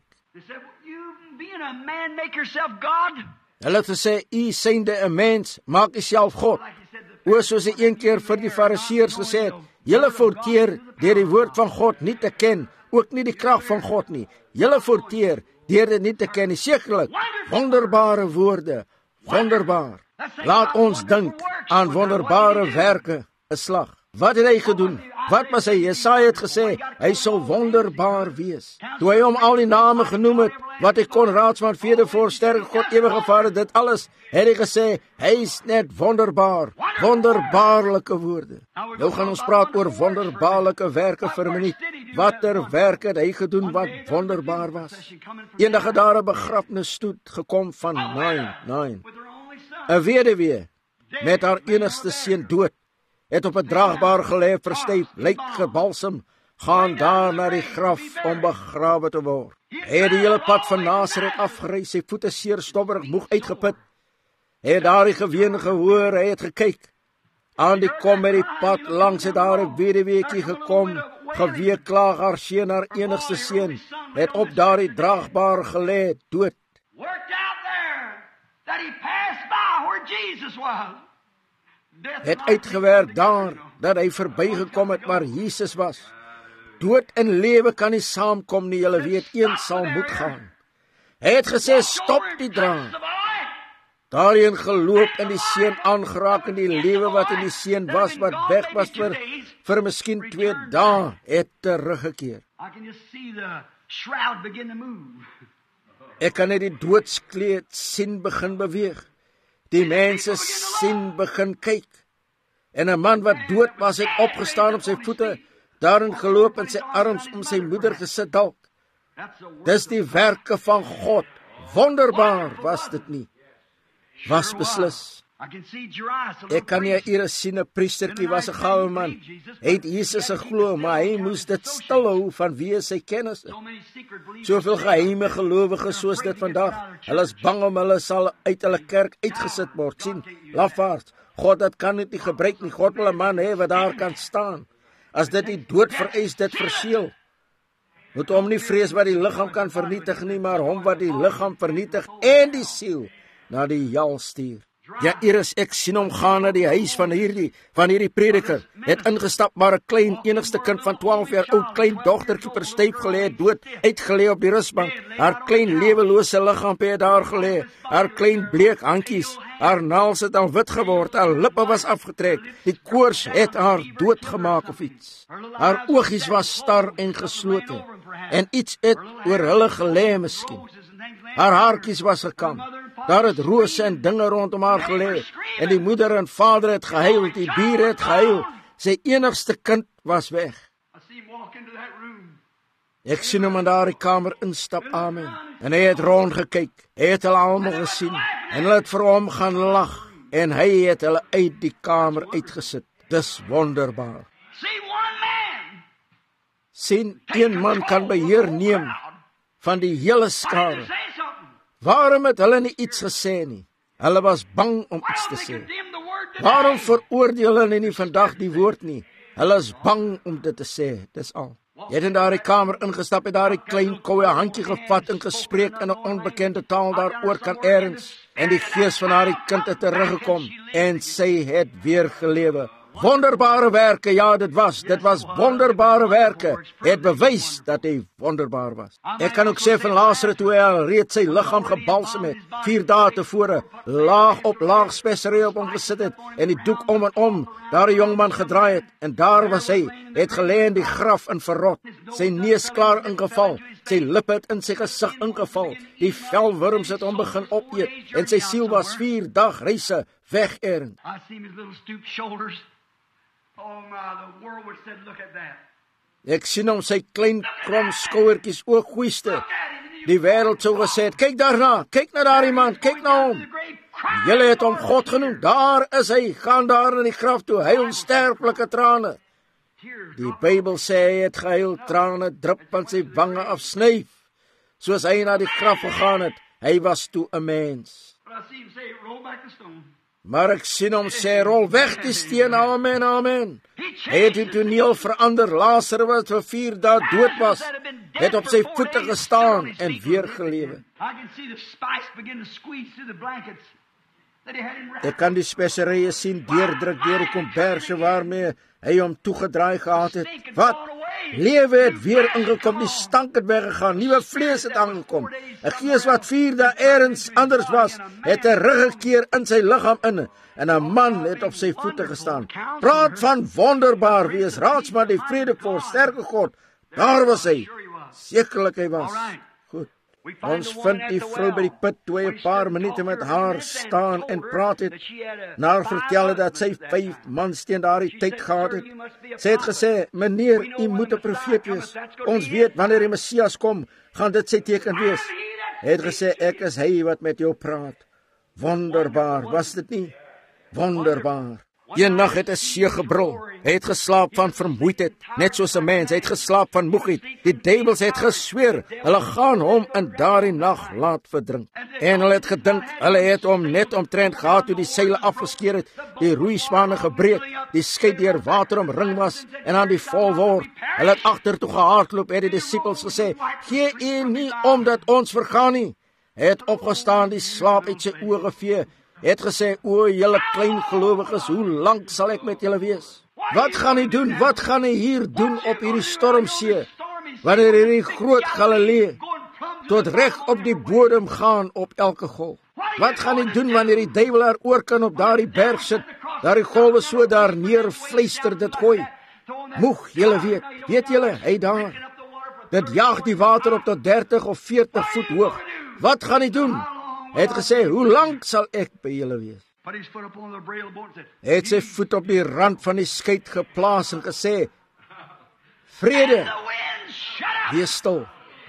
Hulle het gesê, u synde 'n mens, maak uself God. O, soos hy een keer vir die fariseërs gesê het, julle voorteer deur die woord van God nie te ken, ook nie die krag van God nie. Julle voorteer deur dit nie te ken nie. Sekerlik, wonderbare woorde, wonderbaar. Laat ons dink aan wonderbare werke, 'n slag. Wat het hy gedoen? Wat was hy? Jesaja het gesê, hy sal wonderbaar wees. Toe hy hom al die name genoem het, wat hy kon, raadsman, vredevors, sterke God, ewige Vader, dit alles, het hy gesê, hy is net wonderbaar. Wonderbaarlike woorde. Nou gaan ons praat oor wonderbaarlike werke vir 'n minuut. watter werk het hy gedoen wat wonderbaar was. Eendag het daar 'n begrafnisstoet gekom van Nain, Nain. 'n weduwee met haar enigste seun dood, het op 'n draagbaar gelê, verstyf, lyk gebalsem, gaan daar na die graf om begrawe te word. Hy het die hele pad van Nasaret afgery, sy voete seer, stobberig, moeg, uitgeput. Hy het daar die geween gehoor, hy het gekyk. Aan die kom met die pad langs het daar 'n weduweetjie gekom, geweek klaag haar seun, haar enigste seun, het op daardie draagbaar gelê, dood. Het uitgewerk daar, dat hy verbygekom het waar Jesus was. Dood en lewe kan nie saamkom nie, julle weet, een sal moet gaan. Hy het gesê, stop die draad. Daarin geloop en die seun aangeraak en die lewe wat in die seun was, wat weg was vir, vir miskien twee dae, het teruggekeer. Ek kan net die doodskleed sien begin beweeg. Die mense sien begin kyk. En 'n man wat dood was, het opgestaan op sy voete, daarin geloop en sy arms om sy moeder gesit dalk. Dis die werke van God. Wonderbaar was dit nie. Was beslis. Ek kan nie hier sien 'n priestertjie was 'n goue man. Hy het Jesus geglo, maar hy moes dit stil hou vanweë sy kennis. Soveel geheime gelowiges soos dit vandag. Hulle is bang om hulle sal uit hulle kerk uitgesit word. Sien, lafaards. God dit kan dit nie gebruik nie. God wil 'n man hê wat daar kan staan. As dit die dood vereis, dit verseël. Moet hom nie vrees wat die liggaam kan vernietig nie, maar hom wat die liggaam vernietig en die siel na die hel stuur. Ja, Iris, ek sien hom gaan na die huis van hierdie van hierdie prediker. Het ingestap, maar 'n klein enigste kind van twaalf jaar oud, klein dogtertjie verstyf gelê, dood, uitgelê op die rusbank. Haar klein lewelose liggaam het daar gelê. Haar klein bleek handjies, haar naels het al wit geword, haar lippe was afgetrek. Die koors het haar doodgemaak of iets. Haar oogies was star en geslote en iets het oor hulle gelê miskien. Haar haartjies was gekam. Daar het rose en dinge rondom haar gelê. En die moeder en vader het gehuil, die bure het gehuil. Sy enigste kind was weg. Ek sien hom in daardie kamer instap, amen. En hy het rondgekyk. Hy het hulle almal gesien. En hulle het vir hom gaan lag. En hy het hulle uit die kamer uitgesit. Dis wonderbaar. Sien, een man kan beheer neem van die hele skare. Waarom het hulle nie iets gesê nie? Hulle was bang om iets te sê. Waarom veroordeel hulle nie vandag die woord nie? Hulle is bang om dit te sê, dis al. Jy het in daardie kamer ingestap, het daardie klein koue handjie gevat en gespreek in 'n onbekende taal daaroor kan ergens. En die gees van daardie kind het teruggekom en sy het weer gelewe. Wonderbare werke, ja, dit was, dit was wonderbare werke, het bewys dat hy wonderbaar was. Ek kan ook sê van Lazarus toe hy al reeds sy liggaam gebalsem het, vier dae tevore, laag op laag spesery op hom gesit het, en die doek om en om, daar 'n jong man gedraai het, en daar was hy, het gelê in die graf en verrot, sy neus klaar ingeval, sy lippe het in sy gesig ingeval, die velwurms het hom begin opeet, en sy siel was vier dag reise weg erend. Oh my, the world would said, look at that. Ek sien hom sy klein krom skouertjies ook goeiste. Die wêreld sou gesê het, kyk daarna, kyk na daardie man, kyk na hom. Julle het hom God genoem, daar is hy, gaan daar in die graf toe, hy onsterflike trane. Die Bybel sê hy het gehuil, trane drup van sy wange afsnyf. Soos hy na die graf gegaan het, hy was toe 'n mens. Maar ek sien hom sê, rol weg die steen, amen, amen. Hy het die toneel verander, Lazarus wat vir vier dae dood was, het op sy voete gestaan en weer gelewe. Ek kan die speserye sien deurdruk deur die komberse waarmee hy hom toegedraai gehad het. Wat? Lewe het weer ingekom, die stank het weggegaan, nuwe vlees het aangekom. 'n Gees wat vier dae ergens anders was, het teruggekeer in sy liggaam in, en 'n man het op sy voete gestaan. Praat van wonderbaar wees, raadsman die vrede voor, sterke God. Daar was hy. Sekerlik hy was. Goed. Ons vind die vrou by die put toe hy 'n paar minute met haar staan en praat het. Na haar vertel het dat sy vyf mans teen daardie tyd gehad het. Sy het gesê, meneer, u moet 'n profeet wees. Ons weet wanneer die Messias kom, gaan dit sy teken wees. Hy het gesê, ek is hy wat met jou praat. Wonderbaar, was dit nie? Wonderbaar. Een nag het 'n see gebrul. Hy het geslaap van vermoeidheid, net soos 'n mens. Hy het geslaap van moegheid. Die duiwels het gesweer, hulle gaan hom in daardie nag laat verdrink. En hulle het gedink, hulle het hom net omtrent gehad toe die seile afgeskeer het, die roeiswane gebreek, die skei deur water omring was en aan die vol word. Hulle het agtertoe gehardloop, het die disippels gesê, gee u nie om dat ons vergaan nie. Hy het opgestaan, die slaap uit sy oë gevee, het gesê, o julle klein gelowiges, hoe lank sal ek met julle wees? Wat gaan hy doen? Wat gaan hy hier doen op hierdie stormsee, wanneer hierdie groot Galilee tot reg op die bodem gaan op elke golf? Wat gaan hy doen wanneer die duiwel daar oor kan op daardie berg sit, daar die golwe so daar neer vleister dit gooi? Moeg, julle weet, weet julle, hy daar, dit jaag die water op tot dertig of veertig voet hoog. Wat gaan hy doen? Hy het gesê, hoe lank sal ek by julle wees? Hy het sy voet op die rand van die skei geplaas en gesê, vrede, wees stil.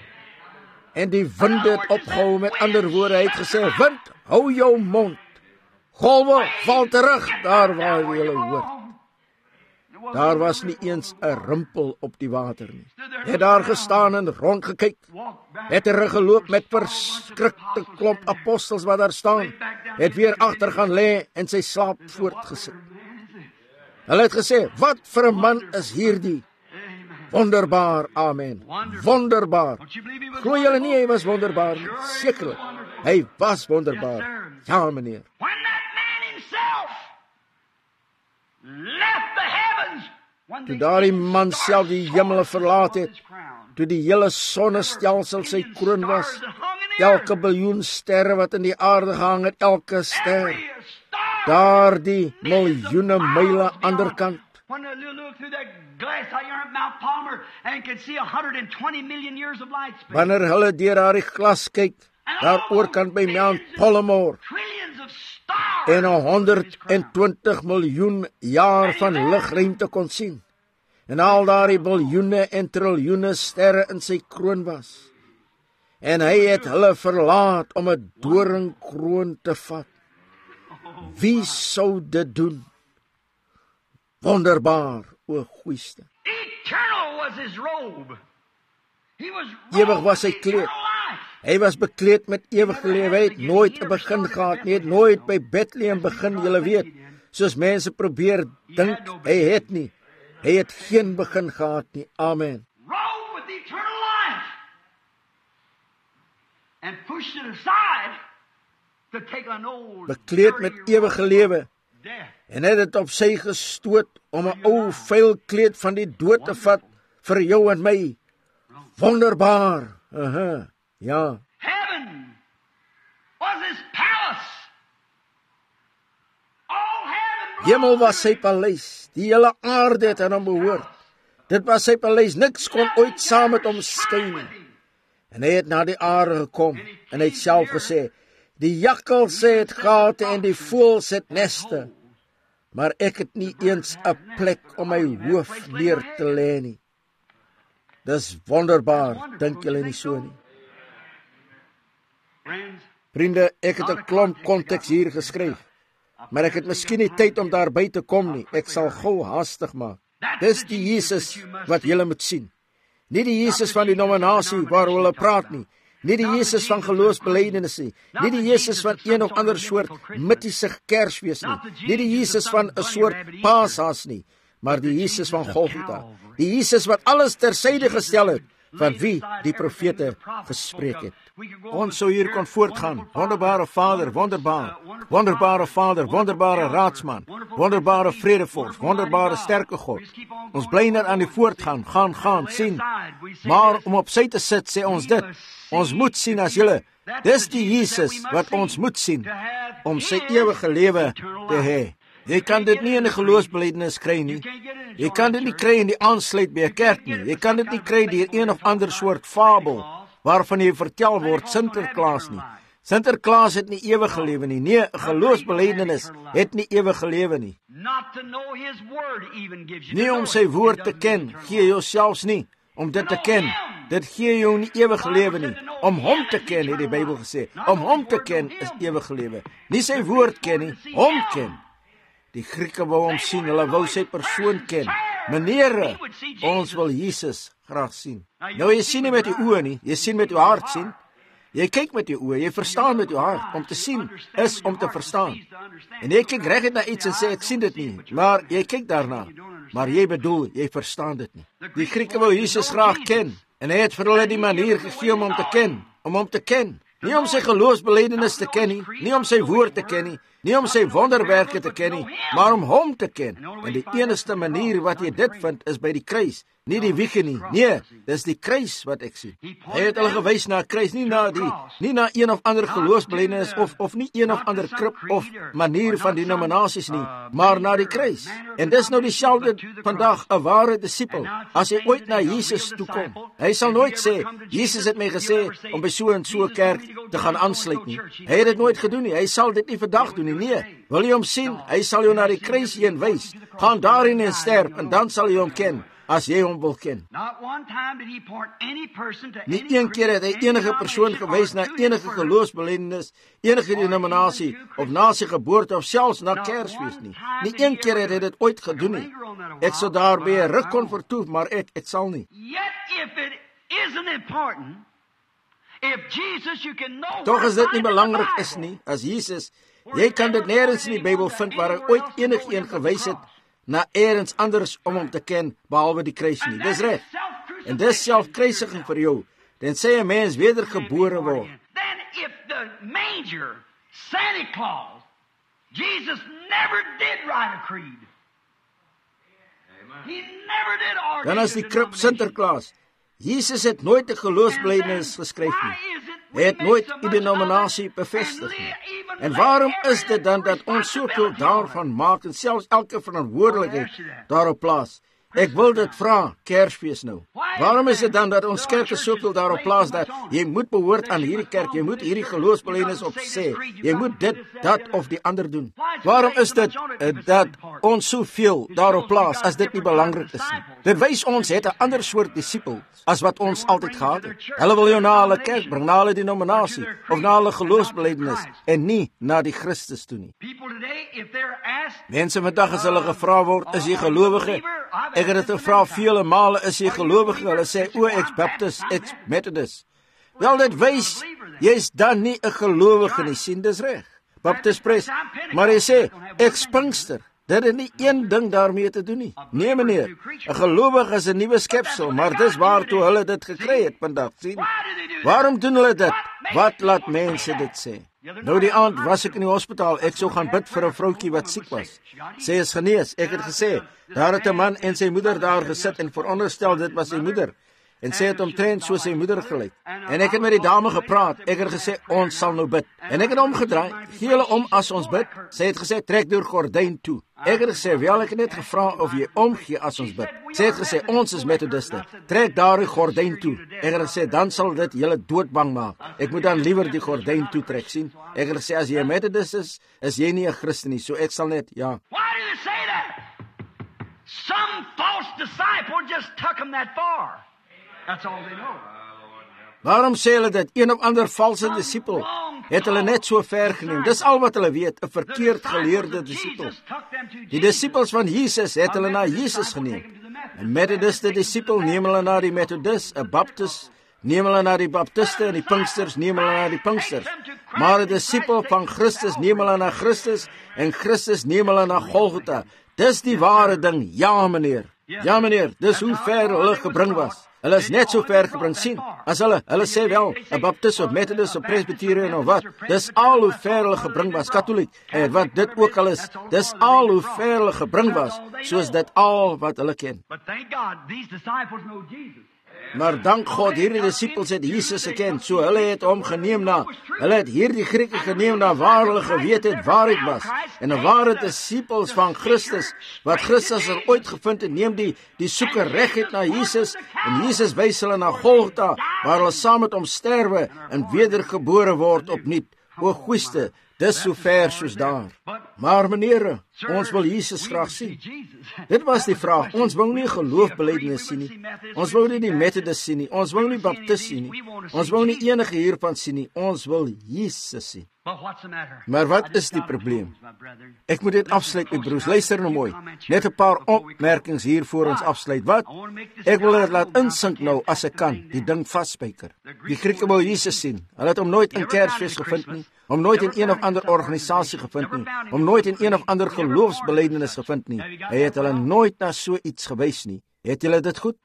En die wind het opgehou, met ander woorde, hy het gesê, wind, hou jou mond. Golwe, val terug, daar waar julle hoort. Daar was nie eens 'n rimpel op die water nie. Het daar gestaan en rondgekyk. Het teruggeloop met verskrikte klomp apostels wat daar staan. Het weer agter gaan lê en sy slaap voortgesit. Hulle het gesê, wat vir 'n man is hierdie? Wonderbaar, amen. Wonderbaar. Glo julle nie hy was wonderbaar nie? Sekerlik. Hy was wonderbaar. Ja, meneer. Toe daardie man self die hemele verlaat het, toe die hele sonnestelsel sy kroon was, elke biljoen sterre wat in die aarde gehang het, elke ster, daar die miljoene myle anderkant, wanneer hulle deur daardie glas kyk, daar oorkant by Mount Palomar, en honderd en twintig miljoen jaar van ligruimte kon sien, en al daardie biljoene en triljoene sterre in sy kroon was, en hy het hulle verlaat om 'n doringkroon te vat. Wie sou dit doen? Wonderbaar, o goeieste. Ewig was sy kleed. Hy was bekleed met ewige lewe, hy het nooit 'n begin gehad nie, het nooit by Bethlehem begin, julle weet, soos mense probeer dink, hy het nie, hy het geen begin gehad nie, amen. Bekleed met ewige lewe, en het het op sy gestoot, om 'n ou vuil kleed van die dood te vat, vir jou en my. Wonderbaar, aha. Ja. Heaven was his palace. All heaven. Hemel was sy paleis. Die hele aarde het aan hom behoort. Dit was sy paleis. Niks kon ooit saam met hom skyn nie. En hy het na die aarde gekom en hy het self gesê, die jakkals het gate en die voëls het neste, maar ek het nie eens 'n plek om my hoof neer te lê nie. Dis wonderbaar, dink julle nie so nie? Vriende, ek het 'n klomp konteks hier geskryf, maar ek het miskien nie tyd om daarby te kom nie. Ek sal gou haastig maak. Dis die Jesus wat julle moet sien. Nie die Jesus van die nominasie waar hulle praat nie. Nie die Jesus van geloofsbelijdenis nie. Nie die Jesus van een of ander soort mittiese Kersfees nie. Nie die Jesus van 'n soort Paashaas nie, maar die Jesus van Golgotha. Die Jesus wat alles tersyde gestel het, van wie die profete gespreek het. Ons sou hier kon voortgaan. Wonderbare Vader, wonderbaar. Wonderbare Vader, wonderbare Raadsman. Wonderbare Vredevors, wonderbare sterke God. Ons bly net aan die voortgaan, gaan, gaan, sien. Maar om op sy te sit, sê ons dit. Ons moet sien as julle. Dis die Jesus wat ons moet sien, om sy ewige lewe te hê. Jy kan dit nie in 'n geloofsbelijdenis kry nie. Jy kan dit nie kry in die aansluit by 'n kerk nie. Jy kan dit nie kry deur een of ander soort fabel. waarvan jy vertel word Sinterklaas nie. Sinterklaas het nie ewige lewe nie. Nee, 'n geloofsbelijdenis het nie ewige lewe nie. Nie om sy woord te ken, gee jou selfs nie om dit te ken. Dit gee jou nie ewige lewe nie. Om hom te ken, het die Bybel gesê. Om hom te ken is ewige lewe. Nie sy woord ken nie, hom ken. Die Grieke wou hom sien, hulle wou sy persoon ken. Meneere, ons wil Jesus graag sien. Nou, jy sien nie met jou oë nie, jy sien met jou hart sien. Jy kyk met jou oë, jy verstaan met jou hart. Om te sien is om te verstaan. En jy kyk reguit na iets en sê, ek sien dit nie. Maar jy kyk daarna. Maar jy bedoel, jy verstaan dit nie. Die Grieke wou Jesus graag ken. En hy het vir hulle die manier gegee om hom te ken. Om hom te ken. Nie om sy geloofsbelijdenis te ken nie. Nie om sy woord te ken nie. Nie om sy wonderwerke te ken nie. Maar om hom te ken. En die enigste manier wat jy dit vind is by die kruis. Nie die wiege nie. Nee, dis die kruis wat ek sien. Hy het hulle gewys na kruis, nie na die, nie na een of ander geloofsbelijdenis of, of nie een of ander krip of manier van denominasies nie, maar na die kruis. En dis nou dieselfde vandag, 'n ware disipel. As hy ooit na Jesus toe kom, hy sal nooit sê, Jesus het my gesê om by so en so kerk te gaan aansluit nie. Hy het dit nooit gedoen nie. Hy sal dit nie vandag doen nie. Nee, wil jy hom sien? Hy sal jou na die kruis heen wys. Gaan daarin en sterf en dan sal jy hom ken. As jy hom wil ken. Nie een keer het hy enige persoon gewys na enige geloofsbelijdenis, enige denominasie, of na sy geboorte, of selfs na Kersfees nie. Nie een keer het hy dit ooit gedoen nie. Ek sou daarby 'n ruk kon vertoef, maar ek, ek sal nie. Toch is dit nie belangrik is nie, as Jesus, jy kan dit nergens in die Bybel vind, waar hy ooit enig een gewys het, na ergens anders om hom te ken, behalwe die kruis nie. Dis reg. En dis self kruisiging vir jou. Dan sê 'n mens wedergebore word. Then if the manger, Santa Claus, Jesus never did write a creed. He never did argue. Dan as die krib Sinterklaas, Jesus het nooit 'n geloofsbelijdenis geskryf nie. Hy het nooit die denominasie bevestig nie. En waarom is dit dan dat ons soveel daarvan maak en selfs elke verantwoordelikheid daarop plaas? Ek wil dit vra, Kersfees nou. Waarom is dit dan dat ons kerke soveel daarop plaas dat jy moet behoort aan hierdie kerk, jy moet hierdie geloofsbelijdenis op sê, jy moet dit, dat of die ander doen? Waarom is dit uh, dat ons soveel daarop plaas as dit nie belangrik is nie? Dit wys ons het 'n ander soort disipel as wat ons altyd gehad het. Hulle wil jou na hulle kerk bring, na hulle denominasie of na hulle geloofsbelijdenis en nie na die Christus toe nie. Mense vandag as hulle gevra word, is jy gelowige? Ek het dit gevra vele male, is jy gelowige? Hulle sê, o, ek's Baptist, ek's Methodist. Wel, dit wys, jy's dan nie 'n gelowige nie, sien, dis reg. Baptist pres, maar jy sê, ek's Pinkster. Dit het nie een ding daarmee te doen nie. Nee, meneer, 'n gelowige is 'n nuwe skepsel, maar dis waartoe hulle dit gekry het vandag, sien. Waarom doen hulle dit? Wat laat mense dit sê? Nou die aand was ek in die hospitaal, ek sou gaan bid vir 'n vroutjie wat siek was. Sy is genees. Ek het gesê, daar het 'n man en sy moeder daar gesit en veronderstel dit was sy moeder. En sy het omtrent so sy moeder gelyk. En ek het met die dame gepraat. Ek het gesê, ons sal nou bid. En ek het omgedraai. Gee hulle om as ons bid. Sy het gesê, trek deur gordyn toe. Ek het gesê, wel, ek het net gevra of jy omgee as ons bid. Sy het gesê, ons is methodiste. Trek daar die gordyn toe. Ek het gesê, dan sal dit julle doodbang maak. Ek moet dan liewer die gordyn toe trek, sien. Ek het gesê, as jy 'n methodist is, is jy nie 'n Christen nie. So ek sal net, ja. Why do you say that? Some false disciple just took him that far. That's all they know. Waarom sê hulle dit? Een of ander valse disipel het hulle net so ver geneem. Dis al wat hulle weet, 'n verkeerd geleerde disipel. Die disipels van Jesus het hulle na Jesus geneem. 'n Methodiste disipel neem hulle na die Methodist, 'n Baptist neem hulle na die Baptiste en die Pinksters neem hulle na die Pinksters. Maar 'n disipel van Christus neem hulle na Christus en Christus neem hulle na Golgotha. Dis die ware ding, ja meneer. Ja meneer, dis hoe ver hulle gebring was. Hulle is net so ver gebring, sien. As hulle, hulle sê wel, 'n Baptist of Methodist of Presbyterian of wat, dis al hoe ver hulle gebring was, Katholiek, en wat dit ook al is, dis al hoe ver hulle gebring was, soos dit al wat hulle ken. But thank God, these disciples know Jesus. Maar dank God, hierdie disippels het Jesus geken, so hulle het hom geneem na, hulle het hierdie Grieke geneem na waar hulle geweet het waar het was. En 'n ware disippels van Christus, wat Christus er ooit gevind het, neem die, die soeker reguit na Jesus, en Jesus wys hulle na Golgotha, waar hulle saam met hom sterwe en wedergebore word opnuut. O goeieste, dis so ver soos daar. Maar meneere, ons wil Jesus graag sien. Dit was die vraag. Ons wou nie geloofbelijdenis sien nie. Ons wou nie die Methodist sien nie. Ons wou nie Baptist sien nie. Ons wou nie enige hiervan sien nie. Ons wil Jesus sien. Maar wat is die probleem? Ek moet dit afsluit, my broers. Luister nou mooi. Net 'n paar opmerkings hier voor ons afsluit. Wat? Ek wil dit laat insink nou as ek kan, die ding vasspyker. Die Grieke wou Jesus sien. Hulle het hom nooit in Kersfees gevind nie. Hom nooit in een of ander organisasie gevind nie. Hom nooit in een of ander geloofsbelijdenis gevind nie. Hy het hulle nooit na so iets gewys nie. Het julle dit goed?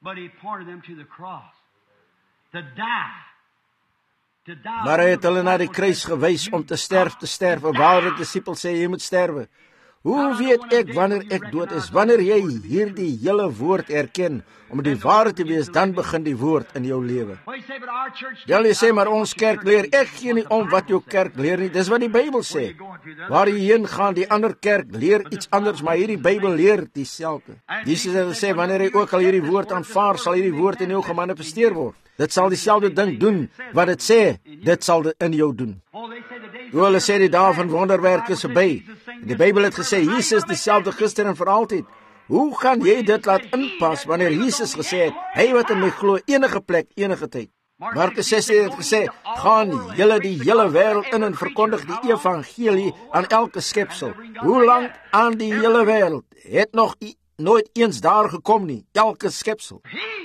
Maar hy het hulle na die kruis gewys om te sterf, te sterf. Waar die disippels sê, jy moet sterwe. Hoe weet ek wanneer ek dood is? Wanneer jy hierdie hele woord erken, om die ware te wees, dan begin die woord in jou lewe. Ja, jy sê, maar ons kerk leer, ek gee nie om wat jou kerk leer nie, dis wat die Bybel sê. Waar jy heen gaan, die ander kerk leer iets anders, maar hierdie Bybel leer dieselfde. Jesus het gesê, wanneer jy ook al hierdie woord aanvaar, sal hierdie woord in jou gemanifesteer word. Dit sal dieselfde ding doen, wat het sê, dit sal dit in jou doen. O, hulle sê die dae van wonderwerke is verby. Die Bybel het gesê, Jesus dieselfde gister en vir altyd. Hoe gaan jy dit laat inpas, wanneer Jesus gesê het, hy wat in my glo, enige plek, enige tyd. Markus sessie het gesê, gaan julle die hele wêreld in en verkondig die evangelie aan elke skepsel. Hoe lang aan die hele wêreld? Het nog nooit eens daar gekom nie, elke skepsel.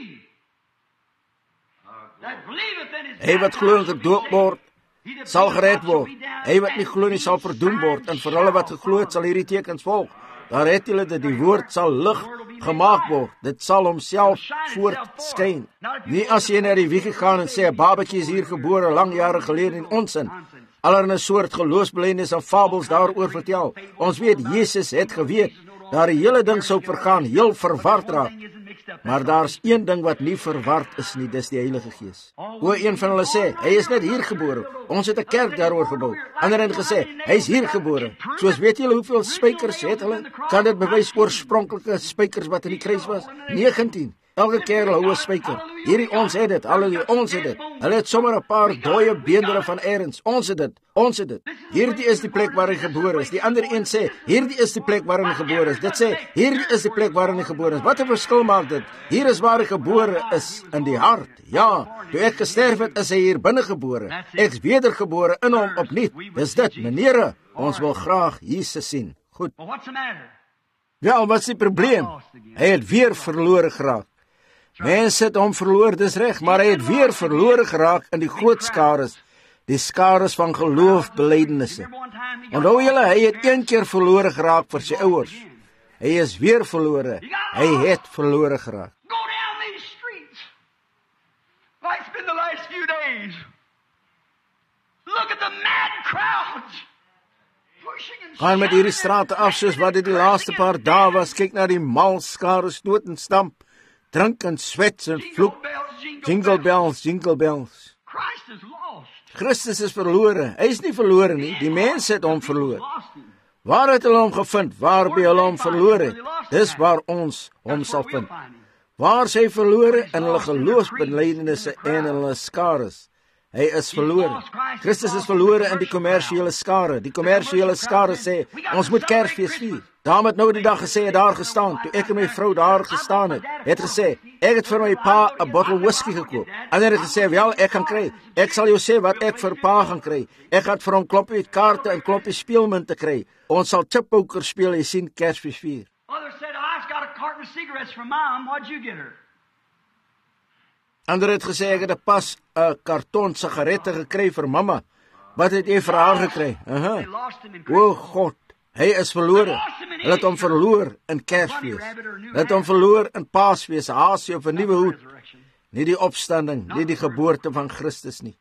Hy wat glo en gedoop word, sal gered word. Hy wat nie glo nie, sal verdoem word. En vir hulle wat geglo het, sal hierdie tekens volg. Daar het julle dat die woord sal lig gemaak word. Dit sal homself voortskyn. Nie as jy na die wieg gaan en sê, 'n babatjie is hier gebore lang jare gelede in onsin. Allerlei soort geloofsbelijdenis en fabels daaroor vertel. Ons weet, Jesus het geweet, daar die hele ding sou vergaan, heel verward raak. Maar daar's een ding wat nie verward is nie, dis die Heilige Gees. O, een van hulle sê, hy is net hier gebore. Ons het 'n kerk daaroor gebou. Ander het gesê, hy is hier gebore. Soos weet julle hoeveel spykers het hulle? Kan dit bewys oorspronklike spykers wat in die kruis was? negentien. Elke kerel hou 'n spyker. Hierdie ons het dit, halleluja, ons het dit. Hulle het sommer 'n paar dooie beendere van eers. Ons het dit, ons het dit. Hierdie is die plek waar hy gebore is. Die ander een sê, hierdie is die plek waar hy gebore is. Dit sê, hierdie is die plek waar hy gebore is. Wat 'n verskil maak dit? Hier is waar hy gebore is, in die hart. Ja, toe ek gesterf het, is hy hier binne gebore. Ek is wedergebore in hom opnuut. Dis dit, meneere, ons wil graag Jesus sien. Goed. Wel, wat is die probleem? Hy het weer verlore geraak. Mense het hom verloor, dis reg, maar hy het weer verlore geraak in die groot skares, die skares van geloofbelijdenisse. Onthou julle, hy het een keer verlore geraak vir sy ouers. Hy is weer verlore. Hy het verlore geraak. Gaan met hierdie strate af, soos wat dit die laaste paar dae was. Kyk na die mal skares, stoot en stamp, drink en swets en vloek. Jingle bells, jingle bells. Christus is verlore. Hy is nie verlore nie, die mense het hom verloor. Waar het hulle hom gevind? Waar by hulle hom verloor het? Dis waar ons hom sal vind. Waar is hy verlore? In hulle geloofsbelijdenisse en in hulle skares. Hy is verlore. Christus is verlore in die kommersiële skare. Die kommersiële skare sê, ons moet Kersfees vier. Daarom het nou die dag gesê, het daar gestaan, toe ek en my vrou daar gestaan het, het gesê, ek het vir my pa 'n bottel whisky gekoop. En hy het gesê, wel, ek gaan kry. Ek sal jou sê wat ek vir pa gaan kry. Ek gaan vir hom klompie kaarte en klompie speelmunte kry. Ons sal chippoker speel, jy sien, Kersfees vier. Ander het gesê, ek het 'n pas 'n karton sigarette gekry vir mamma. Wat het jy vir haar gekry? Aha. O God, hy is verlore. Hulle het hom verloor in Kersfees. Hulle het hom verloor in Paasfees, 'n haasie of 'n nuwe hoed. Nie die opstanding, nie die geboorte van Christus nie.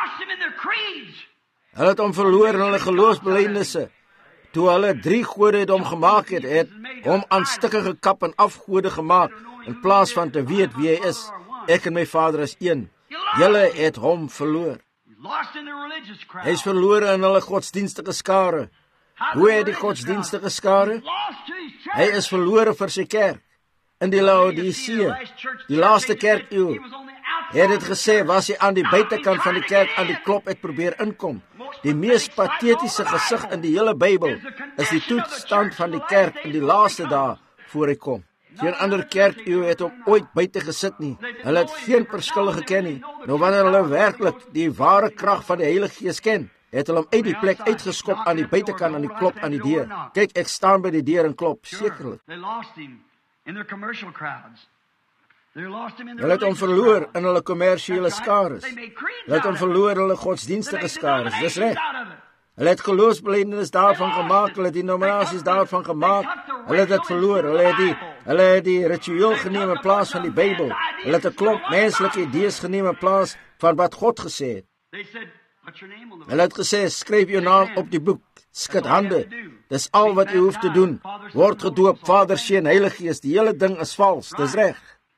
Hulle het hom verloor in hulle geloofsbelijdenisse. Toe hulle drie gode het hom gemaak het, het hom aan stukke gekap en afgode gemaak, in plaas van te weet wie hy is. ek en my Vader is een. Julle het hom verloor. Lost in the religious crowd. Hy is verlore in hulle godsdienstige skare. Hoe het die godsdienstige skare? Lost to his church. Hy is verlore vir sy kerk. In die Laodicea, die laaste kerkeeuw, het het gesê, was hy aan die buitekant van die kerk aan die klop het probeer inkom. Die mees pathetiese gesig in die hele Bybel is die toestand van die kerk in die laaste dae voor hy kom. Geen ander kerkeeuw het hom ooit buite gesit nie. Hulle het geen verskille geken nie. Nou wanneer hulle werklik die ware krag van die Heilige Gees ken, het hulle hom uit die plek uitgeskop aan die buitekant aan die klop aan die deur. Kyk, ek staan by die deur en klop, sekerlik. They lost him in their commercial crowds. They lost him in their Hulle het hom religious verloor crowds. in hulle kommersiële skares. They made creeds Hulle het hom out of it. verloor in hulle They godsdienstige made skares. Dis denominations reg. out of it. Hulle het geloofsbelijdenis daarvan gemaak, hulle het die nominasies daarvan gemaak, hulle het dit verloor, hulle het die, hulle het die ritueel geneem in plaas van die Bybel, hulle het 'n klomp menslike idees geneem in plaas van wat God gesê het. They said, "What's your name on the book?" Hulle het gesê, skryf jou naam op die boek, skud hande, dis al wat jy hoef te doen, word gedoop, Vader, Seun, Heilige Gees, die hele ding is vals, dis reg.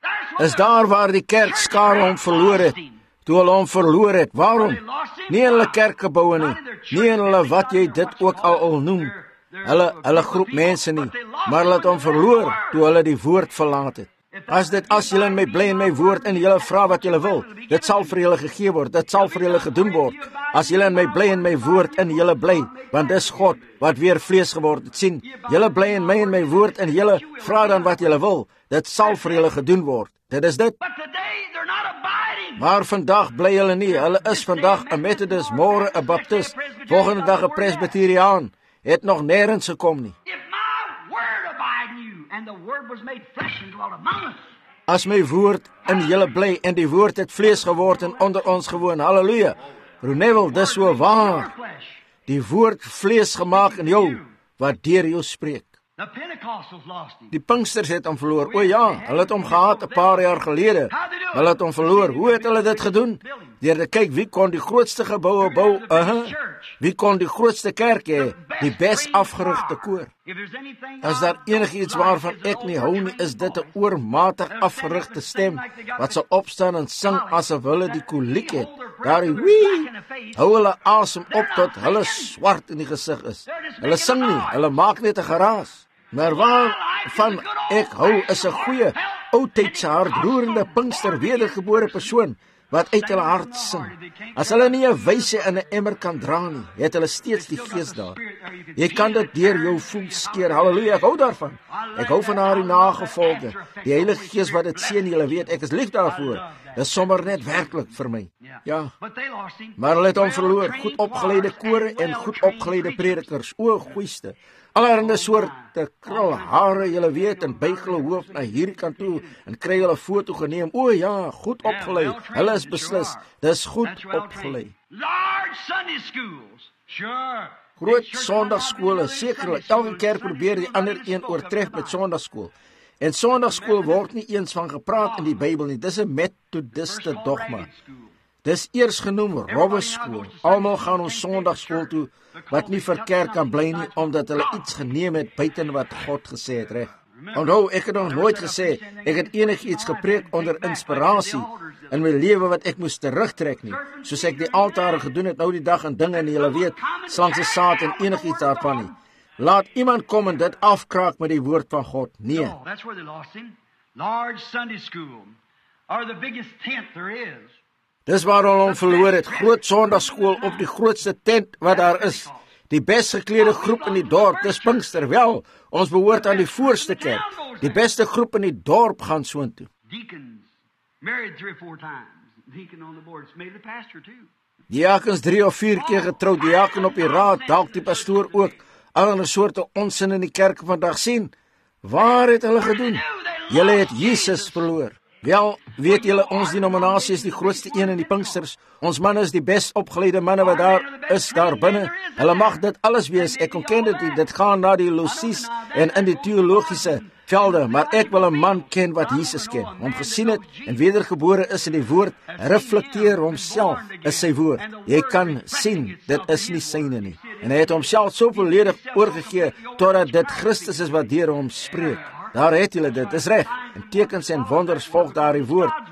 Is daar waar die kerk skare hom verloor het, toe hulle hom verloor het, waarom? Nie in hulle kerkgeboue nie, nie in hulle wat jy dit ook al al noem, hulle, hulle groep mense nie, maar hulle het hom verloor, toe hulle die woord verlaat het. As dit, as julle in my bly in my woord en julle vra wat julle wil, dit sal vir julle gegee word, dit sal vir julle gedoen word. As julle in my bly in my woord en julle bly, want dis God wat weer vlees geword het, sien, julle bly in my en my woord en julle vra dan wat julle wil, dit sal vir julle gedoen word. Dit is dit. But today they're not abiding. Maar vandag bly hulle nie, hulle is vandag 'n Methodist, môre 'n Baptist, volgende dag 'n Presbyteriaan, het nog nêrens gekom nie. If my word abide in you, and the word was made flesh and dwelt among us. As my woord in julle bly en die woord het vlees geword en onder ons gewoon, halleluja. Broer Neville, dis so waar. Flesh. Die woord vlees gemaak in jou, wat deur jou spreek. The Pentecostals lost him. Die Pinksters het hom verloor. O ja, hulle het hom gehad 'n paar jaar gelede. Hulle het hom verloor. Hoe het hulle dit gedoen? Deur te kyk wie kon die grootste geboue bou. Uh-huh. Wie kon die grootste kerk hê? Die bes afgerigte koor. If there's anything As daar enigiets waarvan ek nie hou nie, is dit 'n oormatig afgerigte stem wat sal opstaan en sing asof hulle die koliek het. Daar wie hou hulle asem op tot hulle swart in die gesig is. Hulle sing nie, hulle maak net 'n geraas. Maar waarvan ek hou is 'n goeie, oudtydse hartroerende Pinkster wedergebore persoon wat uit hulle hart sing. As hulle nie 'n wyse in 'n emmer kan dra nie, het hulle steeds die Gees daar. Jy kan dit deur jou voel skeer. Halleluja, ek hou daarvan. Ek hou van haar nagevolge. Die Heilige Gees wat dit seën, julle weet, ek is lief daarvoor. Dis sommer net werklik vir my. Ja. But they lost him. Maar hulle het hom verloor. Goed opgeleide kore en goed opgeleide predikers. O, goeiste. Allerhande soorte krulhare, julle weet, en buig hulle hoof na hierdie kant toe en kry hulle foto geneem. O ja, goed opgelei. Hulle is beslis. Dis goed opgelei. Large Sunday schools. Sure. Groot sondagskole, sekerlik. Elke kerk probeer die ander een oortref met sondagskool. En sondagskool word nie eens van gepraat in die Bybel nie. Dis 'n methodiste dogma. Dis eers genoem rowweskool. Almal gaan ons sondagskool toe wat nie vir kerk kan bly nie omdat hulle iets geneem het buiten wat God gesê het, reg. Onthou, ek het nog nooit gesê ek het enigiets gepreek onder inspirasie in my lewe wat ek moes terugtrek nie, soos ek die altare gedoen het nou die dag en dinge en julle weet, slank se saad en enigiets daarvan nie. Laat iemand kom en dit afkraak met die woord van God. Nee. No, that's where they lost him. Large Sunday school. Or the biggest tent there is. Dis waar hulle hom verloor het. Groot sondagskool op die grootste tent wat daar is. Die best geklede groep in die dorp, dis Pinkster. Wel, ons behoort aan die voorste kerk. Die beste groep in die dorp gaan soontoe. Deacons married three or four times. Deacon on the board. It's maybe the pastor too. Diakens drie of vier keer getroud, diaken op die raad, dalk die pastoor ook. Allerlei soorte onsin in die kerk vandag sien. Waar het hulle gedoen? Julle het Jesus verloor. Wel, weet julle, ons denominasie is die grootste een in die Pinksters. Ons manne is die best opgeleide manne wat daar is, daar binne. Hulle mag dit alles wees, ek ontken dit nie, dit gaan na die logies en in die teologiese velde, maar ek wil 'n man ken wat Jesus ken, hom gesien het en wedergebore is in die woord, reflekteer homself is sy woord. Jy kan sien, dit is nie syne nie. En hy het homself so volledig oorgegee, totdat dit Christus is wat deur hom spreek. Daar het julle dit, is reg. En tekens en wonders volg daar die woord,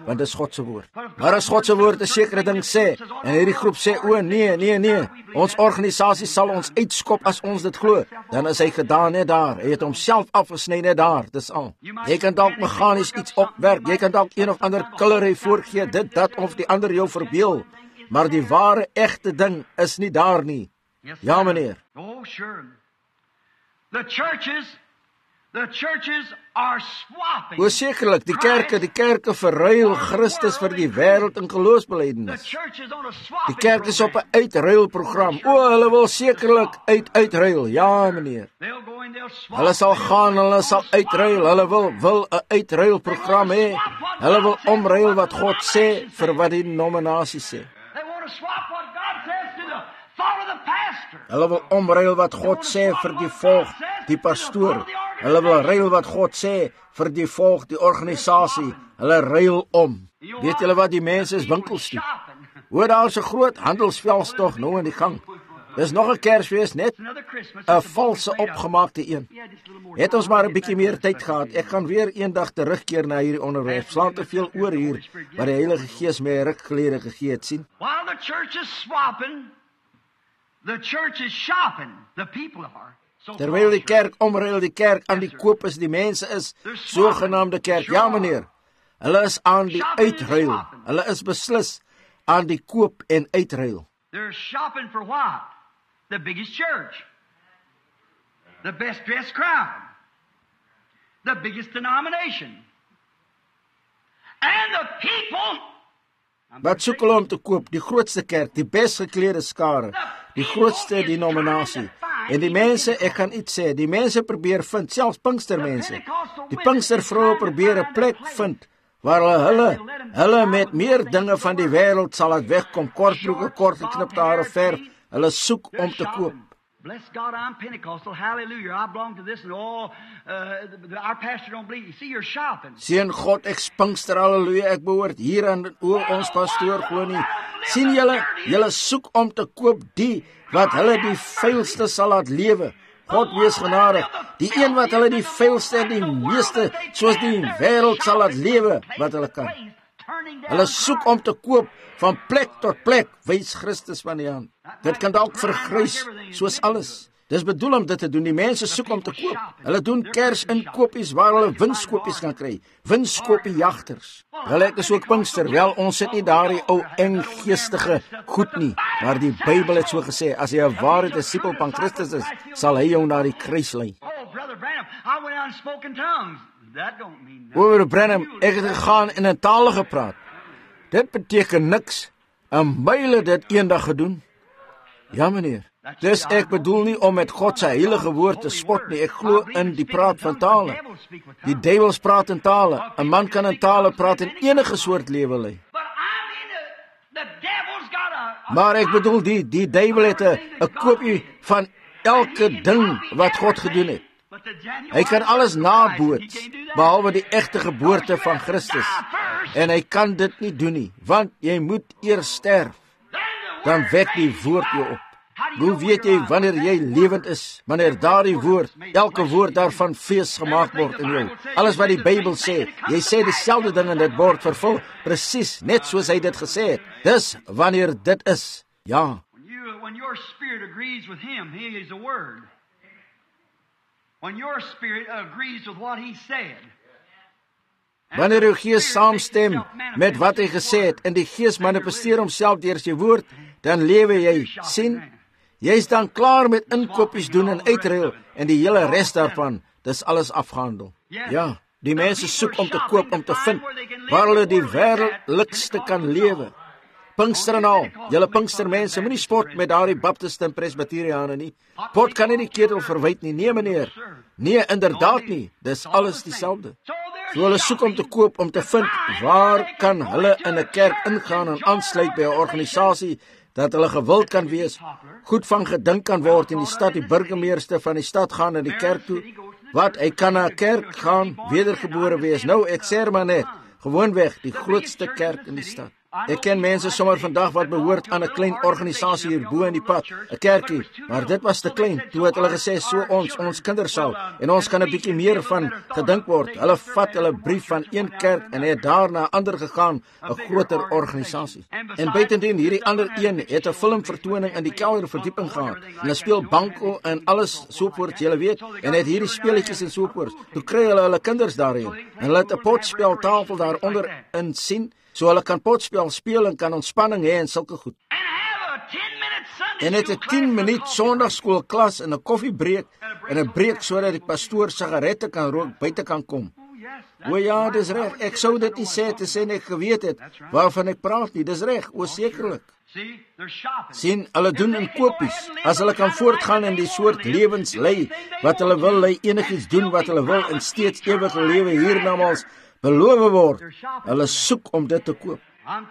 want dit is God se woord. Maar as God se woord 'n sekere ding sê, en hierdie groep sê, o nee, nee, nee, ons organisasie sal ons uitskop as ons dit glo, dan is hy gedaan net daar. Hy het homself afgesny net daar, dis al. Jy kan dalk meganies iets opwerk, jy kan dalk een of ander killery voorgee, dit, dat of die ander jou verbeel, maar die ware, egte ding is nie daar nie. Ja, meneer. Oh, sure. The churches, the churches are swapping. O sekerlik, die kerke, die kerke verruil Christus vir die wêreld in geloofsbelijdenis. Die kerk is op 'n uitruilprogram. O, hulle wil sekerlik uit uitruil. Ja, meneer. Hulle sal gaan, hulle sal uitruil. Hulle wil wil 'n uitruilprogram hê. Hulle wil omruil wat God sê vir wat die nominasie sê. Hulle wil omruil wat God sê vir die volk, die pastoor. Hulle wil ruil wat God sê vir die volk, die organisasie. Hulle ruil om. Weet julle wat, die mense is winkels toe. Hoor, daar is 'n groot handelsveldtog nou in die gang. Dis nog 'n Kersfees, net 'n valse opgemaakte een. Het ons maar 'n bietjie meer tyd gehad. Ek gaan weer eendag terugkeer na hierdie onderwerp. Slaan te veel oor hier wat die Heilige Gees my ruk gelede gegee het, sien. While the church is swapping, the church is shopping. The people are. So Terwyl die kerk omruil, die kerk aan die koop is, die mense is sogenaamde kerk. Ja, meneer. Hulle is aan die uitruil. Hulle is beslis aan die koop en uitruil. They're shopping for what? The biggest church. The best dressed crowd. The biggest denomination. And the people. Wat soek hulle om te koop? Die grootste kerk, die best geklede skare, die grootste denominasie. En die mense, ek kan iets sê, die mense probeer vind, selfs Pinkstermense. Die Pinkstervroue probeer 'n plek vind waar hulle hulle hulle met meer dinge van die wêreld sal laat wegkom, kortbroeke, kort geknipte hare, verf. Hulle soek om te koop. Bless God, I'm Pentecostal. Hallelujah. I belong to this and all. Uh, our pastor don't believe. You see, you're shopping. Seën God, ek Pinkster, halleluja, ek behoort hier aan o ons pastoor glo nie. Sien julle, julle soek om te koop die wat hulle die vuilste sal laat lewe. God wees genadig. Die een wat hulle die vuilste en die meeste soos die wêreld sal laat lewe wat hulle kan. Hulle soek om te koop van plek tot plek, wys Christus van die hand. Dit kan dalk vergrys soos alles. Dis bedoel om dit te doen. Die mense soek om te koop. Hulle doen kersinkopies waar hulle winskoopies kan kry. Winskoopie jagters. Wel, ek is ook Pinkster. Wel, ons sit nie daardie ou eng geestige goed nie. Maar die Bybel het so gesê, as jy 'n ware disipel van Christus is, sal hy jou na die kruis lei. Oh, Brother Branham, I went out and spoke in tongues. That don't mean nothing. Oor Branham, ek het gegaan en in tale gepraat. Dit beteken niks. En myle dit eendag gedoen. Ja, meneer. Dus ek bedoel nie om met God se heilige woord te spot nie. Ek glo in die praat van tale. Die duiwels praat in tale. 'n Man kan in tale praat en enige soort lewe lei. Maar ek bedoel die die duiwel het 'n 'n kopie van elke ding wat God gedoen het. Hy kan alles naboots, behalwe die egte geboorte van Christus. En hy kan dit nie doen nie, want jy moet eers sterf. Dan wek die woord jou op. Hoe weet jy wanneer jy lewend is? Wanneer daardie woord, elke woord daarvan fees gemaak word in jou. Alles wat die Bybel sê, jy sê dieselfde ding en dit word vervul, presies net soos hy dit gesê het. Dis wanneer dit is. Ja. When you when your spirit agrees with him, he is the word. When your spirit agrees with what he said. Wanneer jou gees saamstem met wat hy gesê het en die gees manifesteer homself deur sy woord, dan lewe jy, sien? Jy's dan klaar met inkopies doen en uitruil en die hele res daarvan, dis alles afgehandel. Ja, die mense soek om te koop, om te vind waar hulle die wêreldlikste kan lewe. Pinkster en al, julle Pinkstermense, moenie spot met daardie Baptiste en Presbyteriane nie. Pot kan nie die ketel verwyd nie, nee meneer. Nee, inderdaad nie, dis alles dieselfde. So hulle soek om te koop, om te vind, waar kan hulle in 'n kerk ingaan en aansluit by 'n organisasie dat hulle gewild kan wees, goed van gedink kan word in die stad, die burgemeester van die stad gaan na die kerk toe. Wat, hy kan na 'n kerk gaan, wedergebore wees. Nou, ek sê maar net, gewoonweg die grootste kerk in die stad. Ek ken mense sommer vandag wat behoort aan 'n klein organisasie hier bo in die pad, 'n kerkie, maar dit was te klein. Toe het hulle gesê, so ons, ons kinders sal, en ons kan 'n bietjie meer van gedink word. Hulle vat hulle brief van een kerk en het daarna ander gegaan, 'n groter organisasie. En buitendien, hierdie ander een het 'n filmvertoning in die kelderverdieping gehad. En hulle speel banko en alles sovoorts, julle weet, en het hierdie speletjies en sovoorts. Toe kry hulle hulle kinders daarin, en hulle het 'n potspeltafel daaronder in sien, so hulle kan potspel speel en kan ontspanning hê en sulke goed. En het 'n tien minuut Sondagskool klas en 'n koffiebreek en 'n breek sodat die pastoor sigarette kan rook buite kan kom. O ja, dis reg. Ek sou dit nie sê te sê ek geweet het waarvan ek praat nie. Dis reg, o sekerlik. Sien, hulle doen inkopies. As hulle kan voortgaan in die soort lewens lei wat hulle wil lei, enigiets doen wat hulle wil en steeds ewige lewe hiernamaals beloof word, hulle soek om dit te koop.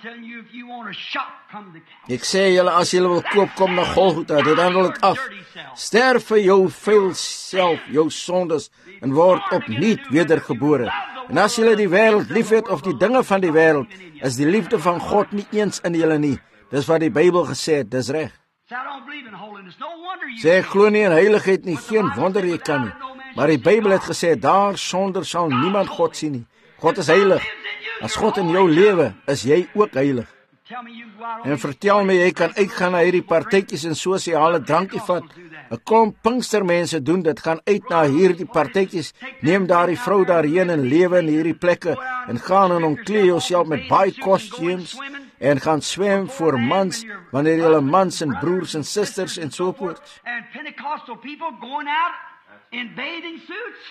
Ek sê julle, as julle wil koop, kom na Golgotha, dit handel dit af. Sterf vir jou vuil self, jou sondes, en word opnuut wedergebore. En as julle die wêreld liefhet of die dinge van die wêreld, is die liefde van God nie eens in julle nie. Dis wat die Bybel gesê het, dis reg. Sê ek glo nie in heiligheid nie, geen wonder jy kan nie. Maar die Bybel het gesê, daar sonder sal niemand God sien nie. God is heilig. As God in jou lewe, is jy ook heilig. En vertel my, jy kan uitgaan na hierdie partytjies en sosiale drankie vat. 'n Klomp Pinkstermense doen dit, gaan uit na hierdie partytjies, neem daar die vrou daarheen en lewe in hierdie plekke, en gaan en omklee jouself met baie costumes, en gaan swem voor mans, wanneer julle mans en broers en sisters en so voort. And Pentecostal people going out in bathing suits.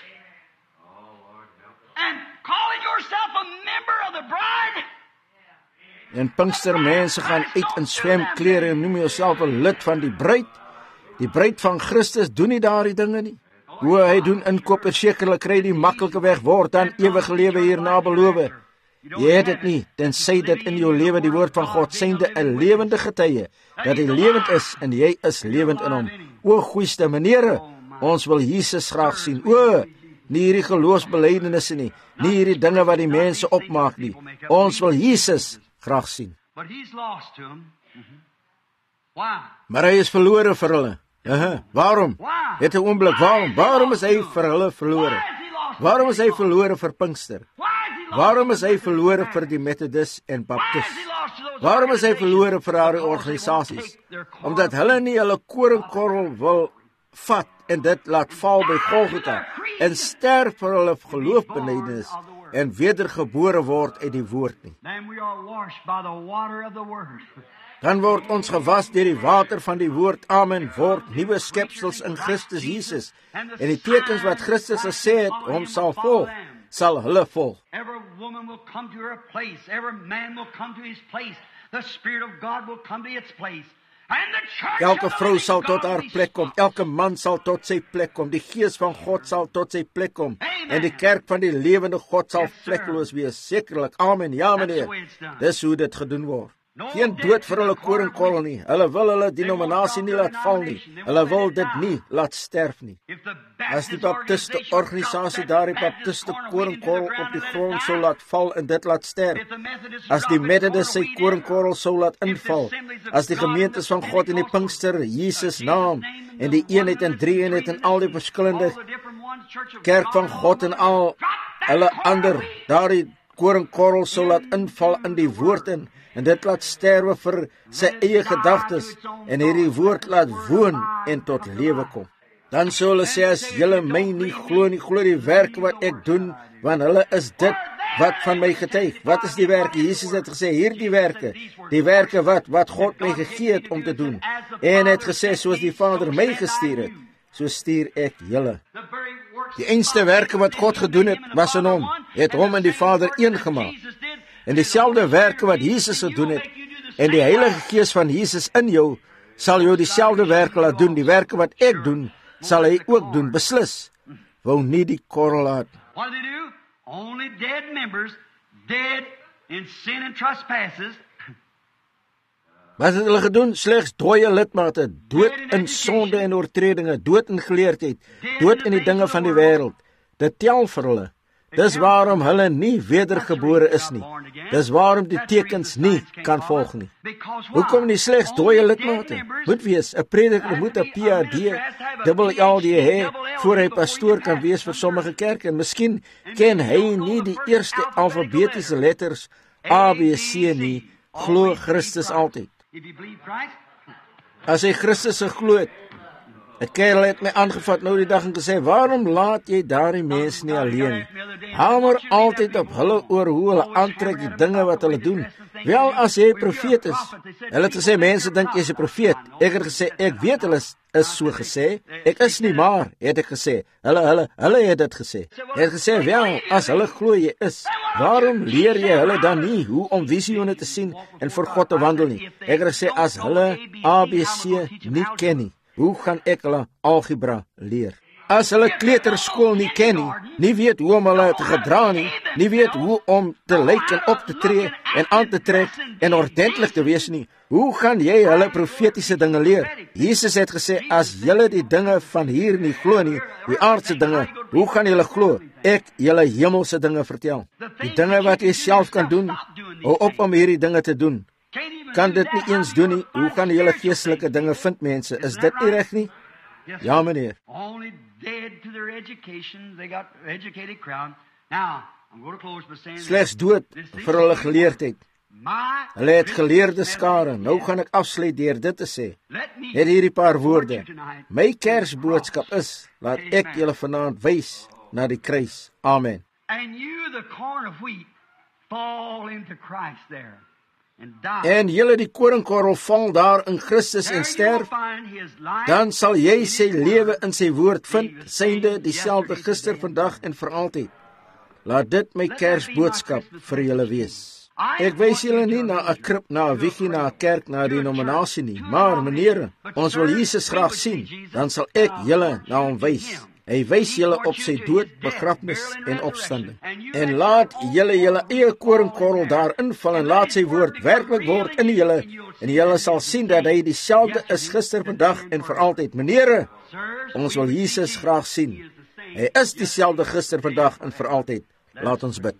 And calling yourself a member of the bride. En Pinkstermense gaan uit in swemklere en noem jouself 'n lid van die bruid. Die bruid van Christus doen nie daardie dinge nie. Hoe hy doen inkoop en sekerlik kry die maklike weg word dan ewige lewe hierna beloof. Jy het dit nie, tensy dit in jou lewe die woord van God synde 'n lewende getuie, dat hy lewend is en jy is lewend in hom. O goeiste menere, ons wil Jesus graag sien. O, nie hierdie geloofsbelydenisse nie, nie hierdie dinge wat die mense opmaak nie. Ons wil Jesus graag sien. Maar hy is verlore vir hulle. Aha, waarom? Het 'n oomblik, waarom? Waarom is hy vir hulle verlore? Waarom is hy verlore vir Pinkster? Waarom is hy verlore vir die Methodist en Baptist? Waarom is hy verlore vir haar organisasies? Omdat hulle nie hulle koringkorrel wil vat en dit laat val by Golgotha en sterf vir hulle geloofbelydenis en wedergebore word uit die woord nie. Dan word ons gewas deur die water van die woord, amen, word nuwe skepsels in Christus Jesus. En die tekens wat Christus gesê het, hom sal volg, sal hulle volg. Every woman will come to her place, every man will come to his place, the Spirit of God will come to its place. Elke vrou sal tot haar plek kom, elke man sal tot sy plek kom, die gees van God sal tot sy plek kom, en die kerk van die lewende God sal vlekloos wees, sekerlik, amen, ja meneer, dis hoe dit gedoen word. Geen dood vir hulle koringkorrel nie, hulle wil hulle denominasie nie laat val nie, hulle wil dit nie laat sterf nie. As die baptiste organisasie daar die baptiste koringkorrel op die grond sou laat val en dit laat sterf, as die Methodist sy koringkorrel sou laat inval, as die gemeentes van God in die Pinkster, Jesus naam, en die eenheid en drie eenheid en al die verskillende kerk van God en al hulle ander, daar die koringkorrel sou laat inval in die woord in, en dit laat sterwe vir sy eie gedagtes, en hierdie woord laat woon en tot lewe kom. Dan sou hulle sê, as julle my nie glo nie, glo die werke wat ek doen, want hulle is dit wat van my getuig. Wat is die werke? Jesus het gesê, hierdie werke, die werke wat, wat God my gegee het om te doen, en het gesê, soos die Vader my gestuur het, so stuur ek julle. Die enigste werke wat God gedoen het, was in hom, het hom en die Vader een gemaak. En dieselfde werke wat Jesus gedoen het, en die Heilige Gees van Jesus in jou, sal jou dieselfde werke laat doen. Die werke wat ek doen, sal hy ook doen, beslis. Wou nie die korrel laat. What did they do? Only dead members, dead in sin and trespasses. Wat het hulle gedoen? Slegs dooie lidmate, dood in sonde en oortredinge, dood in geleerdheid, dood in die dinge van die wêreld. Dit tel vir hulle. Dis waarom hulle nie wedergebore is nie. Dis waarom die tekens nie kan volg nie. Hoekom nie slegs dooie lidmate? Moet wees, 'n prediker moet 'n P H D, dubbel L D hê, voor hy pastoor kan wees vir sommige kerke. En miskien ken hy nie die eerste alfabetiese letters A, B, C nie, glo Christus altyd. As hy Christus geglo het, 'n kerel het my aangevat nou die dag en gesê, waarom laat jy daardie mense nie alleen nie? Hamer altyd op hulle oor hoe hulle aantrek die dinge wat hulle doen. Wel, as jy profeet is. Hulle het gesê, mense dink jy's 'n profeet. Ek het gesê, ek weet hulle is, is so gesê. Ek is nie maar, het ek gesê. Hulle, hulle, hulle het dit gesê. Ek het gesê, wel, as hulle glo jy is, waarom leer jy hulle dan nie hoe om visione te sien en vir God te wandel nie? Ek het gesê, as hulle A B C nie ken nie, hoe gaan ek hulle algebra leer? As hulle kleuterskool nie ken nie, nie weet hoe om hulle te gedra nie, nie weet hoe om te lyk en op te tree en aan te trek en ordentlik te wees nie, hoe gaan jy hulle profetiese dinge leer? Jesus het gesê, as julle die dinge van hier nie glo nie, die aardse dinge, hoe gaan julle glo? Ek julle hemelse dinge vertel. Die dinge wat jy self kan doen, hou op om hierdie dinge te doen. Kan dit nie eens doen nie, hoe gaan julle geestelike dinge vind, mense? Is dit nie reg nie? Ja, meneer. Slegs dood vir hulle geleerdheid. Hulle het geleerde skare. Nou gaan ek afsluit deur dit te sê. Het hierdie paar woorde. My kersboodskap is, laat ek julle vanaand wys na die kruis. Amen. And you, the corn of wheat, fall into Christ there. En julle die koringkorrel val daar in Christus en sterf, dan sal jy sy lewe in sy woord vind, synde dieselfde gister, vandag en vir altyd. Laat dit my kersboodskap vir julle wees. Ek wys julle nie na 'n krib, na 'n wiegie, na 'n kerk, na 'n denominasie nie, maar meneer, ons wil Jesus graag sien, dan sal ek julle na hom wys. Hy wys julle op sy dood, begrafnis en opstanding. En laat julle julle eie koringkorrel daar inval en laat sy woord werklik word in julle. En julle sal sien dat hy dieselfde is gister, vandag en vir altyd. Meneere, ons wil Jesus graag sien. Hy is dieselfde gister, vandag en vir altyd. Laat ons bid.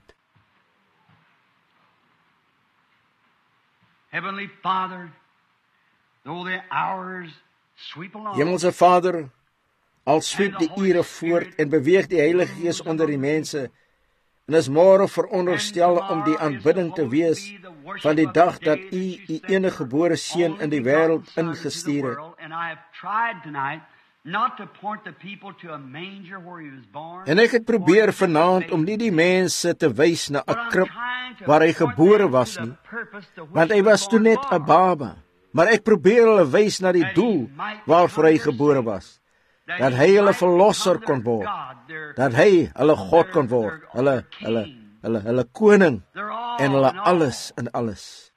Heavenly Father, though the hours sweep along. Hemelse Vader, al sweep die ure voort en beweeg die Heilige Gees onder die mense, en is môre veronderstel om die aanbidding te wees van die dag dat U U enige gebore seun in die wêreld ingestuur het. En ek het probeer vanaand om nie die mense te wys na 'n krib waar hy gebore was nie, want hy was toe net 'n baba, maar ek probeer hulle wys na die doel waarvoor hy gebore was. Dat hy hulle verlosser kon word, dat hy hulle God kon word, hulle, hulle, hulle, hulle koning, en hulle alles in alles.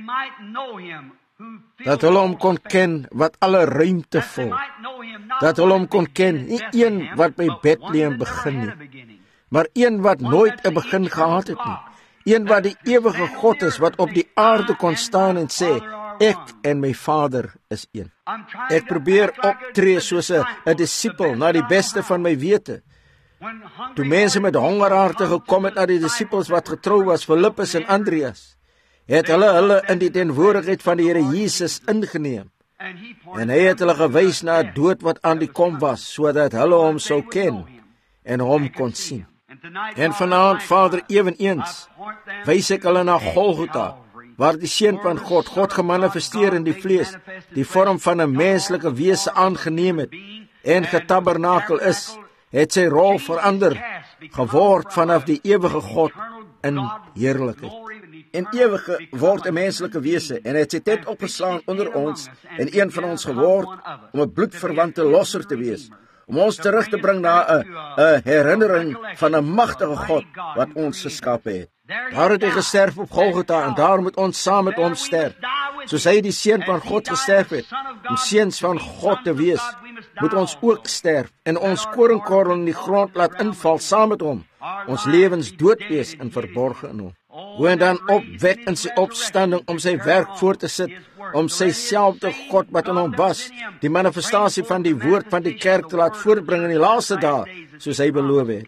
Dat hulle hom kon ken wat alle ruimte vul, dat hulle hom kon ken, nie een wat by Bethlehem begin nie, maar een wat nooit 'n begin gehad het nie, een wat die ewige God is, wat op die aarde kon staan en sê, ek en my Vader is een. Ek probeer optree soos 'n disipel na die beste van my wete. Toe mense met hongerharte gekom het na die disipels wat getrou was, Filippus en Andreas, het hulle hulle in die teenwoordigheid van die Here Jesus ingeneem. En hy het hulle gewys na 'n dood wat aan die kom was, sodat hulle hom sou ken en hom kon sien. En vanaand, Vader, eweneens, wys ek hulle na Golgotha, waar die Seun van God, God gemanifesteer in die vlees, die vorm van 'n menslike wese aangeneem het en getabernakel is, het sy rol verander, geword vanaf die ewige God in heerlikheid. En ewige word 'n menslike wese en het sy tent opgeslaan onder ons en een van ons geword om 'n bloedverwante losser te wees, om ons terug te bring na 'n 'n herinnering van 'n magtige God wat ons geskape het. Daar het hy gesterf op Golgotha en daar moet ons saam met hom sterf. Soos hy die Seun van God gesterf het, om seuns van God te wees, moet ons ook sterf en ons koringkorrel in die grond laat inval saam met hom, ons lewens dood wees en verborge in hom. Hoe en dan opwek in sy opstanding om sy werk voort te sit, om sy selfde God wat in hom was, die manifestasie van die woord van die kerk te laat voortbring in die laaste dae, soos hy beloof het.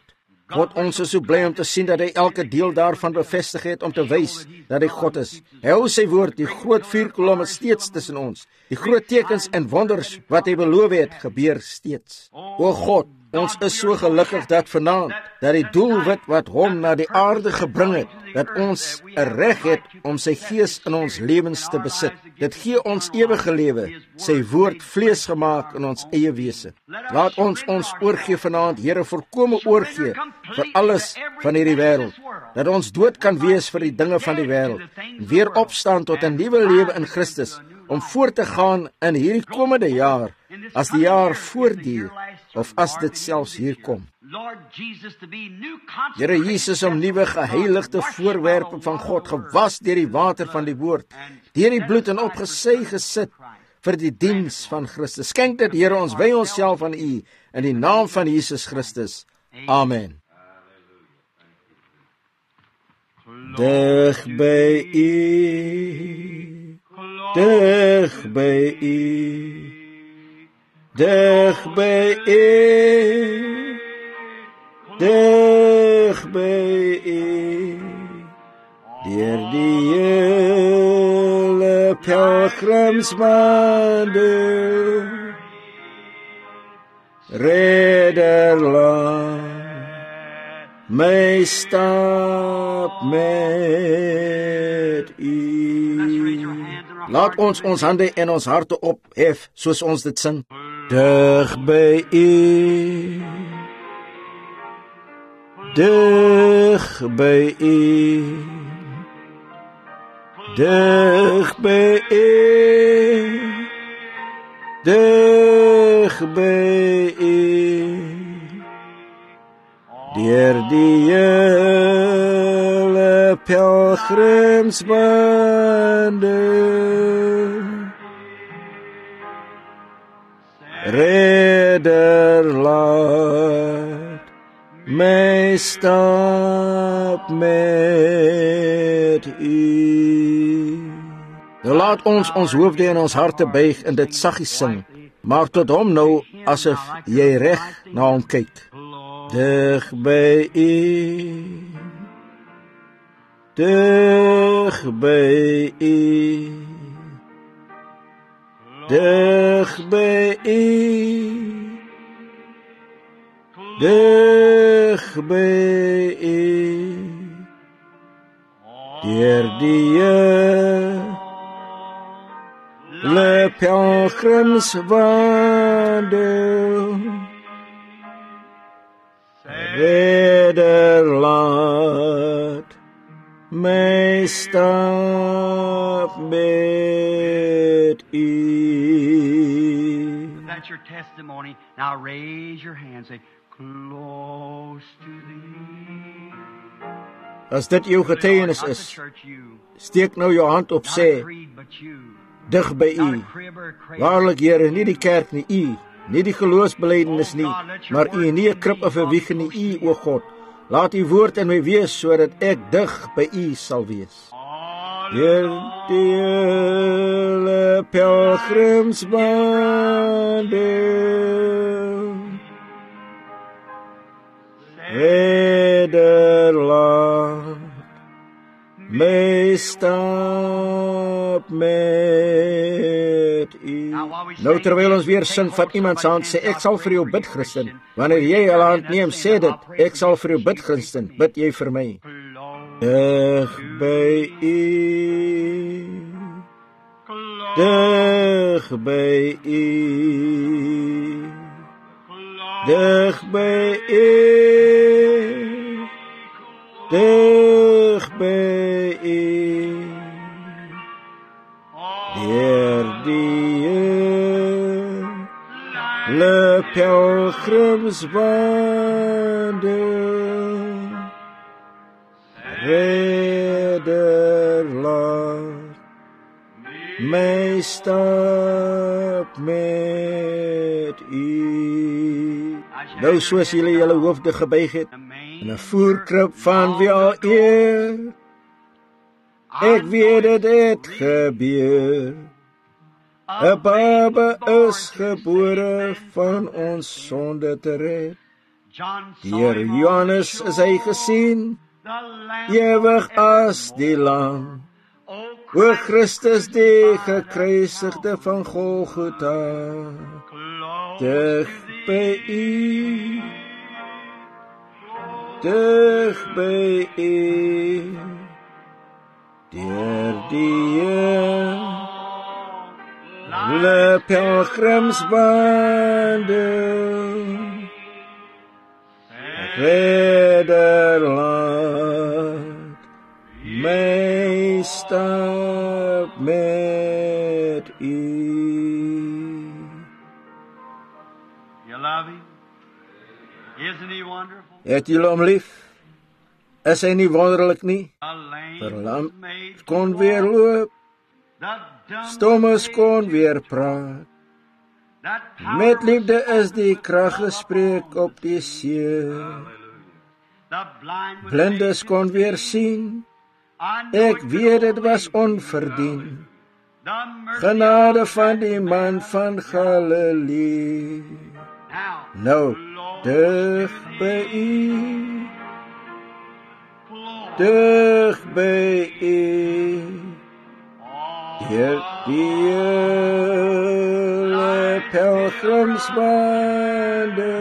God, ons is so bly om te sien dat hy elke deel daarvan bevestig het om te wys dat hy God is. Hy hou sy woord, die groot vuurkolom is steeds tussen ons. Die groot tekens en wonders wat hy beloof het, gebeur steeds. O God, ons is so gelukkig dat vanaand, dat die doelwit wat hom na die aarde gebring het, dat ons 'n reg het om sy gees in ons lewens te besit. Dit gee ons ewige lewe, sy woord vlees gemaak in ons eie wese. Laat ons ons oorgee vanaand, Here, volkome oorgee vir alles van hierdie wêreld, dat ons dood kan wees vir die dinge van die wêreld, en weer opstaan tot 'n nuwe lewe in Christus, om voort te gaan in hierdie komende jaar, as die jaar voortduur, of as dit selfs hier kom. Here Jesus, om nuwe geheiligde voorwerpe van God, gewas deur die water van die woord, deur die bloed en op sy gesit, vir die diens van Christus. Skenk dit, Here, ons wy onsself aan U, in die naam van Jesus Christus. Amen. Dig by U, dig by U, dig by U, dig by U, deur die hele pelgrimswandel, Redderland, my stap met U. Laat ons ons hande en ons harte ophef, soos ons dit sing. Dig by U, dig by U, dig by U, dig by U, deur die hele pelgrimsbande, Redder, laat my stap met U. Nou laat ons ons hoofde en ons harte buig en dit saggies sing, maar tot hom nou asof jy reg na hom kyk. Dig by U, dig by U, dig by U, dig by U, deur die hele pelgrimswandel, Redder, laat my stap met U. That's your testimony. Now raise your hand, say, close to Thee. As dit jou getuienis is, steek nou jou hand op, sê, dig by U. Waarlik, Here, nie die kerk nie, U. Nie die geloofsbelijdenis nie, maar U, nie 'n krib of 'n wieg nie, U, o God. Laat U woord in my wees, sodat ek dig by U sal wees. Deur die hele pelgrimsbande, Redder, laat my stap met U. Nou terwyl ons weer sing, vat iemand se hand, sê, ek sal vir jou bid, Christen. Wanneer jy jou hand neem, sê dit, ek sal vir jou bid, Christen. Bid jy vir my. Dig by U, dig by U, dig by U, dig by U, deur die hele pelgrimswandel, Redder, laat my stap met U. Nou soos julle julle hoofde gebuig het, in 'n voerkrib van wie eer, ek weet dit het gebeur. 'n Baba is gebore van ons sonde te red. Deur Johannes is hy gesien, ewig as die lam. O Christus die gekruisigde van Golgotha, dig by U, dig by U, deur die hele pelgrimsbande, Vaderland, my stap met U. You love Him? Isn't He wonderful? Het julle hom lief? Is hy nie wonderlik nie? Verlam kon weer loop, stommes kon weer praat. Met liefde is die krag gespreek op die see. Blindes kon weer sien, ek weet dit was onverdien. Genade van die man van Galilee. Nou, dig by U, dig by U, deur die hele pelgrimsbande,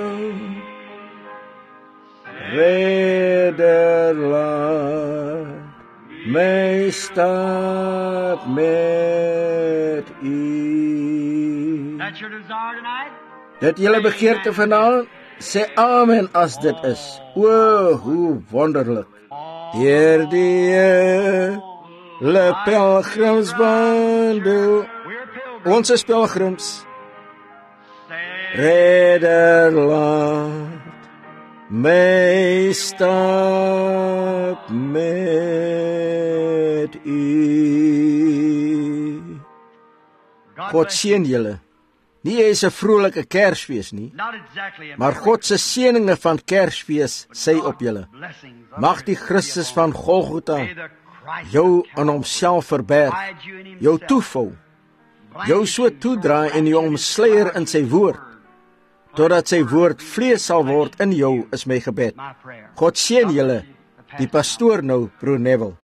Vaderland, my stap met U. That's your desire tonight? Dit julle begeerte vanaand, sê amen as dit is. O, hoe wonderlik. Deur die hele pelgrimsbande, ons is pelgrims, Vaderland, my stap met U. God seën julle. Nie is 'n vrolike Kersfees nie, maar God se seëninge van Kersfees sy op julle. Mag die Christus van Golgotha jou aan homself verberg, jou toevou, jou so toedra en jou omsluier in sy woord, totdat sy woord vlees sal word in jou, is my gebed. God seën julle, die pastoor nou, broer Neville.